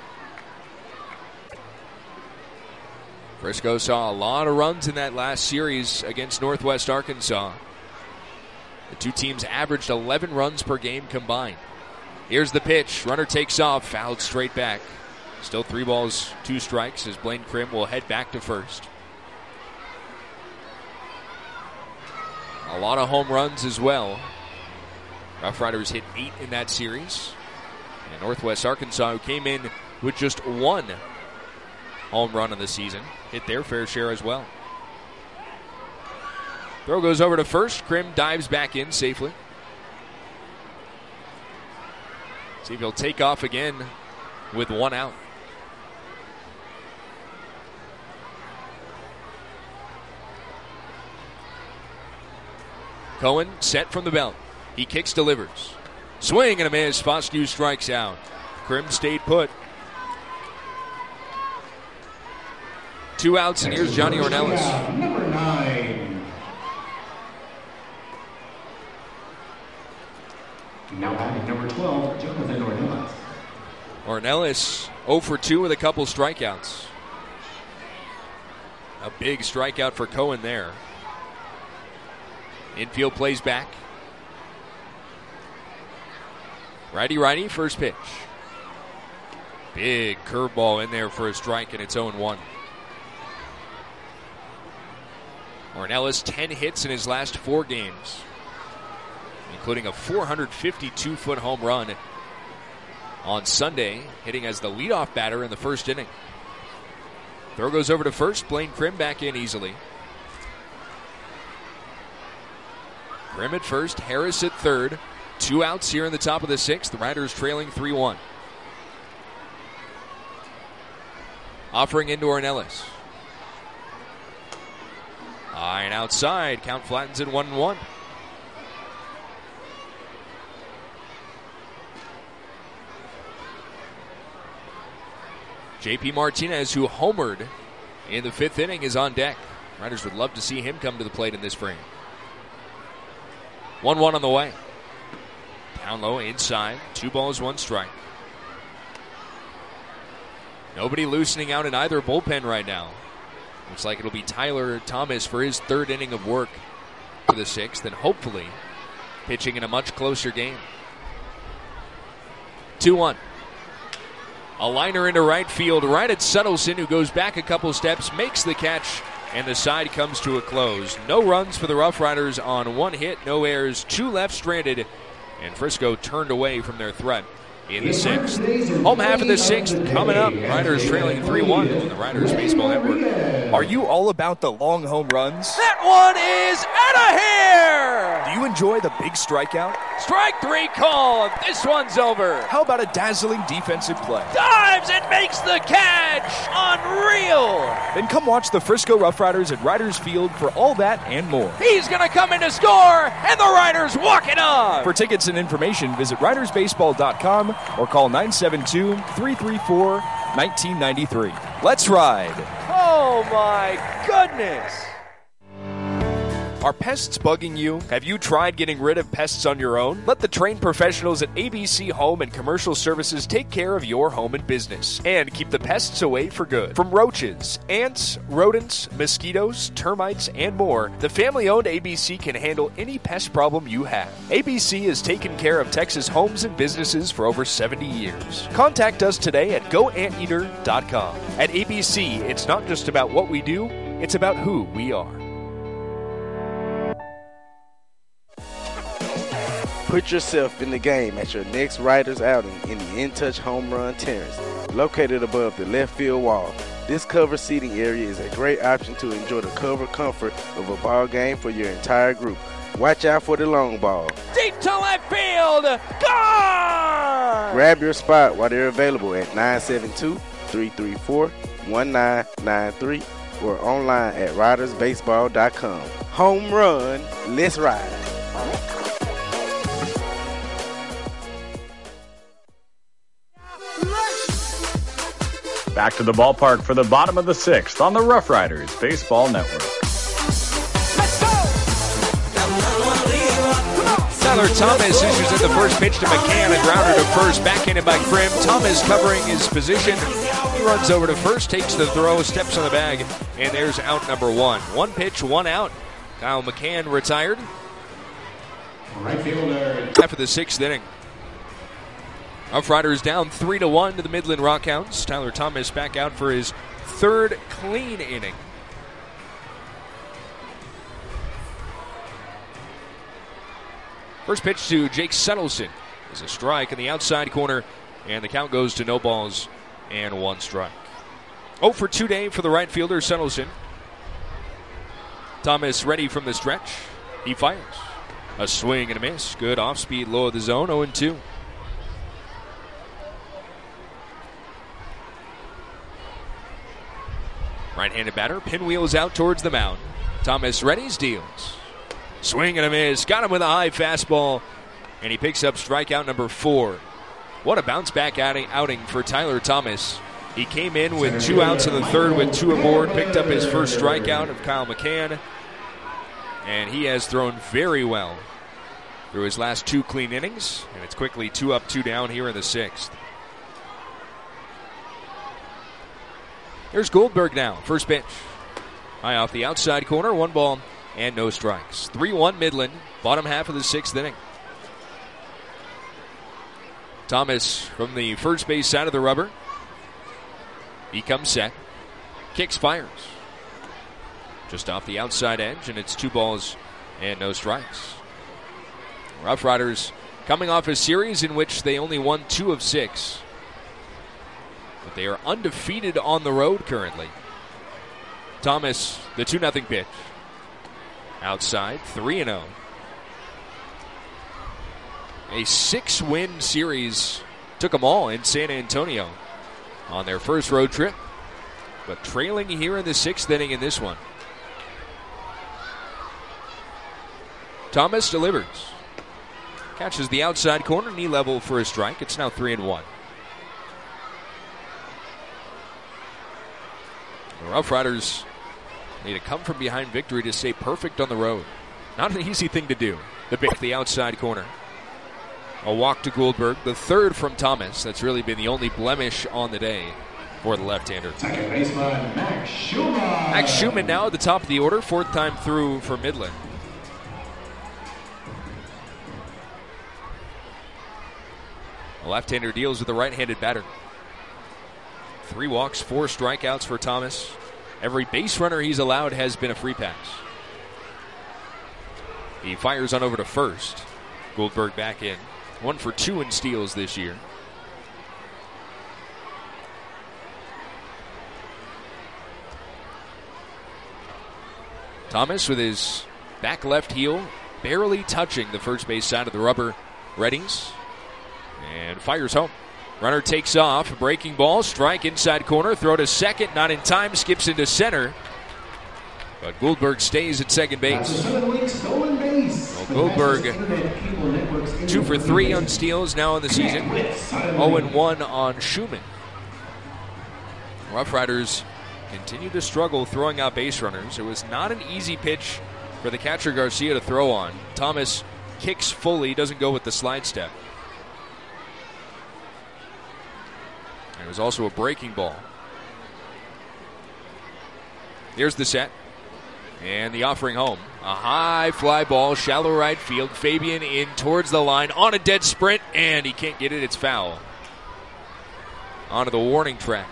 Frisco saw a lot of runs in that last series against Northwest Arkansas. The two teams averaged 11 runs per game combined. Here's the pitch. Runner takes off, fouled straight back. Still 3 balls, 2 strikes as Blaine Krim will head back to first. A lot of home runs as well. Rough Riders hit 8 in that series. And Northwest Arkansas, who came in with just 1 home run of the season, hit their fair share as well. Throw goes over to first. Krim dives back in safely. See if he'll take off again with 1 out. Cohen set from the belt. He kicks, delivers. Swing and a miss. Foscue strikes out. Krim stayed put. 2 outs, and here's Johnny Ornelas. Number 9. Now batting number 12, Jonathan Ornelas. Ornelas 0 for 2 with a couple strikeouts. A big strikeout for Cohen there. Infield plays back. Righty, first pitch. Big curveball in there for a strike, and it's 0-1. Ornelas 10 hits in his last 4 games, including a 452-foot home run on Sunday, hitting as the leadoff batter in the first inning. Throw goes over to first. Blaine Krim back in easily. Krim at first, Harris at third. 2 outs here in the top of the 6th. The Riders trailing 3-1. Offering into Ornelas. High and outside. Count flattens at 1-1. JP Martinez, who homered in the 5th inning, is on deck. Riders would love to see him come to the plate in this frame. 1-1 on the way. Down low, inside. 2 balls, 1 strike. Nobody loosening out in either bullpen right now. Looks like it'll be Tyler Thomas for his 3rd inning of work for the 6th, and hopefully pitching in a much closer game. 2-1. A liner into right field, right at Suttleson, who goes back a couple steps, makes the catch, and the side comes to a close. No runs for the Rough Riders on 1 hit, no errors, 2 left stranded, and Frisco turned away from their threat in the 6th. Home half of the 6th coming up. Riders trailing 3-1 on the Riders Baseball Network. Are you all about the long home runs? That one is out of here! Do you enjoy the big strikeout? Strike 3 call. This one's over. How about a dazzling defensive play? Dives and makes the catch. Unreal. Then come watch the Frisco Rough Riders at Riders Field for all that and more. He's going to come in to score, and the Riders walk it on. For tickets and information, visit ridersbaseball.com or call 972-334-1993. Let's ride. Oh, my goodness. Are pests bugging you? Have you tried getting rid of pests on your own? Let the trained professionals at ABC Home and Commercial Services take care of your home and business and keep the pests away for good. From roaches, ants, rodents, mosquitoes, termites, and more, the family-owned ABC can handle any pest problem you have. ABC has taken care of Texas homes and businesses for over 70 years. Contact us today at goanteater.com. At ABC, it's not just about what we do, it's about who we are. Put yourself in the game at your next Riders outing in the In Touch Home Run Terrace, located above the left field wall. This covered seating area is a great option to enjoy the cover comfort of a ball game for your entire group. Watch out for the long ball. Deep to left field, gone! Grab your spot while they're available at 972-334-1993 or online at ridersbaseball.com. Home run, let's ride. Back to the ballpark for the bottom of the sixth on the Rough Riders Baseball Network. Tyler Thomas issues in the first pitch to McCann, a grounder to first, backhanded by Grimm. Thomas covering his position. He runs over to first, takes the throw, steps on the bag, and there's out number one. One pitch, one out. Kyle McCann retired. Right fielder. After the sixth inning. Rough Riders down 3-1 to the Midland Rockhounds. Tyler Thomas back out for his third clean inning. First pitch to Jake Settleson is a strike in the outside corner, and the count goes to no balls and one strike. 0 for 2 day for the right fielder, Settleson. Thomas ready from the stretch. He fires. A swing and a miss. Good off-speed, low of the zone, 0-2. Right-handed batter, pinwheels out towards the mound. Thomas ready, deals. Swing and a miss. Got him with a high fastball, and he picks up strikeout number 4. What a bounce-back outing for Tyler Thomas. He came in with 2 outs in the third with 2 aboard, picked up his first strikeout of Kyle McCann, and he has thrown very well through his last 2 clean innings, and it's quickly 2 up, 2 down here in the 6th. Here's Goldberg now, first pitch. High off the outside corner, 1 ball and no strikes. 3-1 Midland, bottom half of the 6th inning. Thomas from the first base side of the rubber. He comes set. Kicks, fires. Just off the outside edge, and it's 2 balls and no strikes. Rough Riders coming off a series in which they only won 2 of 6. But they are undefeated on the road currently. Thomas, the 2-0 pitch. Outside, 3-0. A 6-win series took them all in San Antonio on their first road trip, but trailing here in the 6th inning in this one. Thomas delivers. Catches the outside corner, knee level for a strike. It's now 3-1. The Rough Riders need a come-from-behind victory to stay perfect on the road. Not an easy thing to do. The pick, the outside corner. A walk to Goldberg, the 3rd from Thomas. That's really been the only blemish on the day for the left-hander. Second baseman, Max Schumann. Max Schumann now at the top of the order, 4th time through for Midland. The left-hander deals with the right-handed batter. 3 walks, 4 strikeouts for Thomas. Every base runner he's allowed has been a free pass. He fires on over to first. Goldberg back in. 1 for 2 in steals this year. Thomas with his back left heel barely touching the first base side of the rubber. Readies and fires home. Runner takes off, breaking ball, strike inside corner, throw to second, not in time, skips into center. But Goldberg stays at second base. Well, Goldberg, 2 for 3 on steals now in the season. 0-1 on Schumann. Rough Riders continue to struggle throwing out base runners. It was not an easy pitch for the catcher Garcia to throw on. Thomas kicks fully, doesn't go with the slide step. And it was also a breaking ball. Here's the set. And the offering home. A high fly ball, shallow right field. Fabian in towards the line on a dead sprint, and he can't get it. It's foul. Onto the warning track.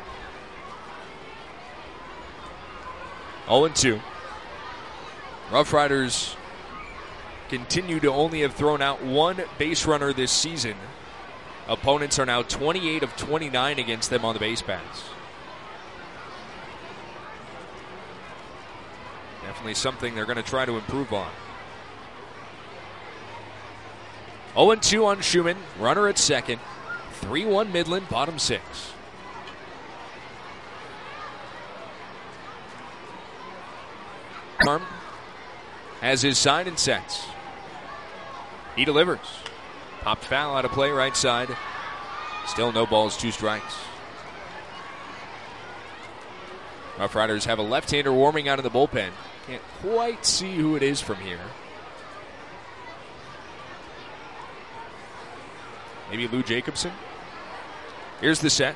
0-2. Rough Riders continue to only have thrown out one base runner this season. Opponents are now 28 of 29 against them on the base paths. Definitely something they're going to try to improve on. 0-2 on Schumann. Runner at second. 3-1 Midland, bottom 6. Arm has his side and sets. He delivers. Popped foul out of play right side. Still no balls, 2 strikes. Rough Riders have a left-hander warming out in the bullpen. Can't quite see who it is from here. Maybe Lou Jacobson. Here's the set.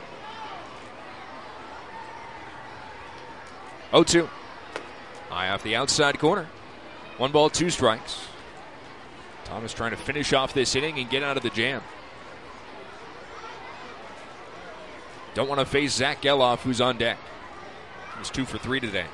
0-2. High off the outside corner. 1 ball, 2 strikes. Thomas trying to finish off this inning and get out of the jam. Don't want to face Zach Geloff, who's on deck. He's 2 for 3 today.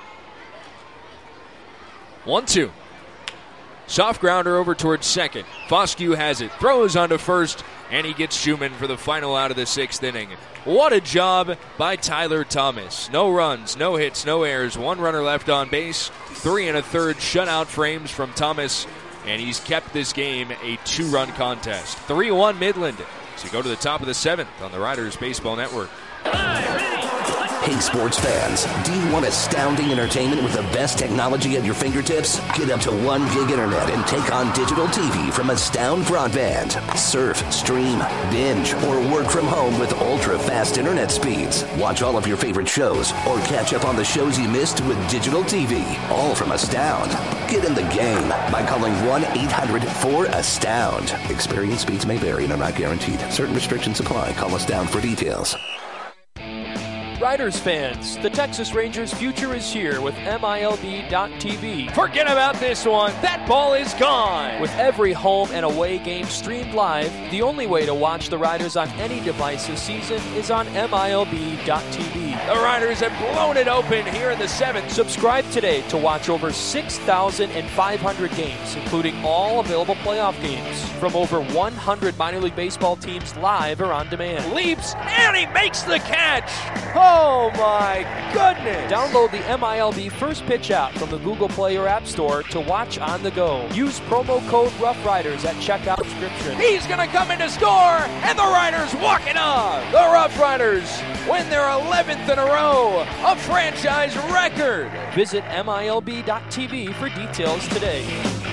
1-2. Soft grounder over towards second. Foscue has it. Throws onto first, and he gets Schumann for the final out of the 6th inning. What a job by Tyler Thomas. No runs, no hits, no errors. 1 runner left on base. 3 1/3 shutout frames from Thomas, and he's kept this game a 2-run contest. 3-1 Midland. So go to the top of the 7th on the Riders Baseball Network. Hey, sports fans, do you want astounding entertainment with the best technology at your fingertips? Get up to 1 gig internet and take on digital TV from Astound Broadband. Surf, stream, binge, or work from home with ultra-fast internet speeds. Watch all of your favorite shows or catch up on the shows you missed with digital TV, all from Astound. Get in the game by calling 1-800-4ASTOUND. Experience speeds may vary and are not guaranteed. Certain restrictions apply. Call Astound for details. Riders fans, the Texas Rangers' future is here with MILB.TV. Forget about this one. That ball is gone. With every home and away game streamed live, the only way to watch the Riders on any device this season is on MILB.TV. The Riders have blown it open here in the 7th. Subscribe today to watch over 6,500 games, including all available playoff games from over 100 minor league baseball teams live or on demand. Leaps, and he makes the catch. Oh my goodness! Download the MILB First Pitch app from the Google Play or App Store to watch on the go. Use promo code Rough Riders at checkout subscription. He's going to come in to score, and the Riders walk it off. The Rough Riders win their 11th in a row, a franchise record. Visit MILB.TV for details today.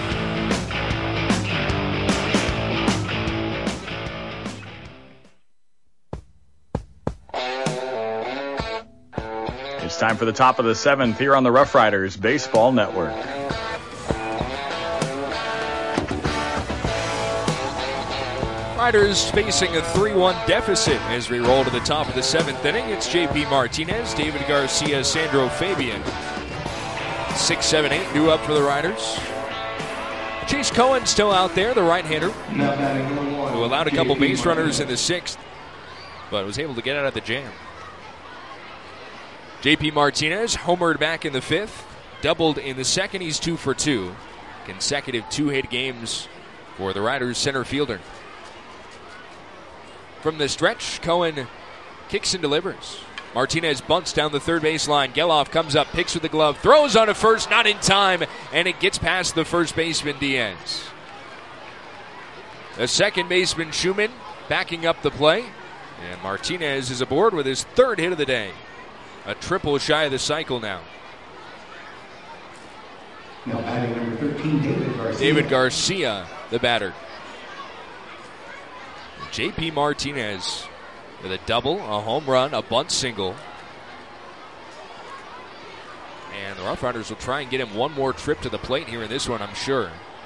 It's time for the top of the 7th here on the Rough Riders Baseball Network. Riders facing a 3-1 deficit as we roll to the top of the 7th inning. It's J.P. Martinez, David Garcia, Sandro Fabian. 6, 7, 8 due up for the Riders. Chase Cohen still out there, the right-hander, who allowed a couple base runners in the 6th, but was able to get out of the jam. J.P. Martinez homered back in the 5th, doubled in the 2nd. He's 2 for 2. Consecutive 2-hit games for the Riders center fielder. From the stretch, Cohen kicks and delivers. Martinez bunts down the third base line. Geloff comes up, picks with the glove, throws on to first, not in time, and it gets past the first baseman, Diaz. The second baseman, Schumann, backing up the play, and Martinez is aboard with his 3rd hit of the day. A triple shy of the cycle now. Now batting number 13, David Garcia. David Garcia, the batter. J.P. Martinez with a double, a home run, a bunt single. And The Rough Riders will try and get him one more trip to the plate here in this one, I'm sure.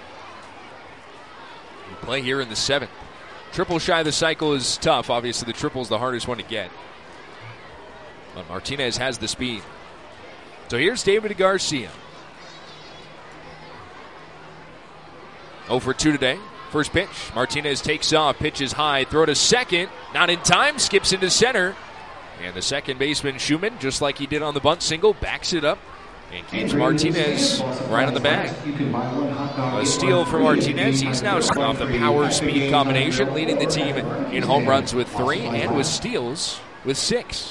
We play here in the 7th. Triple shy of the cycle is tough. Obviously, the triple is the hardest one to get. But Martinez has the speed. So here's David Garcia. 0 for 2 today. First pitch. Martinez takes off, pitches high, throw to second. Not in time, skips into center. And the second baseman, Schumann, just like he did on the bunt single, backs it up and keeps Martinez right on the bag. A steal for Martinez. He's now off the power-speed combination, leading the team in home runs with 3 and with steals with 6.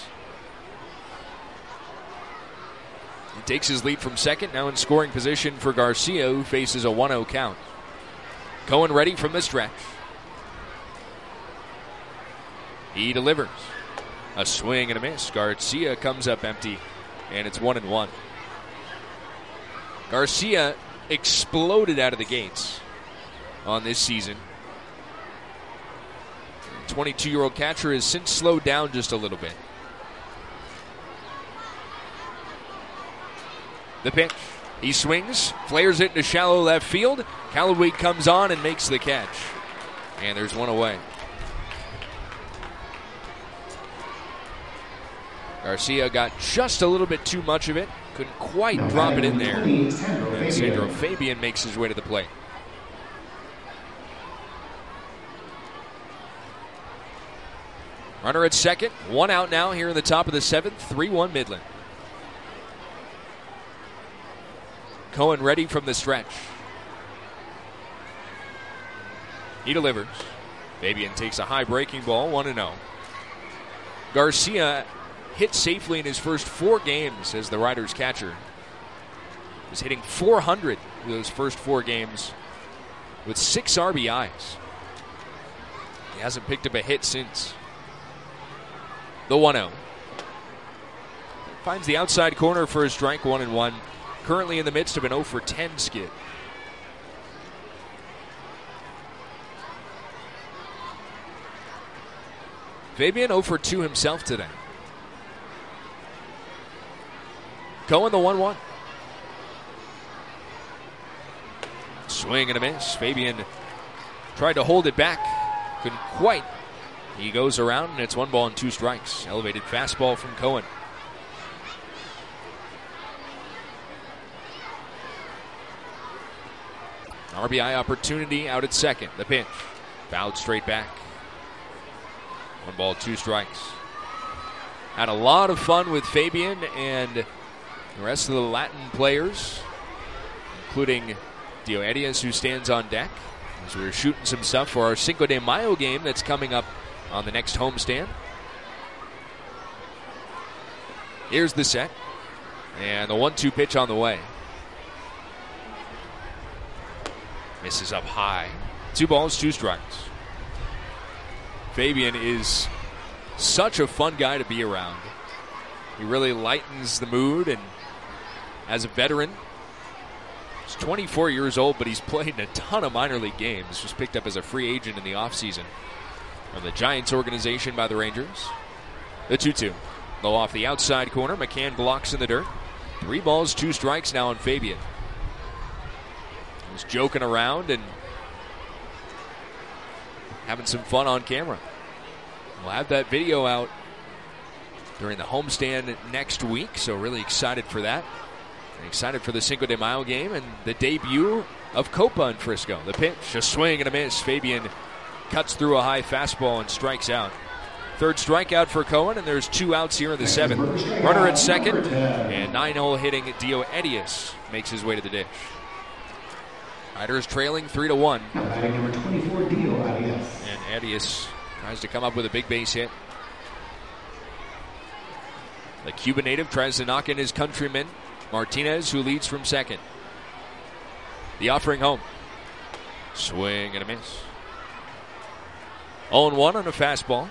He takes his lead from second, now in scoring position for Garcia, who faces a 1-0 count. Cohen ready from the stretch. He delivers. A swing and a miss. Garcia comes up empty, and it's 1-1. Garcia exploded out of the gates on this season. 22-year-old catcher has since slowed down just a little bit. The pitch. He swings, flares it into shallow left field. Callaway comes on and makes the catch. And there's one away. Garcia got just a little bit too much of it. Couldn't quite drop it in there. And Sandro Fabian makes his way to the plate. Runner at second. 1 out now here in the top of the 7th. 3-1 Midland. Cohen ready from the stretch. He delivers. Fabian takes a high breaking ball, 1-0. Garcia hit safely in his first 4 games as the Riders catcher. Was hitting .400 those first 4 games with 6 RBIs. He hasn't picked up a hit since. The 1-0. Finds the outside corner for a strike, 1-1. Currently in the midst of an 0 for 10 skid. Fabian 0 for 2 himself today. Cohen the 1-1. Swing and a miss. Fabian tried to hold it back. Couldn't quite. He goes around and it's 1 ball and 2 strikes. Elevated fastball from Cohen. RBI opportunity out at second. The pitch. Fouled straight back. 1 ball, 2 strikes. Had a lot of fun with Fabian and the rest of the Latin players, including Dio Arias, who stands on deck, as we were shooting some stuff for our Cinco de Mayo game that's coming up on the next homestand. Here's the set. And the 1-2 pitch on the way. Misses up high. 2 balls, 2 strikes. Fabian is such a fun guy to be around. He really lightens the mood, and as a veteran, he's 24 years old, but he's played in a ton of minor league games. Just picked up as a free agent in the offseason from the Giants organization by the Rangers. The 2-2. Low off the outside corner. McCann blocks in the dirt. 3 balls, 2 strikes now on Fabian. Was joking around and having some fun on camera. We'll have that video out during the homestand next week, so really excited for that. And excited for the Cinco de Mayo game and the debut of Copa in Frisco. The pitch, a swing and a miss. Fabian cuts through a high fastball and strikes out. 3rd strikeout for Cohen, and there's 2 outs here in the 7th. Runner at second, and 9-hole hitting Dio Arias makes his way to the dish. Riders trailing 3-1. Number 24, Dio Arias. And Arias tries to come up with a big base hit. The Cuban native tries to knock in his countryman, Martinez, who leads from second. The offering home. Swing and a miss. 0-1 on a fastball.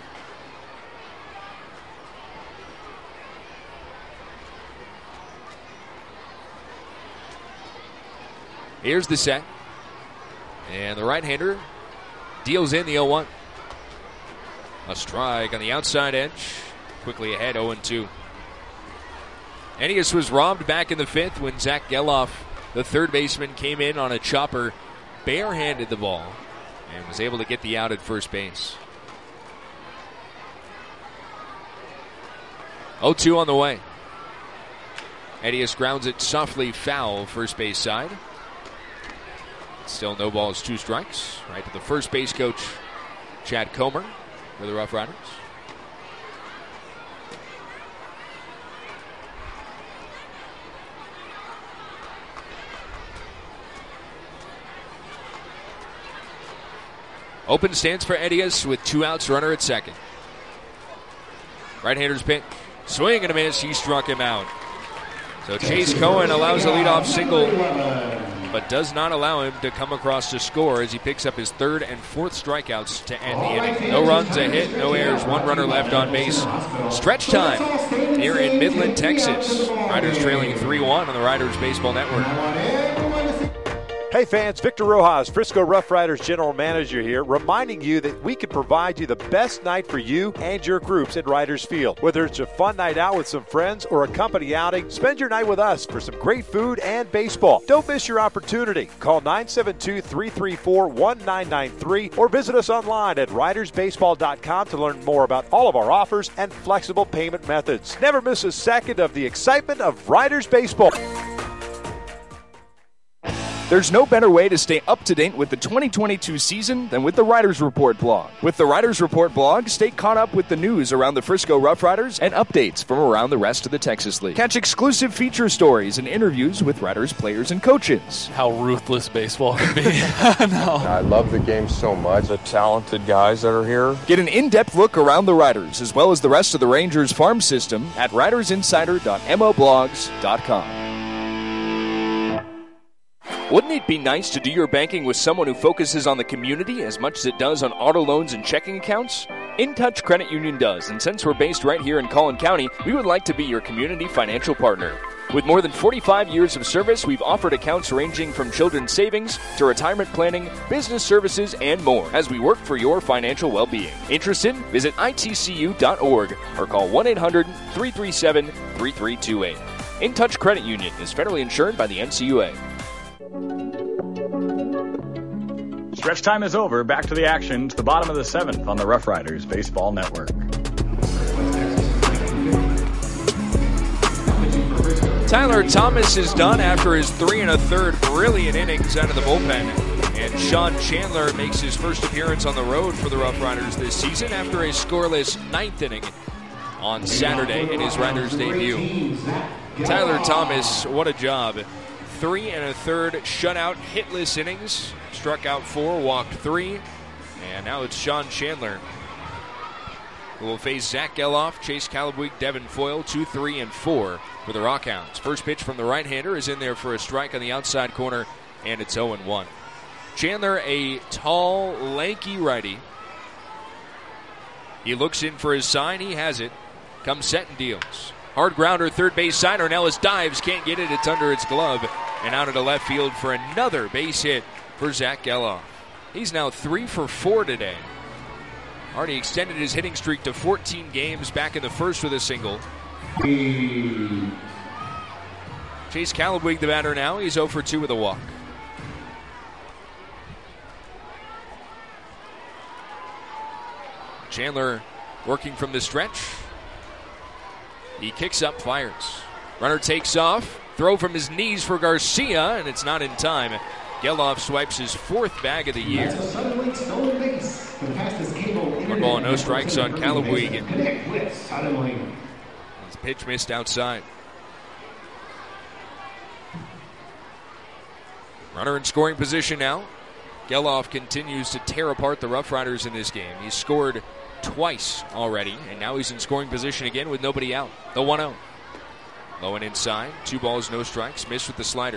Here's the set. And the right-hander deals in the 0-1. A strike on the outside edge. Quickly ahead, 0-2. Ennius was robbed back in the 5th when Zach Geloff, the third baseman, came in on a chopper, barehanded the ball, and was able to get the out at first base. 0-2 on the way. Ennius grounds it softly foul first base side. Still no balls, 2 strikes. Right to the first base coach, Chad Comer, for the Rough Riders. Open stance for Ennius with 2 outs, runner at second. Right-hander's pitch. Swing and a miss. He struck him out. So Chase Cohen allows a leadoff single, but does not allow him to come across to score as he picks up his 3rd and 4th strikeouts to end the inning. No runs, a hit, no errors, 1 runner left on base. Stretch time here in Midland, Texas. Riders trailing 3-1 on the Riders Baseball Network. Hey fans, Victor Rojas, Frisco Rough Riders General Manager here, reminding you that we can provide you the best night for you and your groups at Riders Field. Whether it's a fun night out with some friends or a company outing, spend your night with us for some great food and baseball. Don't miss your opportunity. Call 972-334-1993 or visit us online at ridersbaseball.com to learn more about all of our offers and flexible payment methods. Never miss a second of the excitement of Riders Baseball. There's no better way to stay up to date with the 2022 season than with the Riders Report blog. With the Riders Report blog, stay caught up with the news around the Frisco Rough Riders and updates from around the rest of the Texas League. Catch exclusive feature stories and interviews with Riders players and coaches. How ruthless baseball can be. No. I love the game so much. The talented guys that are here. Get an in-depth look around the Riders as well as the rest of the Rangers farm system at ridersinsider.moblogs.com. Wouldn't it be nice to do your banking with someone who focuses on the community as much as it does on auto loans and checking accounts? InTouch Credit Union does, and since we're based right here in Collin County, we would like to be your community financial partner. With more than 45 years of service, we've offered accounts ranging from children's savings to retirement planning, business services, and more as we work for your financial well-being. Interested? Visit itcu.org or call 1-800-337-3328. InTouch Credit Union is federally insured by the NCUA. Stretch time is over. Back to the action to the bottom of the 7th on the Rough Riders Baseball Network. Tyler Thomas is done after his 3 1/3 brilliant innings out of the bullpen. And Sean Chandler makes his first appearance on the road for the Rough Riders this season after a scoreless 9th inning on Saturday in his Riders debut. Tyler Thomas, what a job. 3 1/3 shutout, hitless innings. Struck out 4, walked 3. And now it's Sean Chandler who will face Zach Geloff, Chase Calabweek, Devin Foyle, 2, 3, and 4 for the Rockhounds. First pitch from the right-hander is in there for a strike on the outside corner, and it's 0-1. Chandler, a tall, lanky righty. He looks in for his sign. He has it. Comes set and deals. Hard grounder, third base side. Ornelas dives, can't get it. It's under its glove. And out into left field for another base hit for Zach Geloff. He's now 3 for 4 today. Already extended his hitting streak to 14 games back in the first with a single. Chase Calabweek, the batter now. He's 0 for 2 with a walk. Chandler working from the stretch. He kicks up, fires. Runner takes off. Throw from his knees for Garcia, and it's not in time. Geloff swipes his 4th bag of the year. 1 ball, no strikes on Calabweek. His pitch missed outside. Runner in scoring position now. Geloff continues to tear apart the Rough Riders in this game. He's scored twice already, and now he's in scoring position again with nobody out. The 1-0. Low and inside. 2 balls, no strikes. Missed with the slider.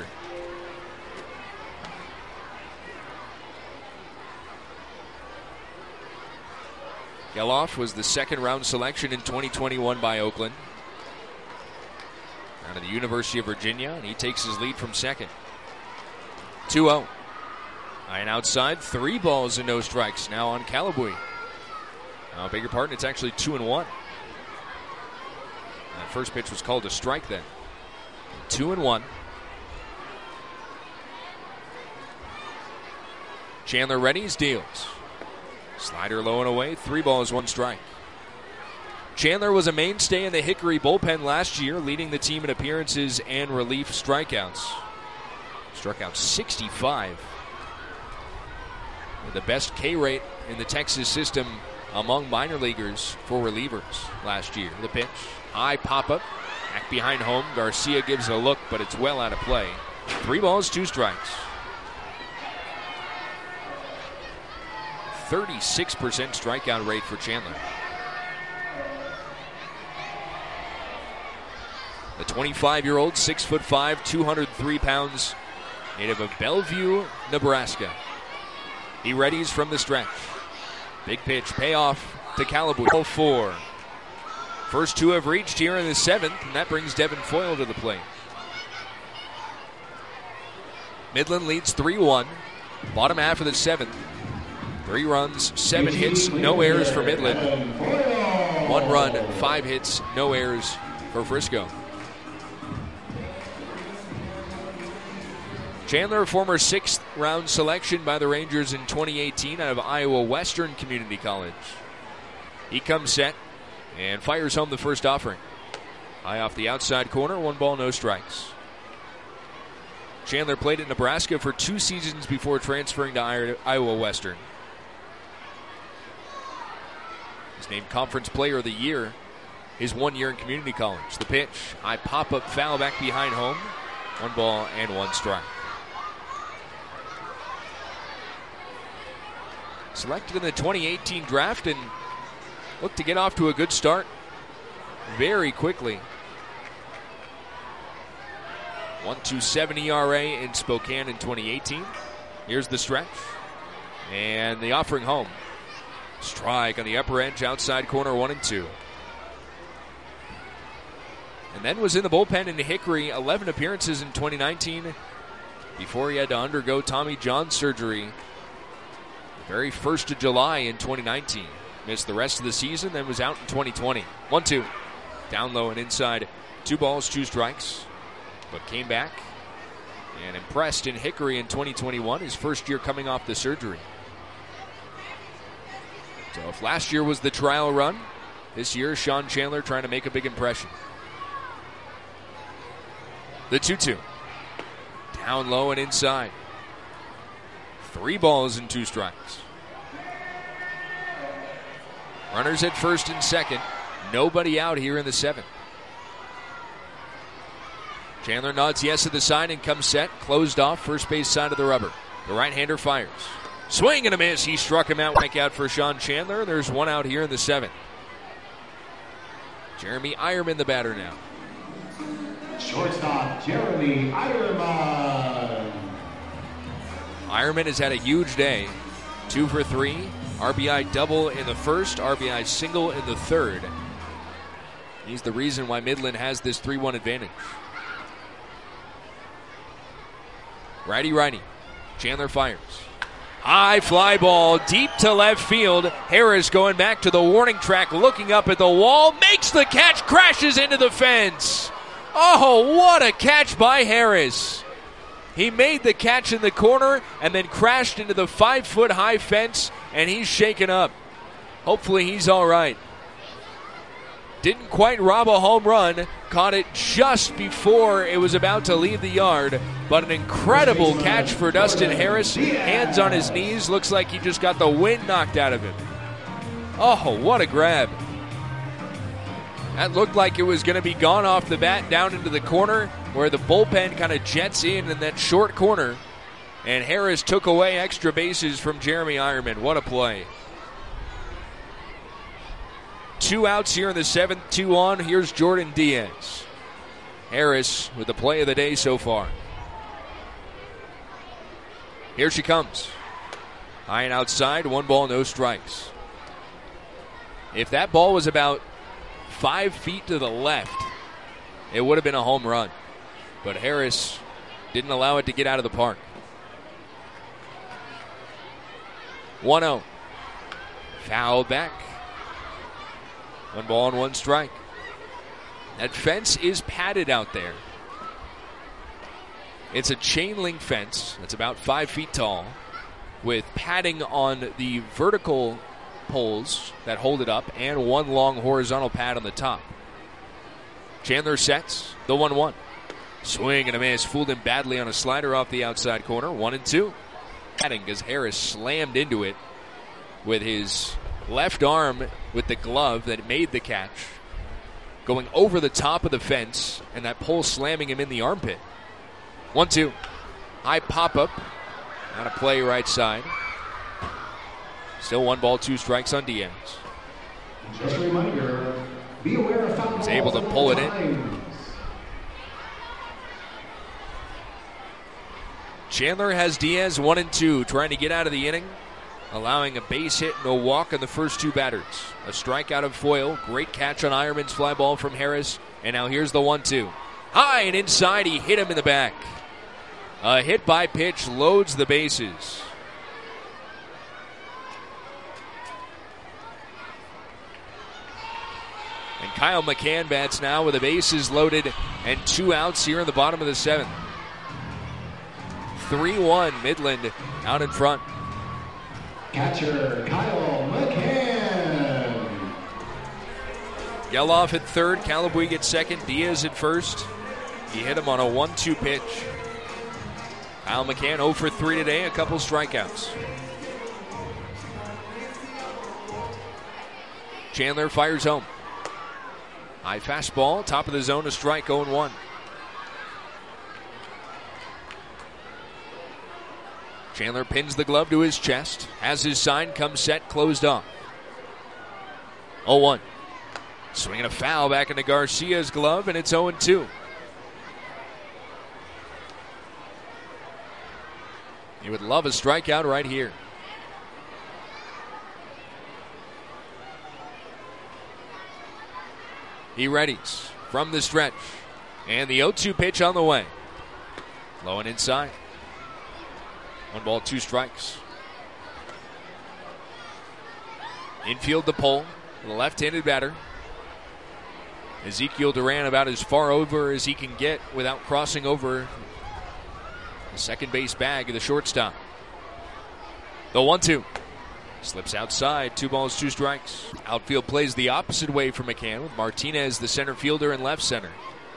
Geloff was the 2nd-round selection in 2021 by Oakland. Out of the University of Virginia, and he takes his lead from second. 2-0. And outside, 3 balls and no strikes now on Calabweek. I beg your pardon, it's actually 2-1. That first pitch was called a strike then. 2-1. Chandler readies, deals. Slider low and away, 3 balls, 1 strike. Chandler was a mainstay in the Hickory bullpen last year, leading the team in appearances and relief strikeouts. Struck out 65. With the best K rate in the Texas system among minor leaguers for relievers last year. The pitch, high pop-up, back behind home. Garcia gives it a look, but it's well out of play. 3 balls, 2 strikes. 36% strikeout rate for Chandler. The 25-year-old, 6'5", 203 pounds, native of Bellevue, Nebraska. He readies from the stretch. Big pitch, payoff to Calabush. 4. First 2 have reached here in the 7th, and that brings Devin Foyle to the plate. Midland leads 3-1. Bottom half of the 7th. 3 runs, 7 hits, no errors for Midland. 1 run, 5 hits, no errors for Frisco. Chandler, a former 6th round selection by the Rangers in 2018 out of Iowa Western Community College. He comes set and fires home the first offering. High off the outside corner, 1 ball, no strikes. Chandler played at Nebraska for 2 seasons before transferring to Iowa Western. He's named Conference Player of the Year his 1 year in community college. The pitch, high pop-up foul back behind home. 1 ball and 1 strike. Selected in the 2018 draft and looked to get off to a good start very quickly. 1.27 ERA in Spokane in 2018. Here's the stretch. And the offering home. Strike on the upper edge, outside corner, 1-2. And then was in the bullpen in Hickory, 11 appearances in 2019 before he had to undergo Tommy John surgery the very 1st of July in 2019. Missed the rest of the season, then was out in 2020. 1-2. Down low and inside. 2 balls, 2 strikes. But came back and impressed in Hickory in 2021, his first year coming off the surgery. So if last year was the trial run, this year Sean Chandler trying to make a big impression. The 2-2. Down low and inside. 3 balls and 2 strikes. Runners at first and second. Nobody out here in the 7th. Chandler nods yes at the sign and comes set. Closed off, first base side of the rubber. The right-hander fires. Swing and a miss. He struck him out. Back out for Sean Chandler. There's 1 out here in the 7th. Jeremy Eierman, the batter now. Shortstop, Jeremy Eierman. Eierman has had a huge day. 2 for 3. RBI double in the first. RBI single in the third. He's the reason why Midland has this 3-1 advantage. Righty. Chandler fires. High fly ball deep to left field. Harris going back to the warning track, looking up at the wall, makes the catch, crashes into the fence. Oh, what a catch by Harris. He made the catch in the corner and then crashed into the 5-foot high fence, and he's shaken up. Hopefully he's all right. Didn't quite rob a home run. Caught it just before it was about to leave the yard. But an incredible catch for Dustin Harris. Hands on his knees. Looks like he just got the wind knocked out of him. Oh, what a grab. That looked like it was going to be gone off the bat down into the corner where the bullpen kind of jets in that short corner. And Harris took away extra bases from Jeremy Eierman. What a play. 2 outs here in the 7th, 2 on. Here's Jordan Diaz. Harris with the play of the day so far. Here she comes. High and outside, 1 ball, no strikes. If that ball was about 5 feet to the left, it would have been a home run. But Harris didn't allow it to get out of the park. 1-0. Foul back. 1 ball and 1 strike. That fence is padded out there. It's a chain link fence that's about 5 feet tall with padding on the vertical poles that hold it up and one long horizontal pad on the top. Chandler sets the 1-1. Swing and a miss. Fooled him badly on a slider off the outside corner. 1-2. Padding as Harris slammed into it with his left arm with the glove that made the catch, going over the top of the fence, and that pole slamming him in the armpit. 1-2. High pop-up. Out of play right side. Still 1 ball, 2 strikes on Diaz. Just a reminder, be aware of foul He's able to pull it in. Chandler has Diaz 1-2, trying to get out of the inning, allowing a base hit and a walk on the first 2 batters. A strikeout of Foyle, great catch on Ironman's fly ball from Harris, and now here's the 1-2. High and inside, he hit him in the back. A hit by pitch loads the bases. And Kyle McCann bats now with the bases loaded and 2 outs here in the bottom of the 7th. 3-1, Midland out in front. Catcher Kyle McCann. Geloff at third, Calabuig at second, Diaz at first. He hit him on a 1-2 pitch. Kyle McCann 0 for 3 today, a couple strikeouts. Chandler fires home. High fastball, top of the zone, a strike, 0-1. Chandler pins the glove to his chest, has his sign, comes set, closed off. 0-1. Swinging a foul back into Garcia's glove, and it's 0-2. He would love a strikeout right here. He readies from the stretch. And the 0-2 pitch on the way. Low and inside. 1 ball, 2 strikes. Infield the pole. The left-handed batter. Ezekiel Duran about as far over as he can get without crossing over the second base bag of the shortstop. The 1-2. Slips outside. 2 balls, 2 strikes. Outfield plays the opposite way for McCann with Martinez, the center fielder, in left center.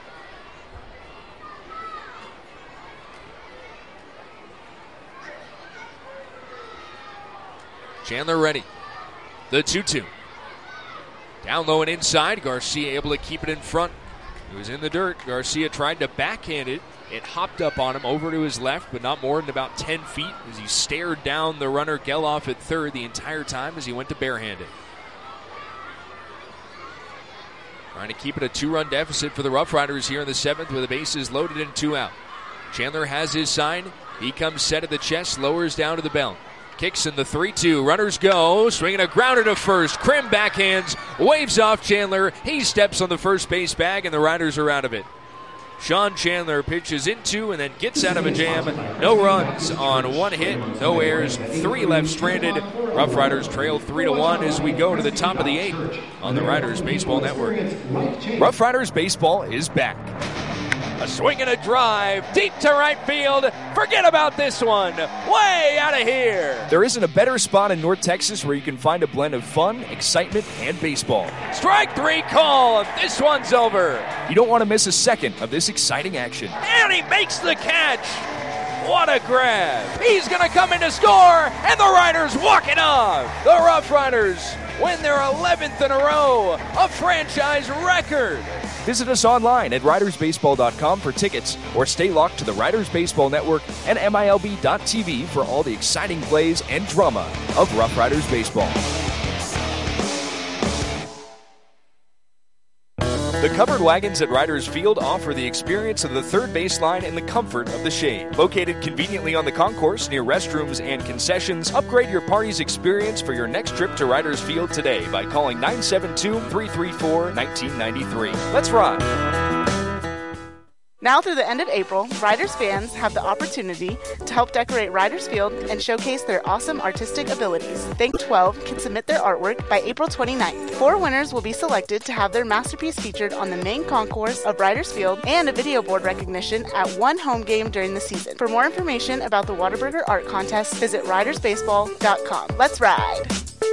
Chandler ready. The 2-2. Down low and inside. Garcia able to keep it in front. It was in the dirt. Garcia tried to backhand it. It hopped up on him over to his left, but not more than about 10 feet as he stared down the runner Geloff at third the entire time as he went to barehanded. Trying to keep it a 2-run deficit for the Rough Riders here in the 7th with the bases loaded and 2 out. Chandler has his sign. He comes set at the chest, lowers down to the belt. Kicks in the 3-2. Runners go. Swinging a grounder to first. Krim backhands. Waves off Chandler. He steps on the first base bag, and the Riders are out of it. Sean Chandler pitches into and then gets out of a jam. No runs on 1 hit. No errors. 3 left stranded. Rough Riders trail 3-1 as we go to the top of the 8th on the Riders Baseball Network. Rough Riders Baseball is back. A swing and a drive deep to right field. Forget about this one. Way out of here. There isn't a better spot in North Texas where you can find a blend of fun, excitement, and baseball. Strike 3 call. This one's over. You don't want to miss a second of this exciting action. And he makes the catch. What a grab. He's going to come in to score, and the Riders walk it off. The Rough Riders win their 11th in a row, a franchise record. Visit us online at ridersbaseball.com for tickets or stay locked to the Riders Baseball Network and MILB.TV for all the exciting plays and drama of Rough Riders Baseball. The covered wagons at Riders Field offer the experience of the third baseline in the comfort of the shade. Located conveniently on the concourse near restrooms and concessions, upgrade your party's experience for your next trip to Riders Field today by calling 972-334-1993. Let's ride! Now through the end of April, Riders fans have the opportunity to help decorate Riders Field and showcase their awesome artistic abilities. Think 12 can submit their artwork by April 29th. 4 winners will be selected to have their masterpiece featured on the main concourse of Riders Field and a video board recognition at one home game during the season. For more information about the Whataburger Art Contest, visit ridersbaseball.com. Let's ride!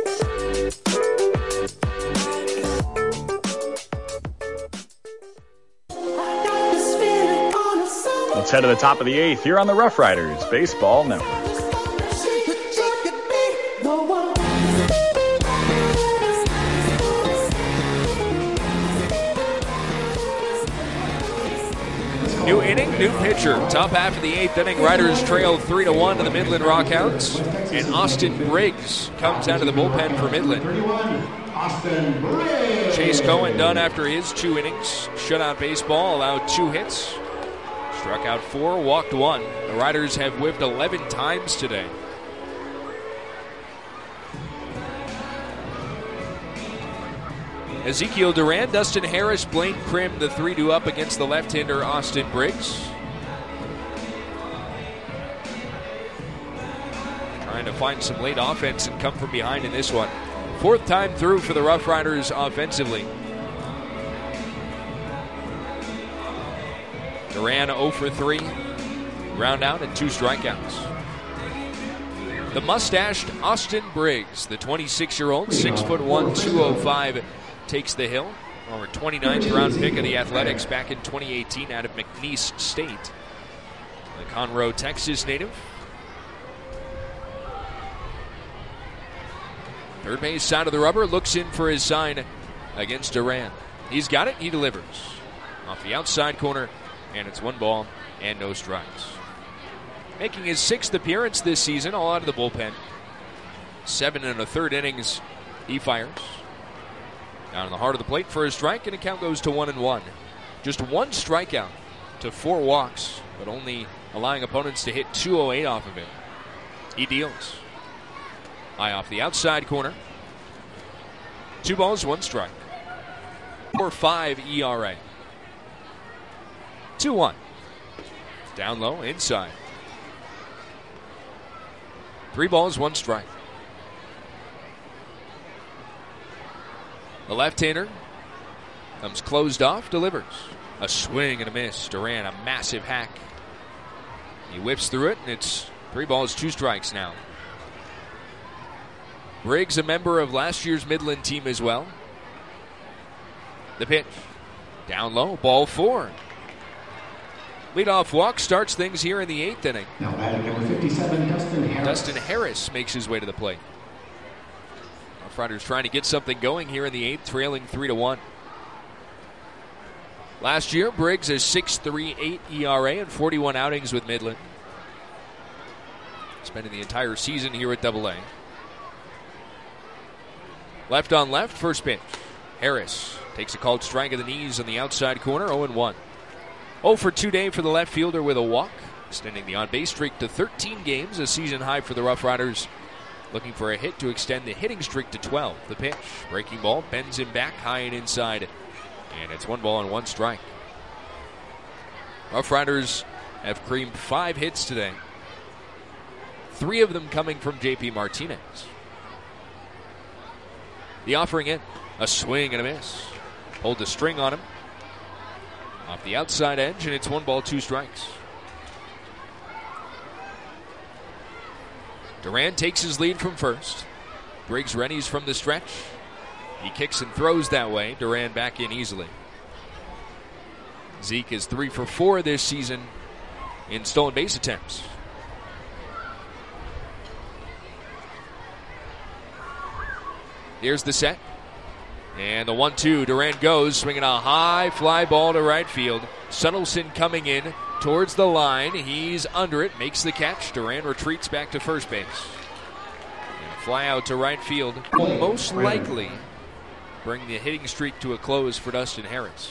Let's head to the top of the 8th here on the Rough Riders Baseball Network. New inning, new pitcher. Top half of the 8th inning, Riders trail 3-1 to the Midland Rockhounds. And Austin Briggs comes out of the bullpen for Midland. Chase Cohen done after his 2 innings. Shutout baseball, allowed 2 hits. Struck out 4, walked 1. The Riders have whiffed 11 times today. Ezekiel Duran, Dustin Harris, Blaine Krim, the 3-2 up against the left-hander Austin Briggs. Trying to find some late offense and come from behind in this one. 4th time through for the Rough Riders offensively. Duran 0 for 3, ground out and 2 strikeouts. The mustached Austin Briggs, the 26-year-old, 6'1", 205, takes the hill. Former 29th round pick of the Athletics back in 2018 out of McNeese State. The Conroe, Texas native. Third base side of the rubber, looks in for his sign against Duran. He's got it, he delivers. Off the outside corner, and it's 1 ball and no strikes. Making his 6th appearance this season, all out of the bullpen. 7 1/3 innings, he fires. Down in the heart of the plate for a strike, and the count goes to 1-1. Just 1 strikeout to 4 walks, but only allowing opponents to hit .208 off of it. He deals. High off the outside corner. 2 balls, 1 strike. 4.5 ERA. 2-1. Down low, inside. 3 balls, 1 strike. The left-hander comes closed off, delivers. A swing and a miss. Duran, a massive hack. He whips through it, and it's 3 balls, 2 strikes now. Briggs, a member of last year's Midland team as well. The pitch. Down low, ball 4. Leadoff walk starts things here in the 8th inning. Now batting number 57, Dustin Harris. Dustin Harris makes his way to the plate. Rough Riders trying to get something going here in the 8th, trailing 3-1. Last year, Briggs has 6.38 ERA and 41 outings with Midland. Spending the entire season here at AA. Left on left, first pitch. Harris takes a called strike of the knees on the outside corner, 0-1. 0 for 2 day for the left fielder with a walk, extending the on-base streak to 13 games, a season high for the Rough Riders. Looking for a hit to extend the hitting streak to 12. The pitch, breaking ball, bends him back high and inside, and it's 1 ball and 1 strike. Rough Riders have creamed 5 hits today, 3 of them coming from J.P. Martinez. The offering in, a swing and a miss. Hold the string on him. Off the outside edge, and it's 1 ball, 2 strikes. Duran takes his lead from first. Briggs readies from the stretch. He kicks and throws that way. Duran back in easily. Zeke is 3 for 4 this season in stolen base attempts. Here's the set. And the 1-2, Duran goes, swinging a high fly ball to right field. Suttleson coming in towards the line. He's under it, makes the catch. Duran retreats back to first base. And a fly out to right field will most likely bring the hitting streak to a close for Dustin Harris.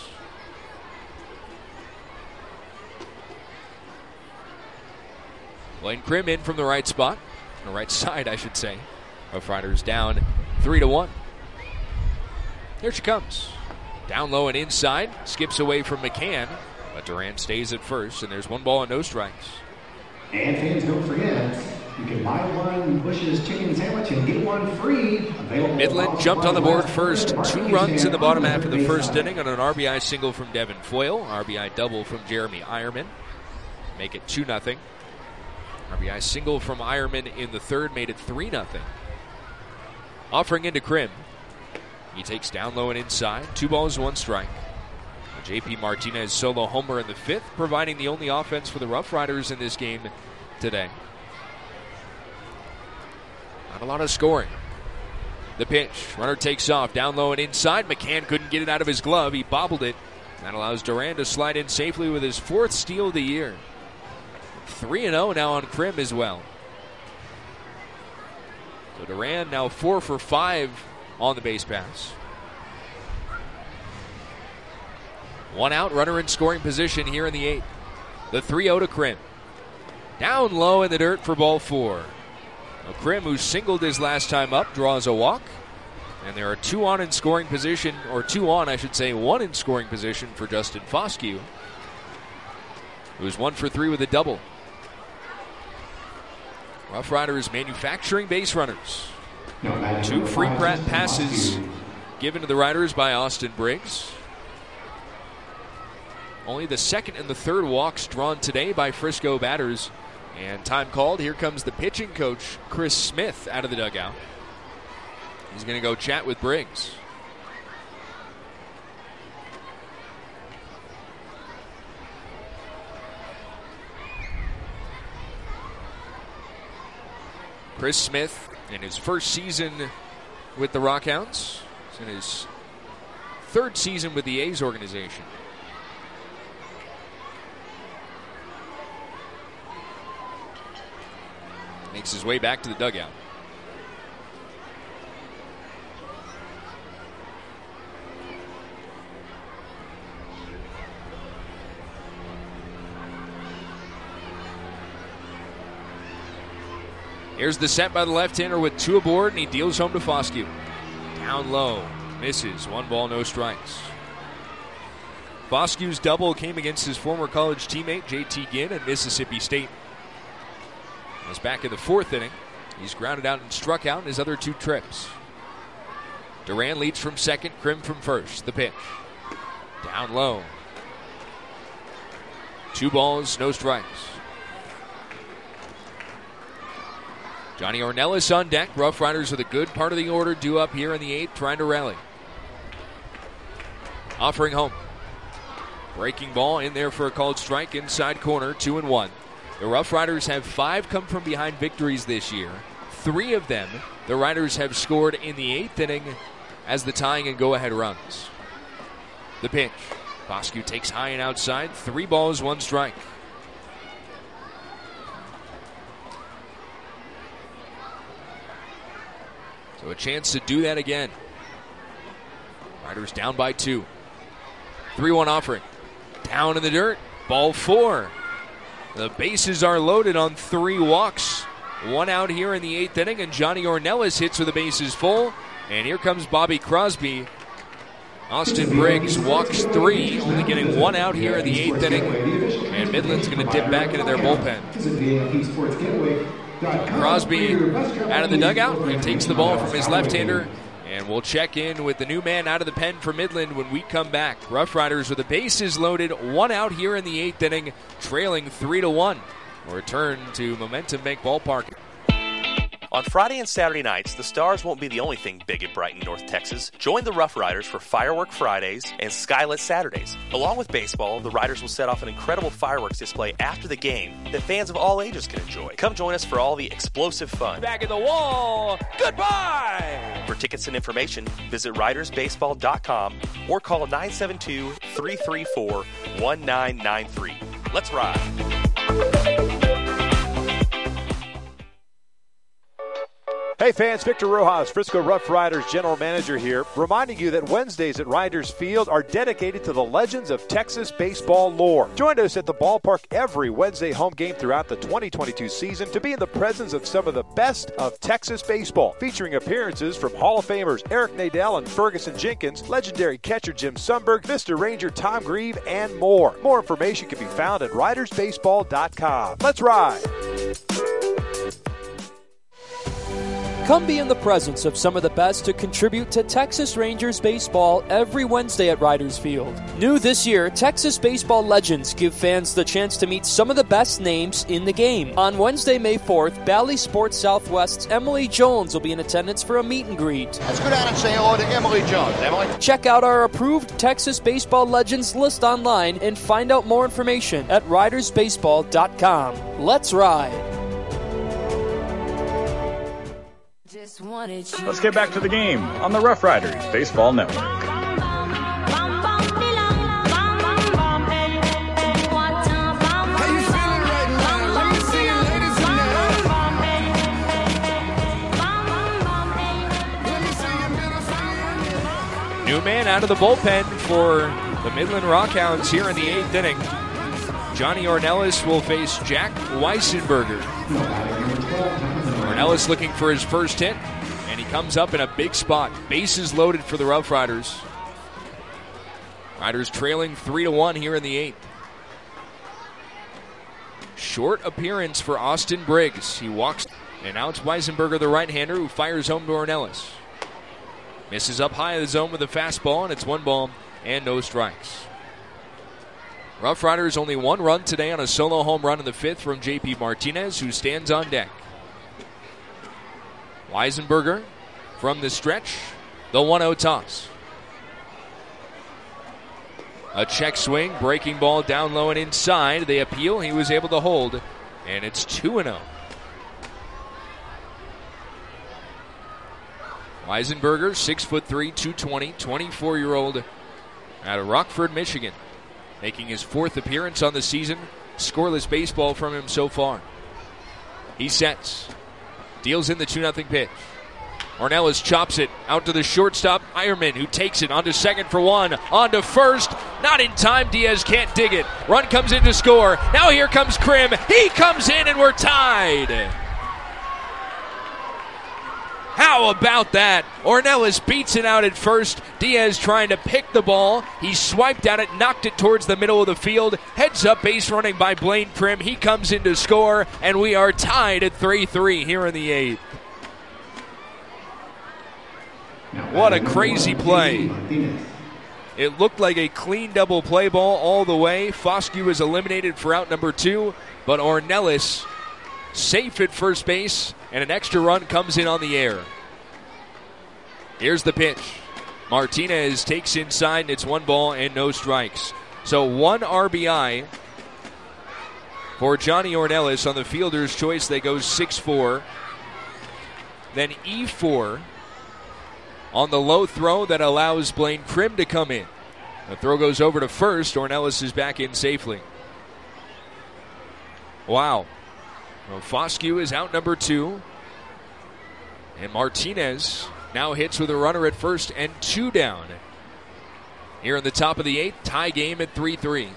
Blaine Krim in from the right spot, the right side, I should say. Rough Riders down 3-1. Here she comes. Down low and inside. Skips away from McCann. But Durand stays at first, and there's 1 ball and no strikes. And fans, don't forget, you can buy one Bush's chicken sandwich and get one free. Midland jumped on the board first. 2 runs in the bottom half of the first inning on an RBI single from Devin Foyle. RBI double from Jeremy Eierman. Make it 2-0. RBI single from Eierman in the third made it 3-0. Offering into Krim. He takes down low and inside. 2 balls, 1 strike. JP Martinez solo homer in the 5th, providing the only offense for the Rough Riders in this game today. Not a lot of scoring. The pitch. Runner takes off. Down low and inside. McCann couldn't get it out of his glove. He bobbled it. That allows Durand to slide in safely with his 4th steal of the year. 3-0 now on Krim as well. So Durand now 4 for 5 on the base pass. 1 out, runner in scoring position here in the 8th. The 3-0 to Krim. Down low in the dirt for ball 4. Now Krim, who singled his last time up, draws a walk. And there are 2 on in scoring position, or 2 on, I should say, 1 in scoring position for Justin Foscue, who's 1 for 3 with a double. Rough Riders manufacturing base runners. 2 free passes given to the Riders by Austin Briggs. Only the 2nd and the 3rd walks drawn today by Frisco batters. And time called. Here comes the pitching coach, Chris Smith, out of the dugout. He's going to go chat with Briggs. Chris Smith, in his first season with the Rockhounds, in his 3rd season with the A's organization. Makes his way back to the dugout. Here's the set by the left-hander with 2 aboard, and he deals home to Foscue. Down low, misses, 1 ball, no strikes. Foscue's double came against his former college teammate, J.T. Ginn, at Mississippi State. Was back in the 4th inning. He's grounded out and struck out in his other 2 trips. Durand leads from 2nd, Krim from 1st. The pitch. Down low. 2 balls, no strikes. Johnny Ornelas on deck. Rough Riders with a good part of the order due up here in the 8th, trying to rally. Offering home. Breaking ball in there for a called strike, inside corner, 2-1. The Rough Riders have 5 come from behind victories this year. 3 of them, the Riders have scored in the 8th inning as the tying and go-ahead runs. The pitch. Foscue takes high and outside. 3 balls, 1 strike. So a chance to do that again. Riders down by 2. 3-1 offering. Down in the dirt. Ball 4. The bases are loaded on 3 walks. 1 out here in the 8th inning, and Johnny Ornelas hits with the bases full. And here comes Bobby Crosby. Austin Briggs walks 3, only getting 1 out here in the 8th inning. And Midland's going to dip back into their bullpen. Crosby out of the dugout. He takes the ball from his left-hander. And we'll check in with the new man out of the pen for Midland when we come back. Rough Riders with the bases loaded, 1 out here in the 8th inning, trailing 3-1. We'll return to Momentum Bank Ballpark. On Friday and Saturday nights, the Stars won't be the only thing big at Brighton, North Texas. Join the Rough Riders for Firework Fridays and Skylit Saturdays. Along with baseball, the Riders will set off an incredible fireworks display after the game that fans of all ages can enjoy. Come join us for all the explosive fun. Back at the wall. Goodbye! For tickets and information, visit ridersbaseball.com or call 972-334-1993. Let's ride. Hey fans, Victor Rojas, Frisco Rough Riders General Manager here, reminding you that Wednesdays at Riders Field are dedicated to the legends of Texas baseball lore. Join us at the ballpark every Wednesday home game throughout the 2022 season to be in the presence of some of the best of Texas baseball, featuring appearances from Hall of Famers Eric Nadel and Ferguson Jenkins, legendary catcher Jim Sundberg, Vista Ranger Tom Grieve, and more. More information can be found at ridersbaseball.com. Let's ride! Come be in the presence of some of the best to contribute to Texas Rangers baseball every Wednesday at Riders Field. New this year, Texas baseball legends give fans the chance to meet some of the best names in the game. On Wednesday, May 4th, Bally Sports Southwest's Emily Jones will be in attendance for a meet and greet. Let's go down and say hello to Emily Jones. Emily? Check out our approved Texas baseball legends list online and find out more information at ridersbaseball.com. Let's ride! Let's get back to the game on the Rough Riders Baseball Network. New man out of the bullpen for the Midland Rockhounds here in the 8th inning. Johnny Ornelas will face Jack Weisenberger. Ornelas looking for his first hit, and he comes up in a big spot. Bases loaded for the Rough Riders. Riders trailing 3-1 here in the 8th. Short appearance for Austin Briggs. He walks, and now it's Weisenberger, the right-hander, who fires home to Ornelas. Misses up high in the zone with a fastball, and it's 1 ball and no strikes. Rough Riders only 1 run today on a solo home run in the 5th from J.P. Martinez, who stands on deck. Weisenberger from the stretch, the 1-0 toss. A check swing, breaking ball down low and inside. They appeal, he was able to hold, and it's 2-0. Weisenberger, 6'3", 220, 24-year-old out of Rockford, Michigan, making his 4th appearance on the season. Scoreless baseball from him so far. He sets. Deals in the 2-0 pitch. Ornelas chops it out to the shortstop, Ironman, who takes it onto second for 1. On to first. Not in time. Diaz can't dig it. Run comes in to score. Now here comes Krim. He comes in and we're tied. How about that? Ornelas beats it out at first. Diaz trying to pick the ball. He swiped at it, knocked it towards the middle of the field. Heads up base running by Blaine Prim. He comes in to score, and we are tied at 3-3 here in the 8th. What a crazy play. It looked like a clean double play ball all the way. Foscue is eliminated for out number 2, but Ornelas safe at first base, and an extra run comes in on the air. Here's the pitch. Martinez takes inside, and it's 1 ball and no strikes. So 1 RBI for Johnny Ornelas. On the fielder's choice, they go 6-4. Then E4 on the low throw that allows Blaine Krim to come in. The throw goes over to first. Ornelas is back in safely. Wow. Well, Foscue is out number 2. And Martinez now hits with a runner at first and 2 down. Here in the top of the 8th, tie game at 3-3.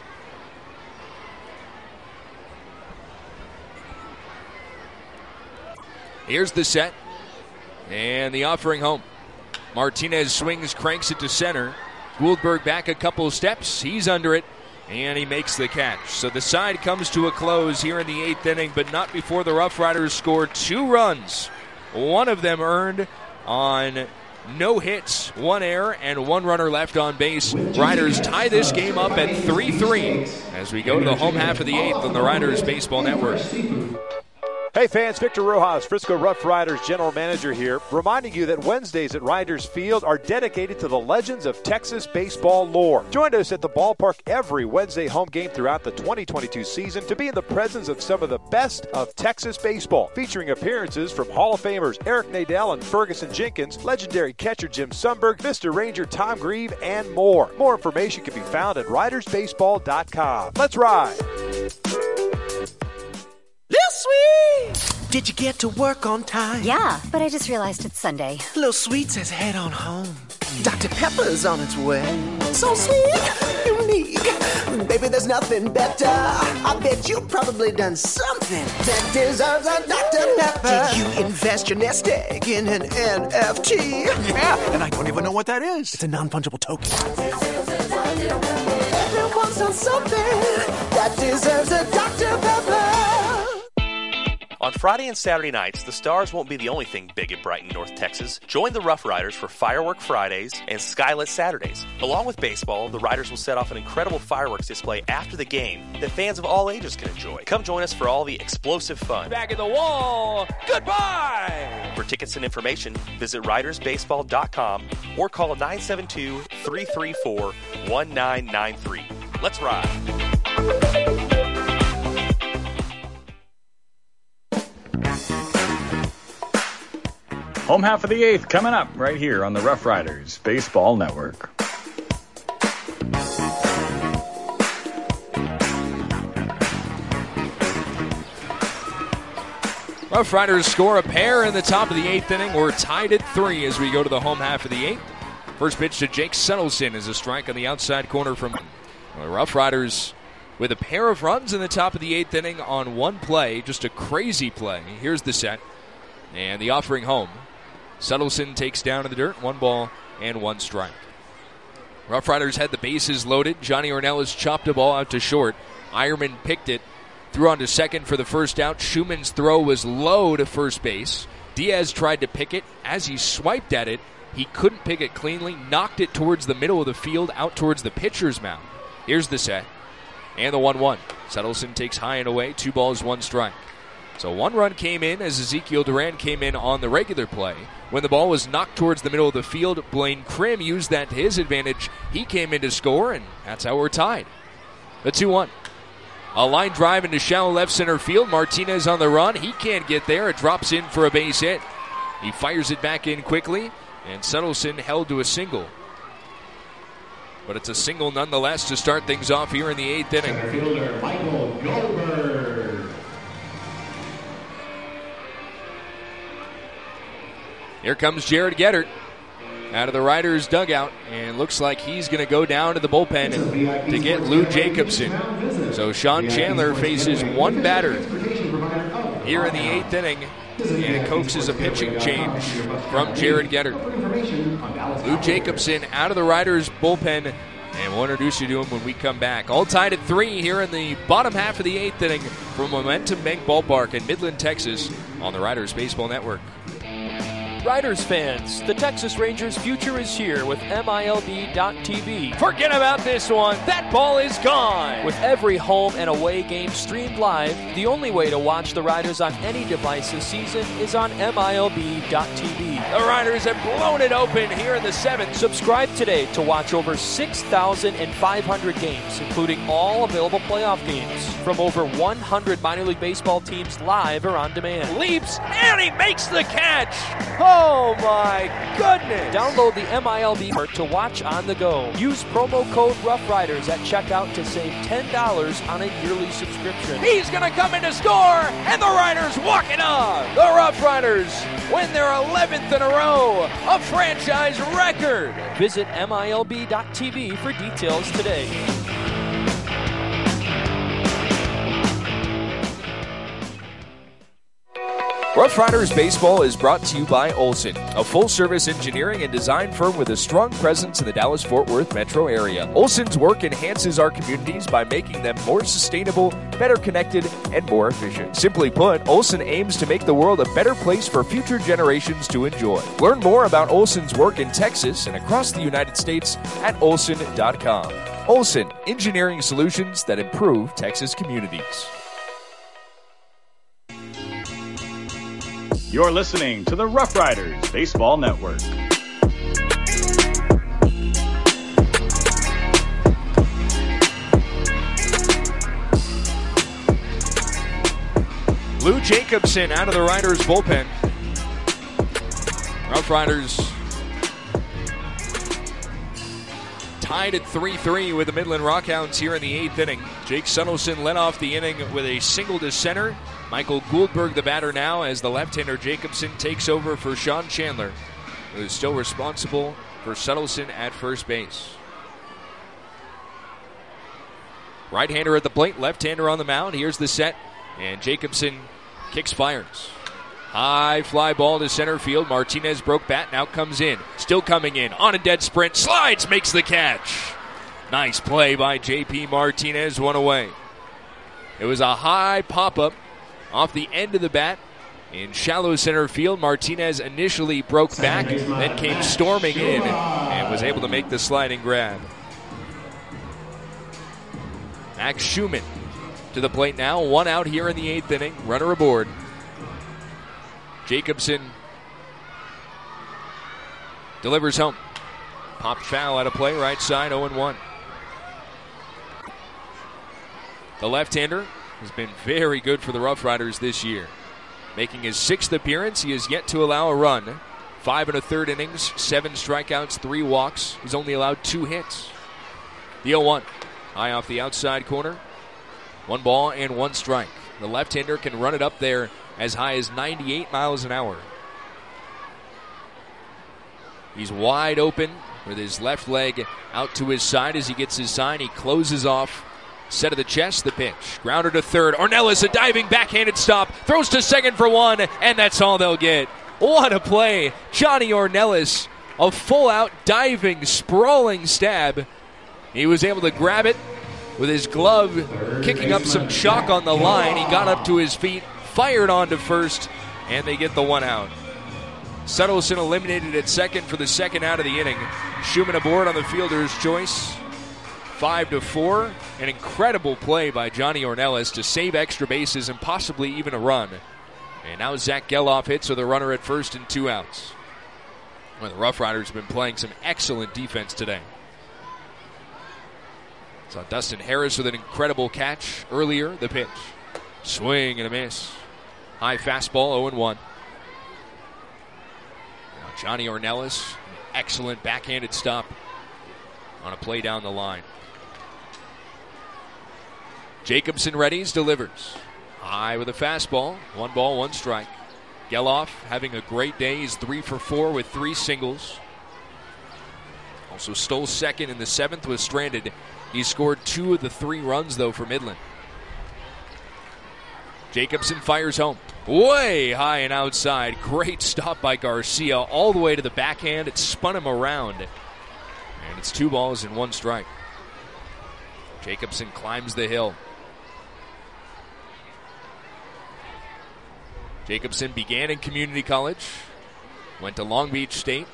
Here's the set. And the offering home. Martinez swings, cranks it to center. Gouldberg back a couple of steps. He's under it. And he makes the catch. So the side comes to a close here in the 8th inning, but not before the Rough Riders score 2 runs. One of them earned on no hits, 1 error, and 1 runner left on base. Riders tie this game up at 3-3 as we go to the home half of the 8th on the Riders Baseball Network. Hey fans, Victor Rojas, Frisco Rough Riders General Manager here, reminding you that Wednesdays at Riders Field are dedicated to the legends of Texas baseball lore. Join us at the ballpark every Wednesday home game throughout the 2022 season to be in the presence of some of the best of Texas baseball, featuring appearances from Hall of Famers Eric Nadel and Ferguson Jenkins, legendary catcher Jim Sundberg, Vista Ranger Tom Grieve, and more. More information can be found at ridersbaseball.com. Let's ride! Little sweet. Did you get to work on time? Yeah, but I just realized it's Sunday. Little Sweet says head on home. Dr. Pepper's on its way. So sweet, unique. Baby, there's nothing better. I bet you've probably done something that deserves a Dr. Pepper. Did you invest your nest egg in an NFT? Yeah, and I don't even know what that is. It's a non-fungible token. Everyone's done something that deserves a Dr. Pepper. On Friday and Saturday nights, the Stars won't be the only thing big at Brighton, North Texas. Join the Rough Riders for Firework Fridays and Skylit Saturdays. Along with baseball, the Riders will set off an incredible fireworks display after the game that fans of all ages can enjoy. Come join us for all the explosive fun. Back in the wall. Goodbye! For tickets and information, visit ridersbaseball.com or call 972-334-1993. Let's ride. Home half of the eighth coming up right here on the Rough Riders Baseball Network. Rough Riders score a pair in the top of the eighth inning. We're tied at 3 as we go to the home half of the eighth. First pitch to Jake Settleson is a strike on the outside corner from the Rough Riders with a pair of runs in the top of the eighth inning on one play. Just a crazy play. Here's the set and the offering home. Settleson takes down in the dirt, 1 ball and 1 strike. Rough Riders had the bases loaded. Johnny Ornelas chopped a ball out to short. Ironman picked it, threw on to second for the first out. Schumann's throw was low to first base. Diaz tried to pick it. As he swiped at it, he couldn't pick it cleanly, knocked it towards the middle of the field, out towards the pitcher's mound. Here's the set and the 1-1. Settleson takes high and away, 2 balls, 1 strike. So 1 run came in as Ezekiel Duran came in on the regular play. When the ball was knocked towards the middle of the field, Blaine Krim used that to his advantage. He came in to score, and that's how we're tied. The 2-1. A line drive into shallow left center field. Martinez on the run. He can't get there. It drops in for a base hit. He fires it back in quickly, and Settleson held to a single. But it's a single nonetheless to start things off here in the 8th inning. Center fielder Michael Goldberg. Here comes Jared Geddert out of the Riders' dugout, and looks like he's going to go down to the bullpen to get Lou Jacobson. So Sean Chandler faces 1 batter here in the 8th inning, and it coaxes a pitching change from Jared Geddert. Lou Jacobson out of the Riders' bullpen, and we'll introduce you to him when we come back. All tied at 3 here in the bottom half of the 8th inning from Momentum Bank Ballpark in Midland, Texas on the Riders Baseball Network. Riders fans, the Texas Rangers' future is here with MILB.TV. Forget about this one. That ball is gone. With every home and away game streamed live, the only way to watch the Riders on any device this season is on MILB.TV. The Riders have blown it open here in the 7th. Subscribe today to watch over 6,500 games, including all available playoff games from over 100 minor league baseball teams live or on demand. Leaps, and he makes the catch. Oh my goodness! Download the MILB app to watch on the go. Use promo code Rough Riders at checkout to save $10 on a yearly subscription. He's going to come in to score, and the Riders walk it off. The Rough Riders win their 11th in a row, a franchise record. Visit MILB.TV for details today. Rough Riders Baseball is brought to you by Olson, a full-service engineering and design firm with a strong presence in the Dallas-Fort Worth metro area. Olson's work enhances our communities by making them more sustainable, better connected, and more efficient. Simply put, Olson aims to make the world a better place for future generations to enjoy. Learn more about Olson's work in Texas and across the United States at Olson.com. Olson, engineering solutions that improve Texas communities. You're listening to the Rough Riders Baseball Network. Lou Jacobson out of the Riders bullpen. Rough Riders tied at 3-3 with the Midland Rockhounds here in the 8th inning. Jake Settleson led off the inning with a single to center. Michael Gouldberg, the batter now, as the left-hander Jacobson takes over for Sean Chandler, who is still responsible for Suttleson at first base. Right-hander at the plate, left-hander on the mound. Here's the set, and Jacobson kicks, fires. High fly ball to center field. Martinez broke bat, now comes in. Still coming in, on a dead sprint, slides, makes the catch. Nice play by J.P. Martinez, one away. It was a high pop-up off the end of the bat in shallow center field. Martinez initially broke back, then came storming in and was able to make the sliding grab. Max Schumann to the plate now. One out here in the 8th inning. Runner aboard. Jacobson delivers home. Popped foul out of play, right side, 0-1. The left-hander has been very good for the Rough Riders this year. Making his 6th appearance, he has yet to allow a run. 5 1/3 innings, 7 strikeouts, 3 walks. He's only allowed 2 hits. The 0-1, high off the outside corner. 1 ball and 1 strike. The left-hander can run it up there as high as 98 miles an hour. He's wide open with his left leg out to his side as he gets his sign. He closes off. Set of the chest, the pitch. Grounder to third. Ornelas, a diving backhanded stop. Throws to second for 1, and that's all they'll get. What a play. Johnny Ornelas, a full-out diving, sprawling stab. He was able to grab it with his glove, kicking up some chalk on the line. He got up to his feet, fired on to first, and they get the 1 out. Suttleson eliminated at second for the 2nd out of the inning. Schumann aboard on the fielder's choice. 5-4. An incredible play by Johnny Ornelas to save extra bases and possibly even a run. And now Zach Geloff hits with a runner at first and 2 outs. Well, the Rough Riders have been playing some excellent defense today. Saw Dustin Harris with an incredible catch earlier. The pitch. Swing and a miss. High fastball, 0-1. Now Johnny Ornelas, an excellent backhanded stop on a play down the line. Jacobson readies, delivers. High with a fastball. 1 ball, 1 strike. Geloff having a great day. He's 3 for 4 with 3 singles. Also stole second in the 7th, was stranded. He scored 2 of the 3 runs, though, for Midland. Jacobson fires home. Way high and outside. Great stop by Garcia all the way to the backhand. It spun him around. And it's 2 balls and 1 strike. Jacobson climbs the hill. Jacobson began in community college, went to Long Beach State.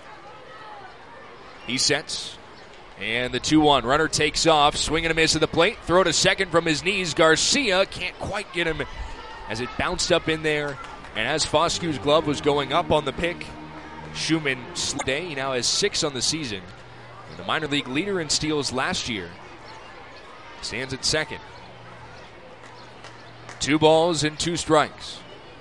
He sets, and the 2-1. Runner takes off, swing and a miss at the plate. Throw to second from his knees. Garcia can't quite get him as it bounced up in there. And as Foskew's glove was going up on the pick, Schumann day. He now has 6 on the season. And the minor league leader in steals last year stands at second. 2 balls and 2 strikes.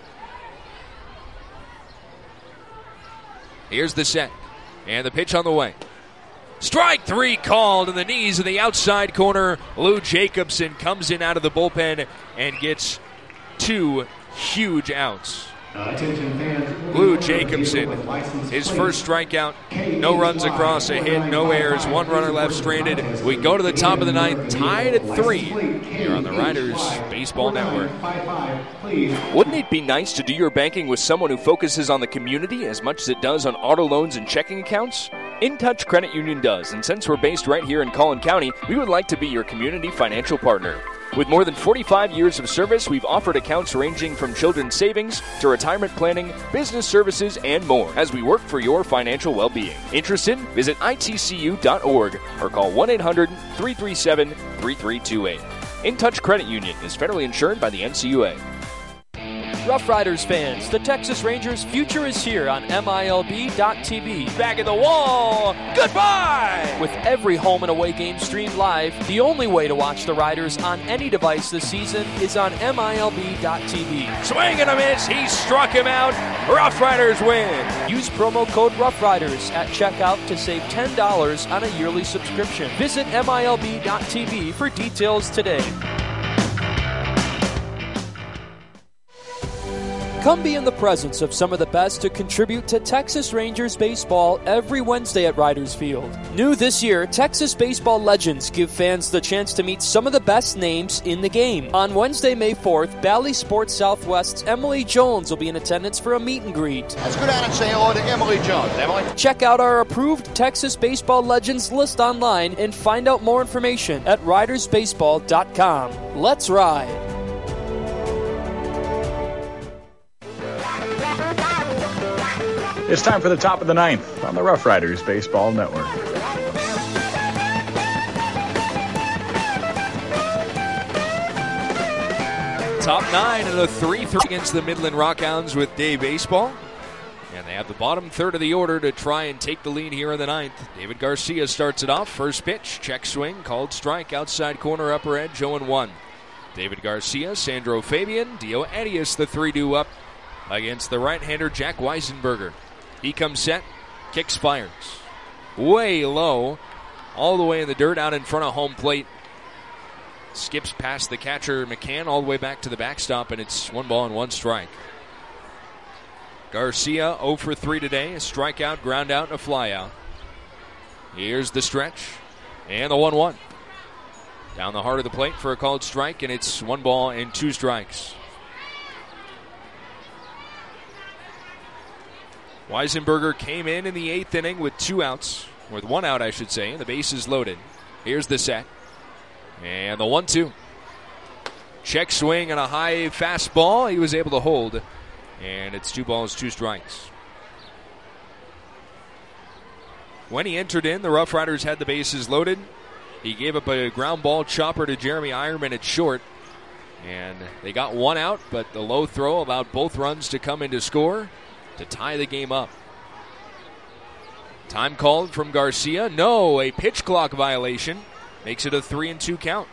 Here's the set. And the pitch on the way. Strike 3 called in the knees of the outside corner. Lou Jacobson comes in out of the bullpen and gets 2 huge outs. Lou Jacobson, his first strikeout, no runs across, a hit, no errors, 1 runner left stranded. We go to the top of the 9th, tied at 3 here on the Riders Baseball Network. Wouldn't it be nice to do your banking with someone who focuses on the community as much as it does on auto loans and checking accounts? In Touch Credit Union does, and since we're based right here in Collin County, we would like to be your community financial partner. With more than 45 years of service, we've offered accounts ranging from children's savings to retirement planning, business services, and more as we work for your financial well-being. Interested? Visit itcu.org or call 1-800-337-3328. In Touch Credit Union is federally insured by the NCUA. Rough Riders fans, the Texas Rangers' future is here on MILB.TV. Back at the wall. Goodbye! With every home and away game streamed live, the only way to watch the Riders on any device this season is on MILB.TV. Swing and a miss. He struck him out. Rough Riders win. Use promo code Rough Riders at checkout to save $10 on a yearly subscription. Visit MILB.TV for details today. Come be in the presence of some of the best to contribute to Texas Rangers baseball every Wednesday at Riders Field. New this year, Texas baseball legends give fans the chance to meet some of the best names in the game. On Wednesday, May 4th, Bally Sports Southwest's Emily Jones will be in attendance for a meet and greet. Let's go down and say hello to Emily Jones. Emily? Check out our approved Texas baseball legends list online and find out more information at ridersbaseball.com. Let's ride. It's time for the top of the ninth on the Rough Riders Baseball Network. Top 9 and a 3-3 against the Midland Rockhounds with Day Baseball. And they have the bottom third of the order to try and take the lead here in the ninth. David Garcia starts it off. First pitch, check swing, called strike, outside corner, upper edge, 0-1. David Garcia, Sandro Fabian, Dio Adias, the 3-2 up against the right-hander Jack Weisenberger. He comes set, kicks, fires. Way low, all the way in the dirt out in front of home plate. Skips past the catcher McCann all the way back to the backstop, and it's 1-1 strike. Garcia 0 for 3 today, a strikeout, ground out, and a flyout. Here's the stretch, and the 1-1. Down the heart of the plate for a called strike, and it's 1-2 strikes. Weisenberger came in the 8th inning with 2 outs, with 1 out, I should say, and the base is loaded. Here's the set. And the 1-2. Check swing and a high fastball. He was able to hold. And it's 2 strikes. When he entered in, the Rough Riders had the bases loaded. He gave up a ground ball chopper to Jeremy Ironman at short. And they got 1 out, but the low throw allowed both runs to come in to score to tie the game up. Time called from Garcia. No, a pitch clock violation. Makes it a 3-2 count.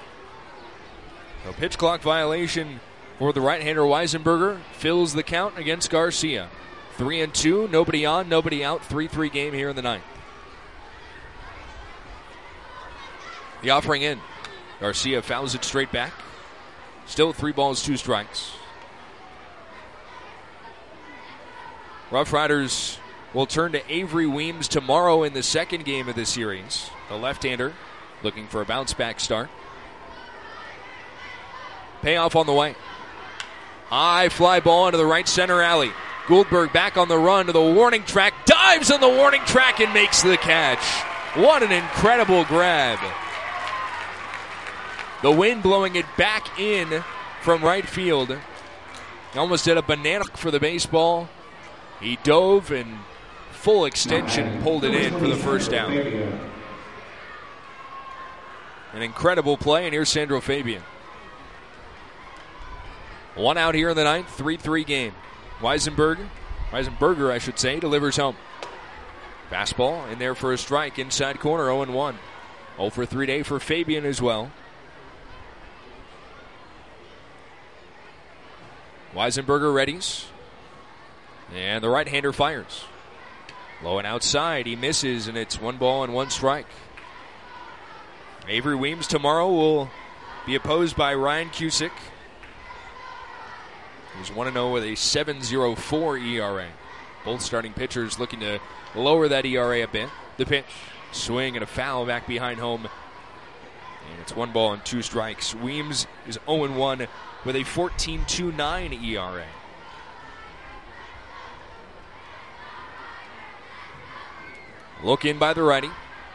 So pitch clock violation for the right-hander Weisenberger fills the count against Garcia. 3-2, nobody on, nobody out. 3-3 game here in the ninth. The offering in. Garcia fouls it straight back. Still 3 strikes. Rough Riders will turn to Avery Weems tomorrow in the second game of the series. The left-hander looking for a bounce-back start. Payoff on the way. High fly ball into the right center alley. Goldberg back on the run to the warning track. Dives on the warning track and makes the catch. What an incredible grab. The wind blowing it back in from right field. He almost did a banana for the baseball. He dove and full extension pulled it in for the first down. An incredible play, and here's Sandro Fabian. 1 out here in the ninth, 3-3 game. Weisenberger, I should say, delivers home. Fastball in there for a strike, inside corner, 0-1. 0 for 3 day for Fabian as well. Weisenberger readies. And the right-hander fires. Low and outside, he misses, and it's 1 strike. Avery Weems tomorrow will be opposed by Ryan Cusick. He's 1-0 with a 7.04 ERA. Both starting pitchers looking to lower that ERA a bit. The pitch, swing and a foul back behind home. And it's 1 strikes. Weems is 0-1 with a 14.29 ERA. Look in by the righty.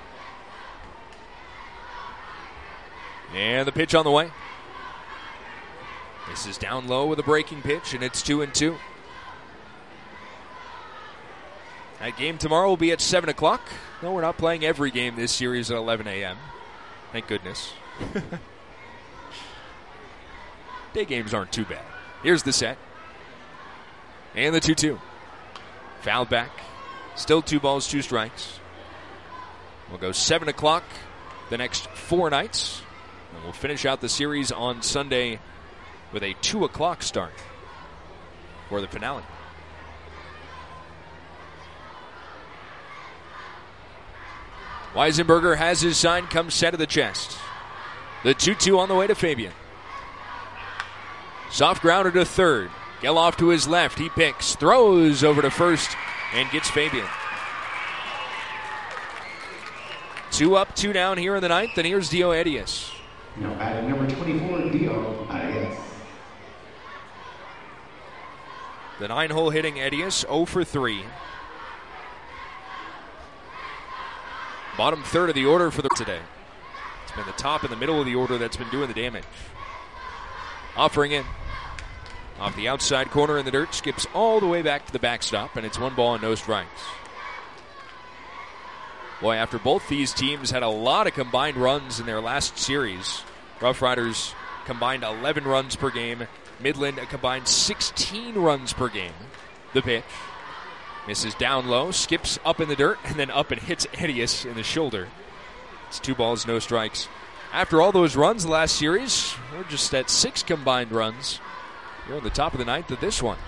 And the pitch on the way. This is down low with a breaking pitch, and it's 2-2. That game tomorrow will be at 7 o'clock. No, we're not playing every game this series at 11 a.m. Thank goodness. Day games aren't too bad. Here's the set. And the 2-2. Fouled back. Still 2 strikes. We'll go 7 o'clock the next 4 nights. And we'll finish out the series on Sunday with a 2 o'clock start for the finale. Weisenberger has his sign, comes set of the chest. The 2-2 on the way to Fabian. Soft grounder to third. Geloff to his left. He picks, throws over to first, and gets Fabian. 2 up, 2 down here in the ninth, and here's Dio Arias. Now batting number 24, Dio Arias. The 9-hole hitting Arias, 0 for 3. Bottom third of the order for the today. It's been the top and the middle of the order that's been doing the damage. Offering in. Off the outside corner in the dirt, skips all the way back to the backstop, and it's 1 ball and no strikes. Boy, after both these teams had a lot of combined runs in their last series, Rough Riders combined 11 runs per game. Midland a combined 16 runs per game. The pitch. Misses down low, skips up in the dirt, and then up and hits Arias in the shoulder. It's 2 balls, no strikes. After all those runs last series, we're just at 6 combined runs. You're on the top of the ninth of this one.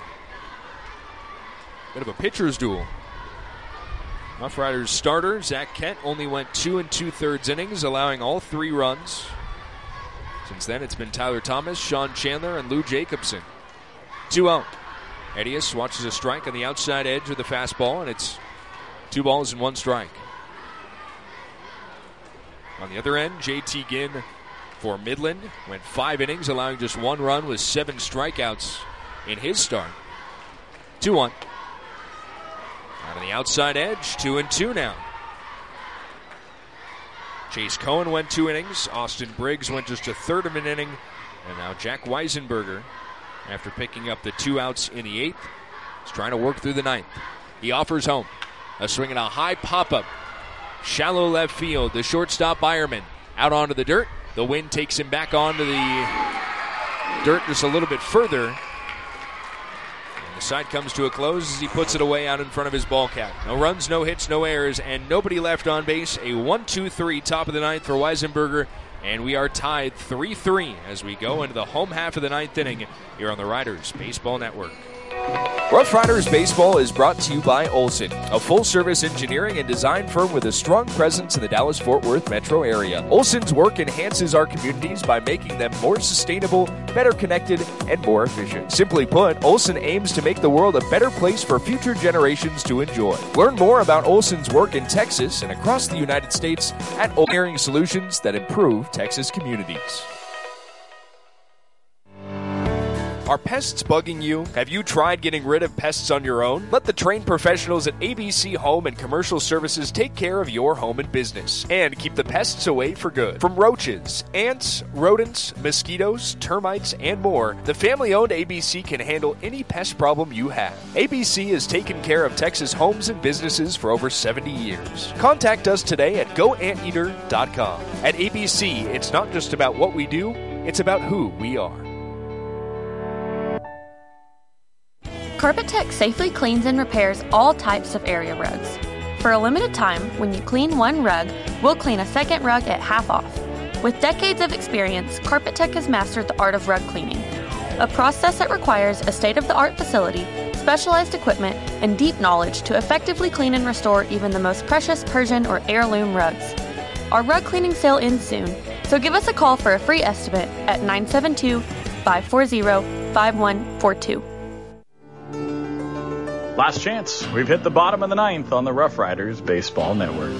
Bit of a pitcher's duel. Rough Riders starter, Zach Kent, only went 2 2/3 innings, allowing all 3 runs. Since then, it's been Tyler Thomas, Sean Chandler, and Lou Jacobson. 2 out. Arias watches a strike on the outside edge of the fastball, and it's 2 balls and 1 strike. On the other end, J.T. Ginn for Midland went 5 innings, allowing just 1 run with 7 strikeouts in his start. 2-1. Out on the outside edge, 2-2 now. Chase Cohen went 2 innings. Austin Briggs went just a third of an inning. And now Jack Weisenberger, after picking up the 2 outs in the 8th, is trying to work through the 9th. He offers home. A swing and a high pop-up. Shallow left field. The shortstop Byerman out onto the dirt. The wind takes him back onto the dirt just a little bit further. The side comes to a close as he puts it away out in front of his ball cap. No runs, no hits, no errors, and nobody left on base. A 1-2-3 top of the 9th for Weisenberger, and we are tied 3-3 as we go into the home half of the 9th inning here on the Riders Baseball Network. Rough Riders Baseball is brought to you by Olson, a full-service engineering and design firm with a strong presence in the Dallas-Fort Worth metro area. Olson's work enhances our communities by making them more sustainable, better connected, and more efficient. Simply put, Olson aims to make the world a better place for future generations to enjoy. Learn more about Olson's work in Texas and across the United States at Engineering Solutions that improve Texas communities. Are pests bugging you? Have you tried getting rid of pests on your own? Let the trained professionals at ABC Home and Commercial Services take care of your home and business and keep the pests away for good. From roaches, ants, rodents, mosquitoes, termites, and more, the family-owned ABC can handle any pest problem you have. ABC has taken care of Texas homes and businesses for over 70 years. Contact us today at goanteater.com. At ABC, it's not just about what we do, it's about who we are. Carpet Tech safely cleans and repairs all types of area rugs. For a limited time, when you clean one rug, we'll clean a second rug at half off. With decades of experience, Carpet Tech has mastered the art of rug cleaning, a process that requires a state-of-the-art facility, specialized equipment, and deep knowledge to effectively clean and restore even the most precious Persian or heirloom rugs. Our rug cleaning sale ends soon, so give us a call for a free estimate at 972-540-5142. Last chance. We've hit the bottom of the 9th on the Rough Riders Baseball Network.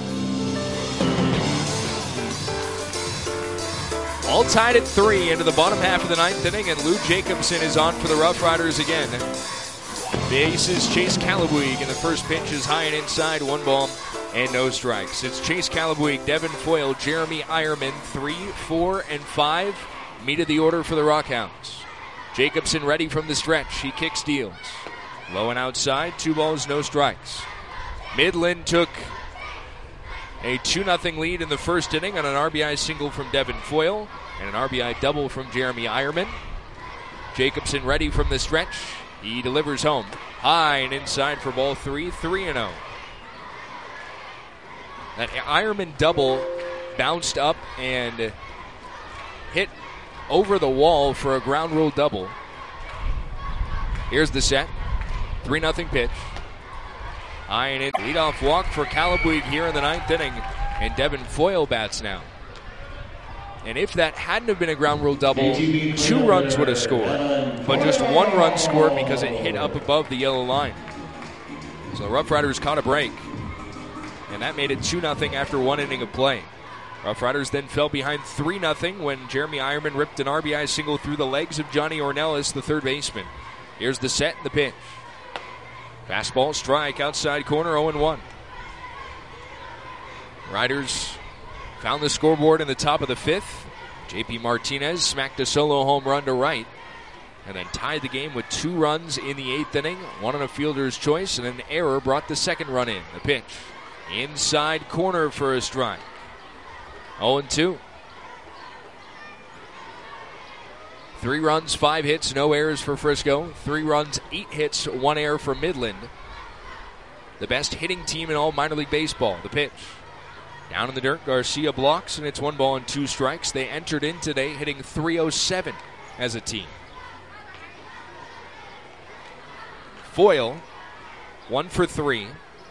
All tied at 3 into the bottom half of the 9th inning, and Lou Jacobson is on for the Rough Riders again. Bases Chase Calabuig, and the first pitch is high and inside, 1 ball and no strikes. It's Chase Calabuig, Devin Foyle, Jeremy Eierman, 3, 4, and 5. Meet of the order for the Rockhounds. Jacobson ready from the stretch. He kicks, deals. Low and outside, 2 balls, no strikes. Midland took a 2-0 lead in the first inning on an RBI single from Devin Foyle and an RBI double from Jeremy Eierman. Jacobson ready from the stretch. He delivers home. High and inside for ball 3, 3-0. That Eierman double bounced up and hit over the wall for a ground rule double. Here's the set. 3-0 pitch. High and in. Leadoff walk for Calabuig here in the 9th inning. And Devin Foyle bats now. And if that hadn't have been a ground rule double, 2 runs would have scored. But just 1 run scored because it hit up above the yellow line. So the Rough Riders caught a break. And that made it 2-0 after 1 inning of play. Rough Riders then fell behind 3-0 when Jeremy Eierman ripped an RBI single through the legs of Johnny Ornelas, the third baseman. Here's the set and the pitch. Fastball, strike, outside corner, 0-1. Riders found the scoreboard in the top of the 5th. J.P. Martinez smacked a solo home run to right and then tied the game with 2 runs in the 8th inning, 1 on a fielder's choice, and an error brought the second run in. The pitch. Inside corner for a strike. 0-2. 3 runs, 5 hits, no errors for Frisco. 3 runs, 8 hits, 1 error for Midland. The best hitting team in all minor league baseball. The pitch. Down in the dirt, Garcia blocks, and it's 1 ball and 2 strikes. They entered in today hitting .307 as a team. Foyle, 1 for 3.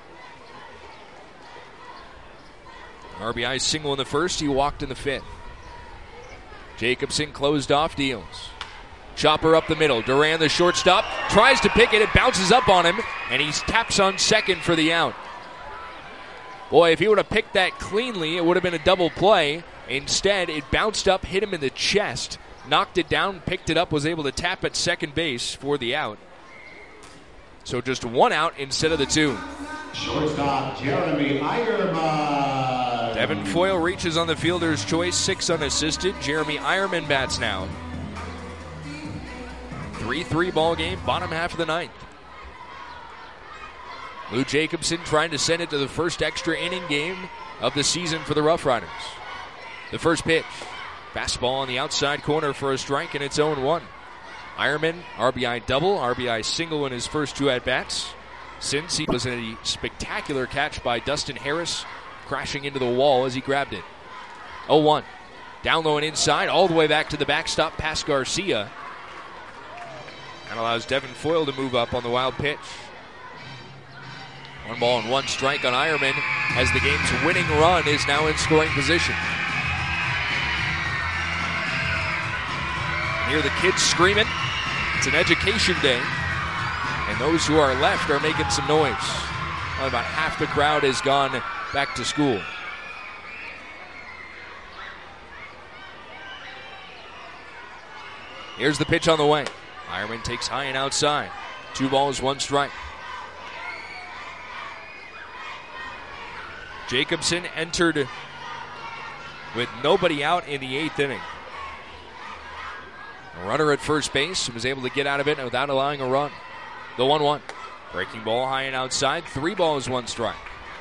RBI single in the first, he walked in the 5th. Jacobson closed off deals. Chopper up the middle. Duran, the shortstop, tries to pick it. It bounces up on him, and he taps on second for the out. Boy, if he would have picked that cleanly, it would have been a double play. Instead, it bounced up, hit him in the chest, knocked it down, picked it up, was able to tap at second base for the out. So just 1 out instead of the 2. Shortstop Jeremy Eierman. Devin Foyle reaches on the fielder's choice, 6 unassisted. Jeremy Eierman bats now. 3-3 ball game, bottom half of the 9th. Lou Jacobson trying to send it to the first extra inning game of the season for the Rough Riders. The first pitch. Fastball on the outside corner for a strike, and it's 0-1. Eierman, RBI double, RBI single in his first 2 at-bats. Since he was a spectacular catch by Dustin Harris, crashing into the wall as he grabbed it. 0-1. Down low and inside, all the way back to the backstop past Garcia. That allows Devin Foyle to move up on the wild pitch. 1 ball and 1 strike on Eierman as the game's winning run is now in scoring position. And here the kids screaming. It's an education day. And those who are left are making some noise. Well, about half the crowd has gone back to school. Here's the pitch on the way. Eierman takes high and outside. 2 balls, 1 strike. Jacobson entered with nobody out in the 8th inning. A runner at first base was able to get out of it without allowing a run. The 1-1. Breaking ball high and outside. 3 balls, 1 strike.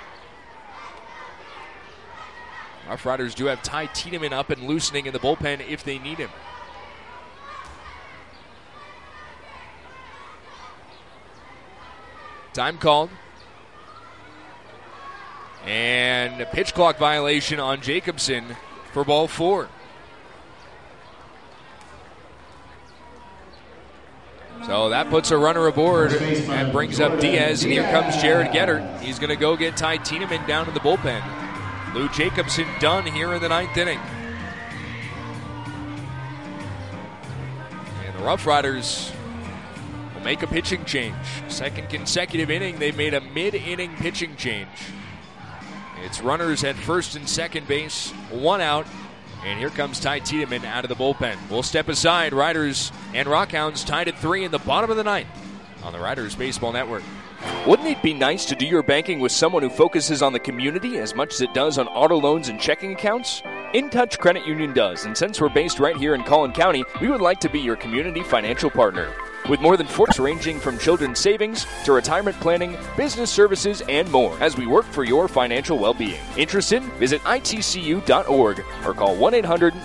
Rough Riders do have Ty Tiedemann up and loosening in the bullpen if they need him. Time called. And a pitch clock violation on Jacobson for ball 4. So that puts a runner aboard and brings up Diaz, and here comes Jared Gettert. He's going to go get Ty Tiedemann down in the bullpen. Lou Jacobson done here in the 9th inning. And the Rough Riders will make a pitching change. Second consecutive inning, they've made a mid-inning pitching change. It's runners at first and second base, 1 out. And here comes Ty Tiedemann out of the bullpen. We'll step aside. Riders and Rockhounds tied at 3 in the bottom of the 9th on the Riders Baseball Network. Wouldn't it be nice to do your banking with someone who focuses on the community as much as it does on auto loans and checking accounts? InTouch Credit Union does, and since we're based right here in Collin County, we would like to be your community financial partner. With more than 4 ranging from children's savings to retirement planning, business services, and more as we work for your financial well-being. Interested? Visit itcu.org or call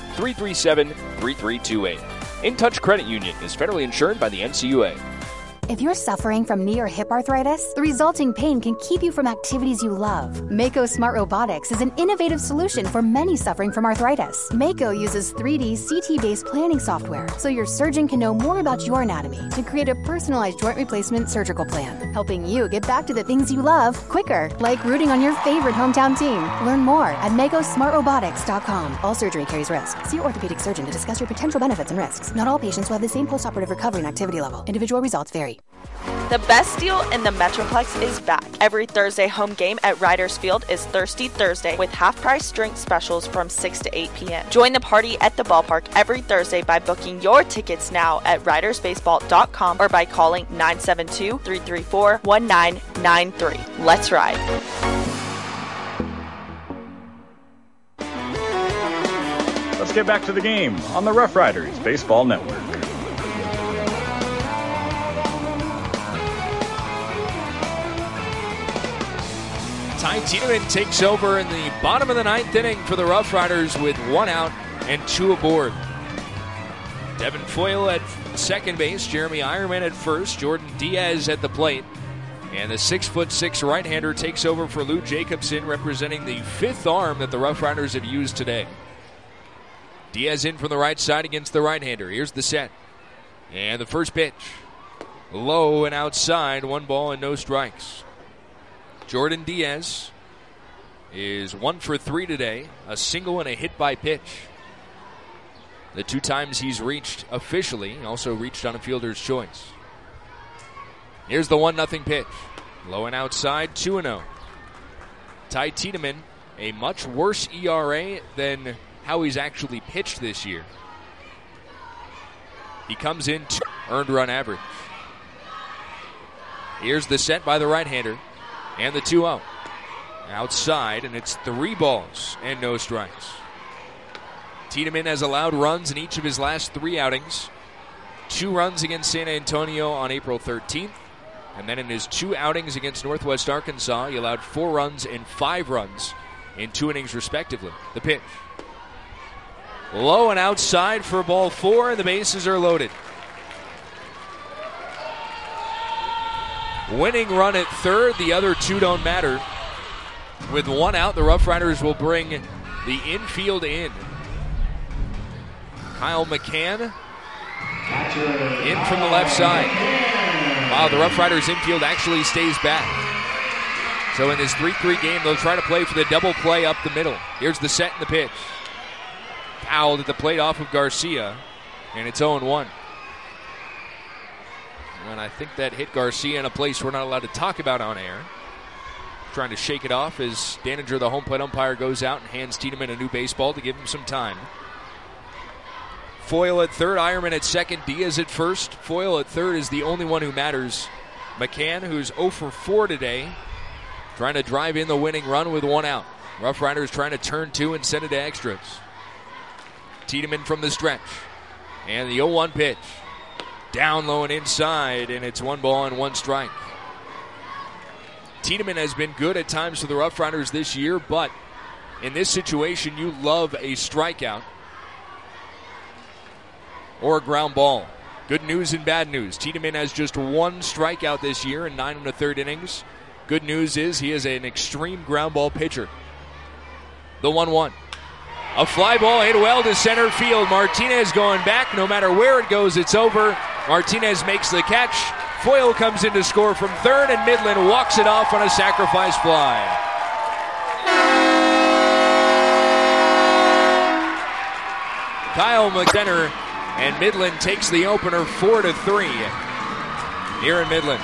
1-800-337-3328. InTouch Credit Union is federally insured by the NCUA. If you're suffering from knee or hip arthritis, the resulting pain can keep you from activities you love. Mako Smart Robotics is an innovative solution for many suffering from arthritis. Mako uses 3D CT-based planning software, so your surgeon can know more about your anatomy to create a personalized joint replacement surgical plan, helping you get back to the things you love quicker, like rooting on your favorite hometown team. Learn more at MakoSmartRobotics.com. All surgery carries risk. See your orthopedic surgeon to discuss your potential benefits and risks. Not all patients will have the same postoperative recovery and activity level. Individual results vary. The best deal in the Metroplex is back. Every Thursday home game at Riders Field is Thirsty Thursday with half-price drink specials from 6 to 8 p.m. Join the party at the ballpark every Thursday by booking your tickets now at ridersbaseball.com or by calling 972-334-1993. Let's ride. Let's get back to the game on the Rough Riders Baseball Network. Ty Tiedemann takes over in the bottom of the ninth inning for the Rough Riders with 1 out and 2 aboard. Devin Foyle at second base, Jeremy Eierman at first, Jordan Diaz at the plate. And the 6'6" right-hander takes over for Lou Jacobson, representing the 5th arm that the Rough Riders have used today. Diaz in from the right side against the right-hander. Here's the set. And the first pitch. Low and outside, 1 ball and no strikes. Jordan Diaz is 1 for 3 today, a single and a hit by pitch. The 2 times he's reached officially, also reached on a fielder's choice. Here's the 1-0 pitch. Low and outside, 2-0. Ty Tiedemann, a much worse ERA than how he's actually pitched this year. He comes in 2 earned run average. Here's the set by the right-hander. And the 2-0. Outside, and it's 3 balls and no strikes. Tiedemann has allowed runs in each of his last 3 outings. 2 runs against San Antonio on April 13th. And then in his 2 outings against Northwest Arkansas, he allowed 4 runs and 5 runs in 2 innings respectively. The pitch. Low and outside for ball 4, and the bases are loaded. Winning run at third, the other 2 don't matter. With 1 out, the Rough Riders will bring the infield in. Kyle McCann in from the left side. Wow, the Rough Riders infield actually stays back. So in this 3-3 game, they'll try to play for the double play up the middle. Here's the set and the pitch. Fouled at the plate off of Garcia, and it's 0-1. And I think that hit Garcia in a place we're not allowed to talk about on air. Trying to shake it off as Daninger, the home plate umpire, goes out and hands Tiedemann a new baseball to give him some time. Foyle at third, Eierman at second, Diaz at first. Foyle at third is the only one who matters. McCann, who's 0 for 4 today, trying to drive in the winning run with 1 out. Rough Riders trying to turn 2 and send it to extras. Tiedemann from the stretch. And the 0-1 pitch. Down low and inside, and it's 1 ball and 1 strike. Tiedemann has been good at times for the Rough Riders this year, but in this situation, you love a strikeout or a ground ball. Good news and bad news. Tiedemann has just 1 strikeout this year in 9 1/3 innings. Good news is he is an extreme ground ball pitcher. The 1-1. A fly ball hit well to center field. Martinez going back. No matter where it goes, it's over. Martinez makes the catch. Foyle comes in to score from third, and Midland walks it off on a sacrifice fly. Kyle McDonough, and Midland takes the opener 4-3 here in Midland.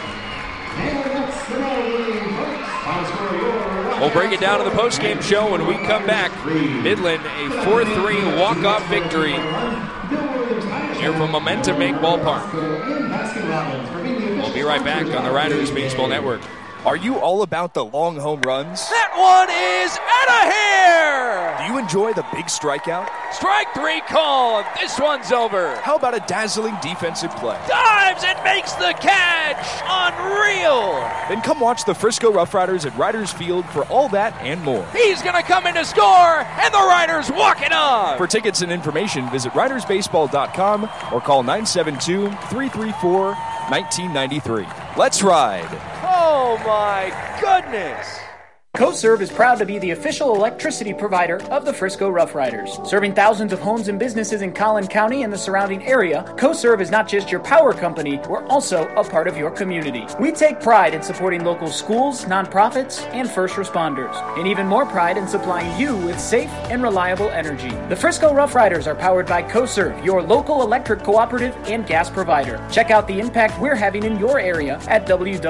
We'll break it down to the postgame show when we come back. Midland, a 4-3 walk-off victory here from Momentum Bank Ballpark. We'll be right back on the Riders Baseball Network. Are you all about the long home runs? That one is out of here! Do you enjoy the big strikeout? Strike 3 call. This one's over. How about a dazzling defensive play? Dives and makes the catch. Unreal. Then come watch the Frisco Rough Riders at Riders Field for all that and more. He's going to come in to score, and the Riders walk it off. For tickets and information, visit ridersbaseball.com or call 972-334-1993. 1993. Let's ride. Oh my goodness! CoServe is proud to be the official electricity provider of the Frisco Rough Riders. Serving thousands of homes and businesses in Collin County and the surrounding area, CoServe is not just your power company, we're also a part of your community. We take pride in supporting local schools, nonprofits, and first responders, and even more pride in supplying you with safe and reliable energy. The Frisco Rough Riders are powered by CoServe, your local electric cooperative and gas provider. Check out the impact we're having in your area at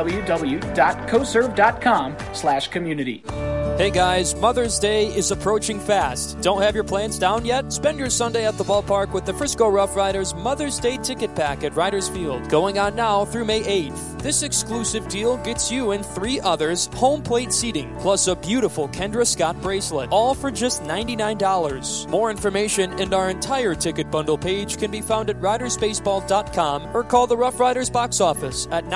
www.coserve.com/community. Hey guys, Mother's Day is approaching fast. Don't have your plans down yet? Spend your Sunday at the ballpark with the Frisco Rough Riders Mother's Day ticket pack at Riders Field, going on now through May 8th. This exclusive deal gets you and 3 others home plate seating, plus a beautiful Kendra Scott bracelet, all for just $99. More information and our entire ticket bundle page can be found at ridersbaseball.com or call the Rough Riders box office at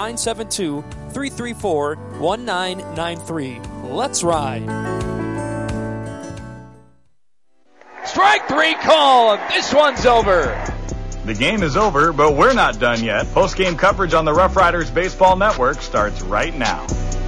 972-334-1993. Let's ride. Strike 3 call. This one's over. The game is over, but we're not done yet. Post-game coverage on the Rough Riders Baseball Network starts right now.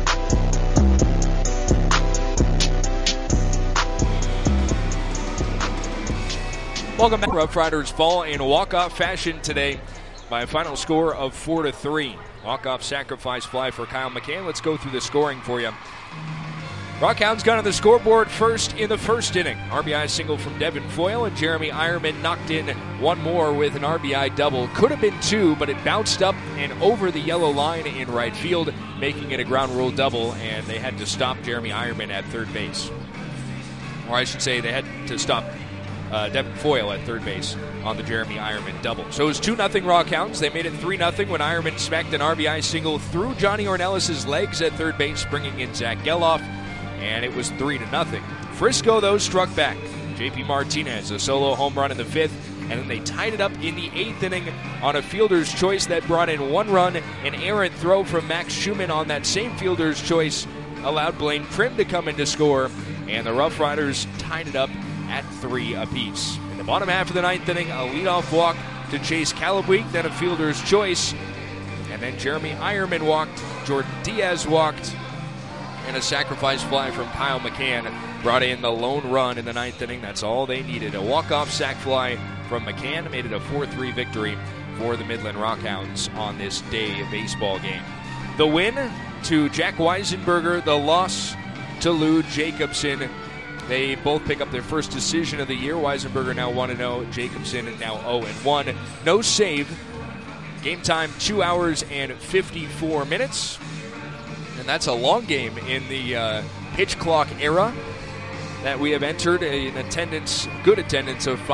Welcome back. Rough Riders fall in walk-off fashion today by a final score of 4-3. Walk-off sacrifice fly for Kyle McCann. Let's go through the scoring for you. Rockhounds got on the scoreboard first in the first inning. RBI single from Devin Foyle, and Jeremy Ironman knocked in one more with an RBI double. Could have been 2, but it bounced up and over the yellow line in right field, making it a ground rule double, and they had to stop Jeremy Ironman at third base. Or I should say they had to stop Devin Foyle at third base on the Jeremy Ironman double. So it was 2-0 Rockhounds. They made it 3-0 when Ironman smacked an RBI single through Johnny Ornelas' legs at third base, bringing in Zach Geloff. And it was 3-0. Frisco, though, struck back. JP Martinez, a solo home run in the 5th, and then they tied it up in the 8th inning on a fielder's choice that brought in 1 run. An errant throw from Max Schumann on that same fielder's choice allowed Blaine Prim to come in to score, and the Rough Riders tied it up at 3 apiece. In the bottom half of the 9th inning, a leadoff walk to Chase Calabweek, then a fielder's choice, and then Jeremy Ironman walked, Jordan Diaz walked, and a sacrifice fly from Kyle McCann brought in the lone run in the 9th inning. That's all they needed. A walk-off sac fly from McCann made it a 4-3 victory for the Midland Rockhounds on this day baseball game. The win to Jack Weisenberger, the loss to Lou Jacobson. They both pick up their first decision of the year. Weisenberger now 1-0, Jacobson now 0-1. No save. Game time 2 hours and 54 minutes. And that's a long game in the pitch clock era that we have entered. An attendance, good attendance of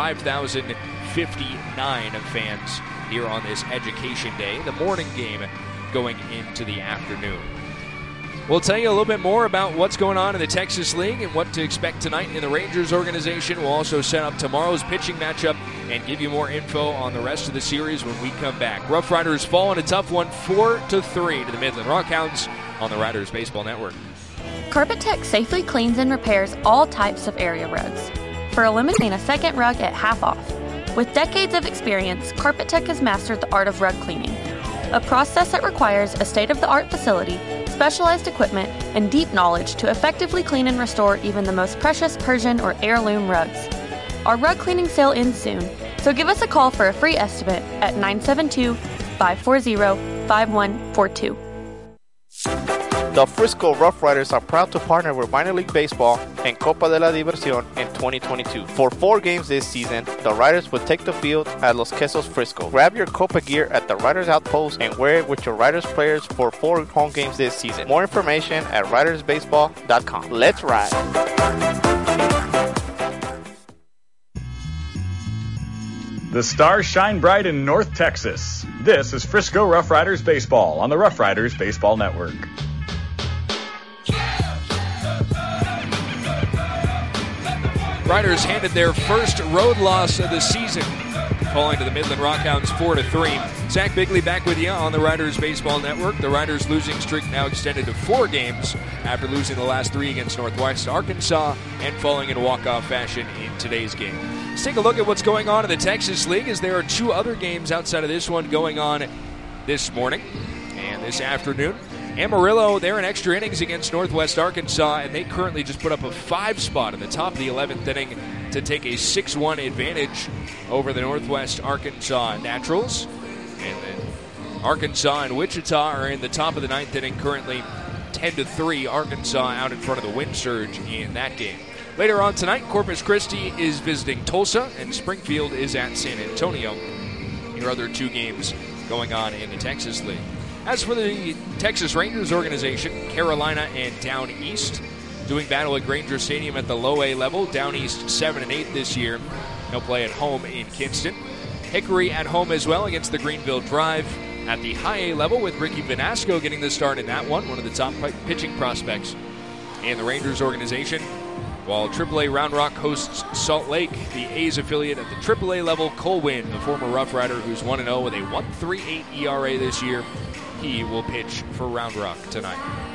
5,059 fans here on this Education Day. The morning game going into the afternoon. We'll tell you a little bit more about what's going on in the Texas League and what to expect tonight in the Rangers organization. We'll also set up tomorrow's pitching matchup and give you more info on the rest of the series when we come back. Rough Riders fall in a tough one, 4-3 to the Midland Rockhounds on the Riders Baseball Network. Carpet Tech safely cleans and repairs all types of area rugs. For eliminating a second rug at half off. With decades of experience, Carpet Tech has mastered the art of rug cleaning. A process that requires a state-of-the-art facility, specialized equipment, and deep knowledge to effectively clean and restore even the most precious Persian or heirloom rugs. Our rug cleaning sale ends soon, so give us a call for a free estimate at 972-540-5142. The Frisco Rough Riders are proud to partner with Minor League Baseball and Copa de la Diversión in 2022. For 4 games this season, the Riders will take the field at Los Quesos Frisco. Grab your Copa gear at the Riders Outpost and wear it with your Riders players for 4 home games this season. More information at ridersbaseball.com. Let's ride! The stars shine bright in North Texas. This is Frisco Rough Riders Baseball on the Rough Riders Baseball Network. Riders handed their first road loss of the season, falling to the Midland Rockhounds 4-3. Zach Bigley back with you on the Riders Baseball Network. The Riders' losing streak now extended to 4 games after losing the last 3 against Northwest Arkansas and falling in walk-off fashion in today's game. Let's take a look at what's going on in the Texas League, as there are 2 other games outside of this one going on this morning. And this afternoon, Amarillo, they're in extra innings against Northwest Arkansas, and they currently just put up a 5 spot in the top of the 11th inning to take a 6-1 advantage over the Northwest Arkansas Naturals. And then Arkansas and Wichita are in the top of the 9th inning currently 10-3. Arkansas out in front of the Wind Surge in that game. Later on tonight, Corpus Christi is visiting Tulsa, and Springfield is at San Antonio. Your other 2 games going on in the Texas League. As for the Texas Rangers organization, Carolina and Down East doing battle at Granger Stadium at the low A level. Down East 7-8 this year. They'll play at home in Kinston. Hickory at home as well against the Greenville Drive at the high A level, with Ricky Vanasco getting the start in that one of the top pitching prospects in the Rangers organization. While AAA Round Rock hosts Salt Lake, the A's affiliate at the AAA level, Colwyn, the former Rough Rider who's 1-0 with a 1.38 ERA this year. He will pitch for Round Rock tonight.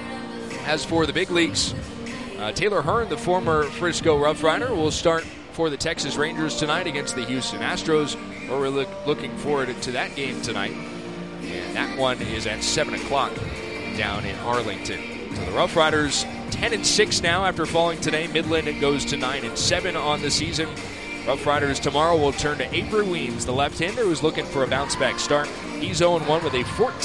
As for the big leagues, Taylor Hearn, the former Frisco Rough Rider, will start for the Texas Rangers tonight against the Houston Astros. We're looking forward to that game tonight. And that one is at 7 o'clock down in Arlington. So the Rough Riders 10-6 now after falling today. Midland goes to 9-7 on the season. Rough Riders tomorrow will turn to Avery Weems, the left-hander who's looking for a bounce-back start. He's 0-1 with a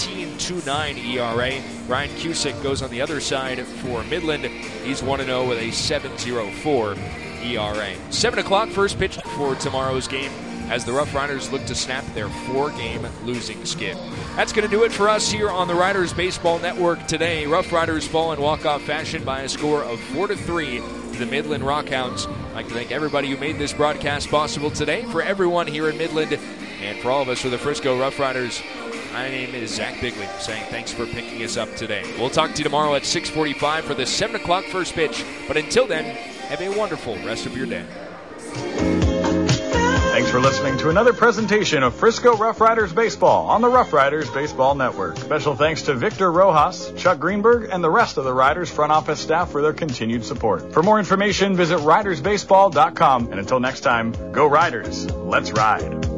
14.29 ERA. Ryan Cusick goes on the other side for Midland. He's 1-0 with a 7.04 ERA. 7 o'clock first pitch for tomorrow's game as the Rough Riders look to snap their 4-game losing skid. That's going to do it for us here on the Riders Baseball Network today. Rough Riders fall in walk-off fashion by a score of 4-3 to the Midland Rockhounds. I'd like to thank everybody who made this broadcast possible today. For everyone here in Midland and for all of us for the Frisco Rough Riders, my name is Zach Bigley, saying thanks for picking us up today. We'll talk to you tomorrow at 6:45 for the 7 o'clock first pitch. But until then, have a wonderful rest of your day. Thanks for listening to another presentation of Frisco Rough Riders Baseball on the Rough Riders Baseball Network. Special thanks to Victor Rojas, Chuck Greenberg, and the rest of the Riders front office staff for their continued support. For more information, visit ridersbaseball.com. And until next time, go Riders. Let's ride.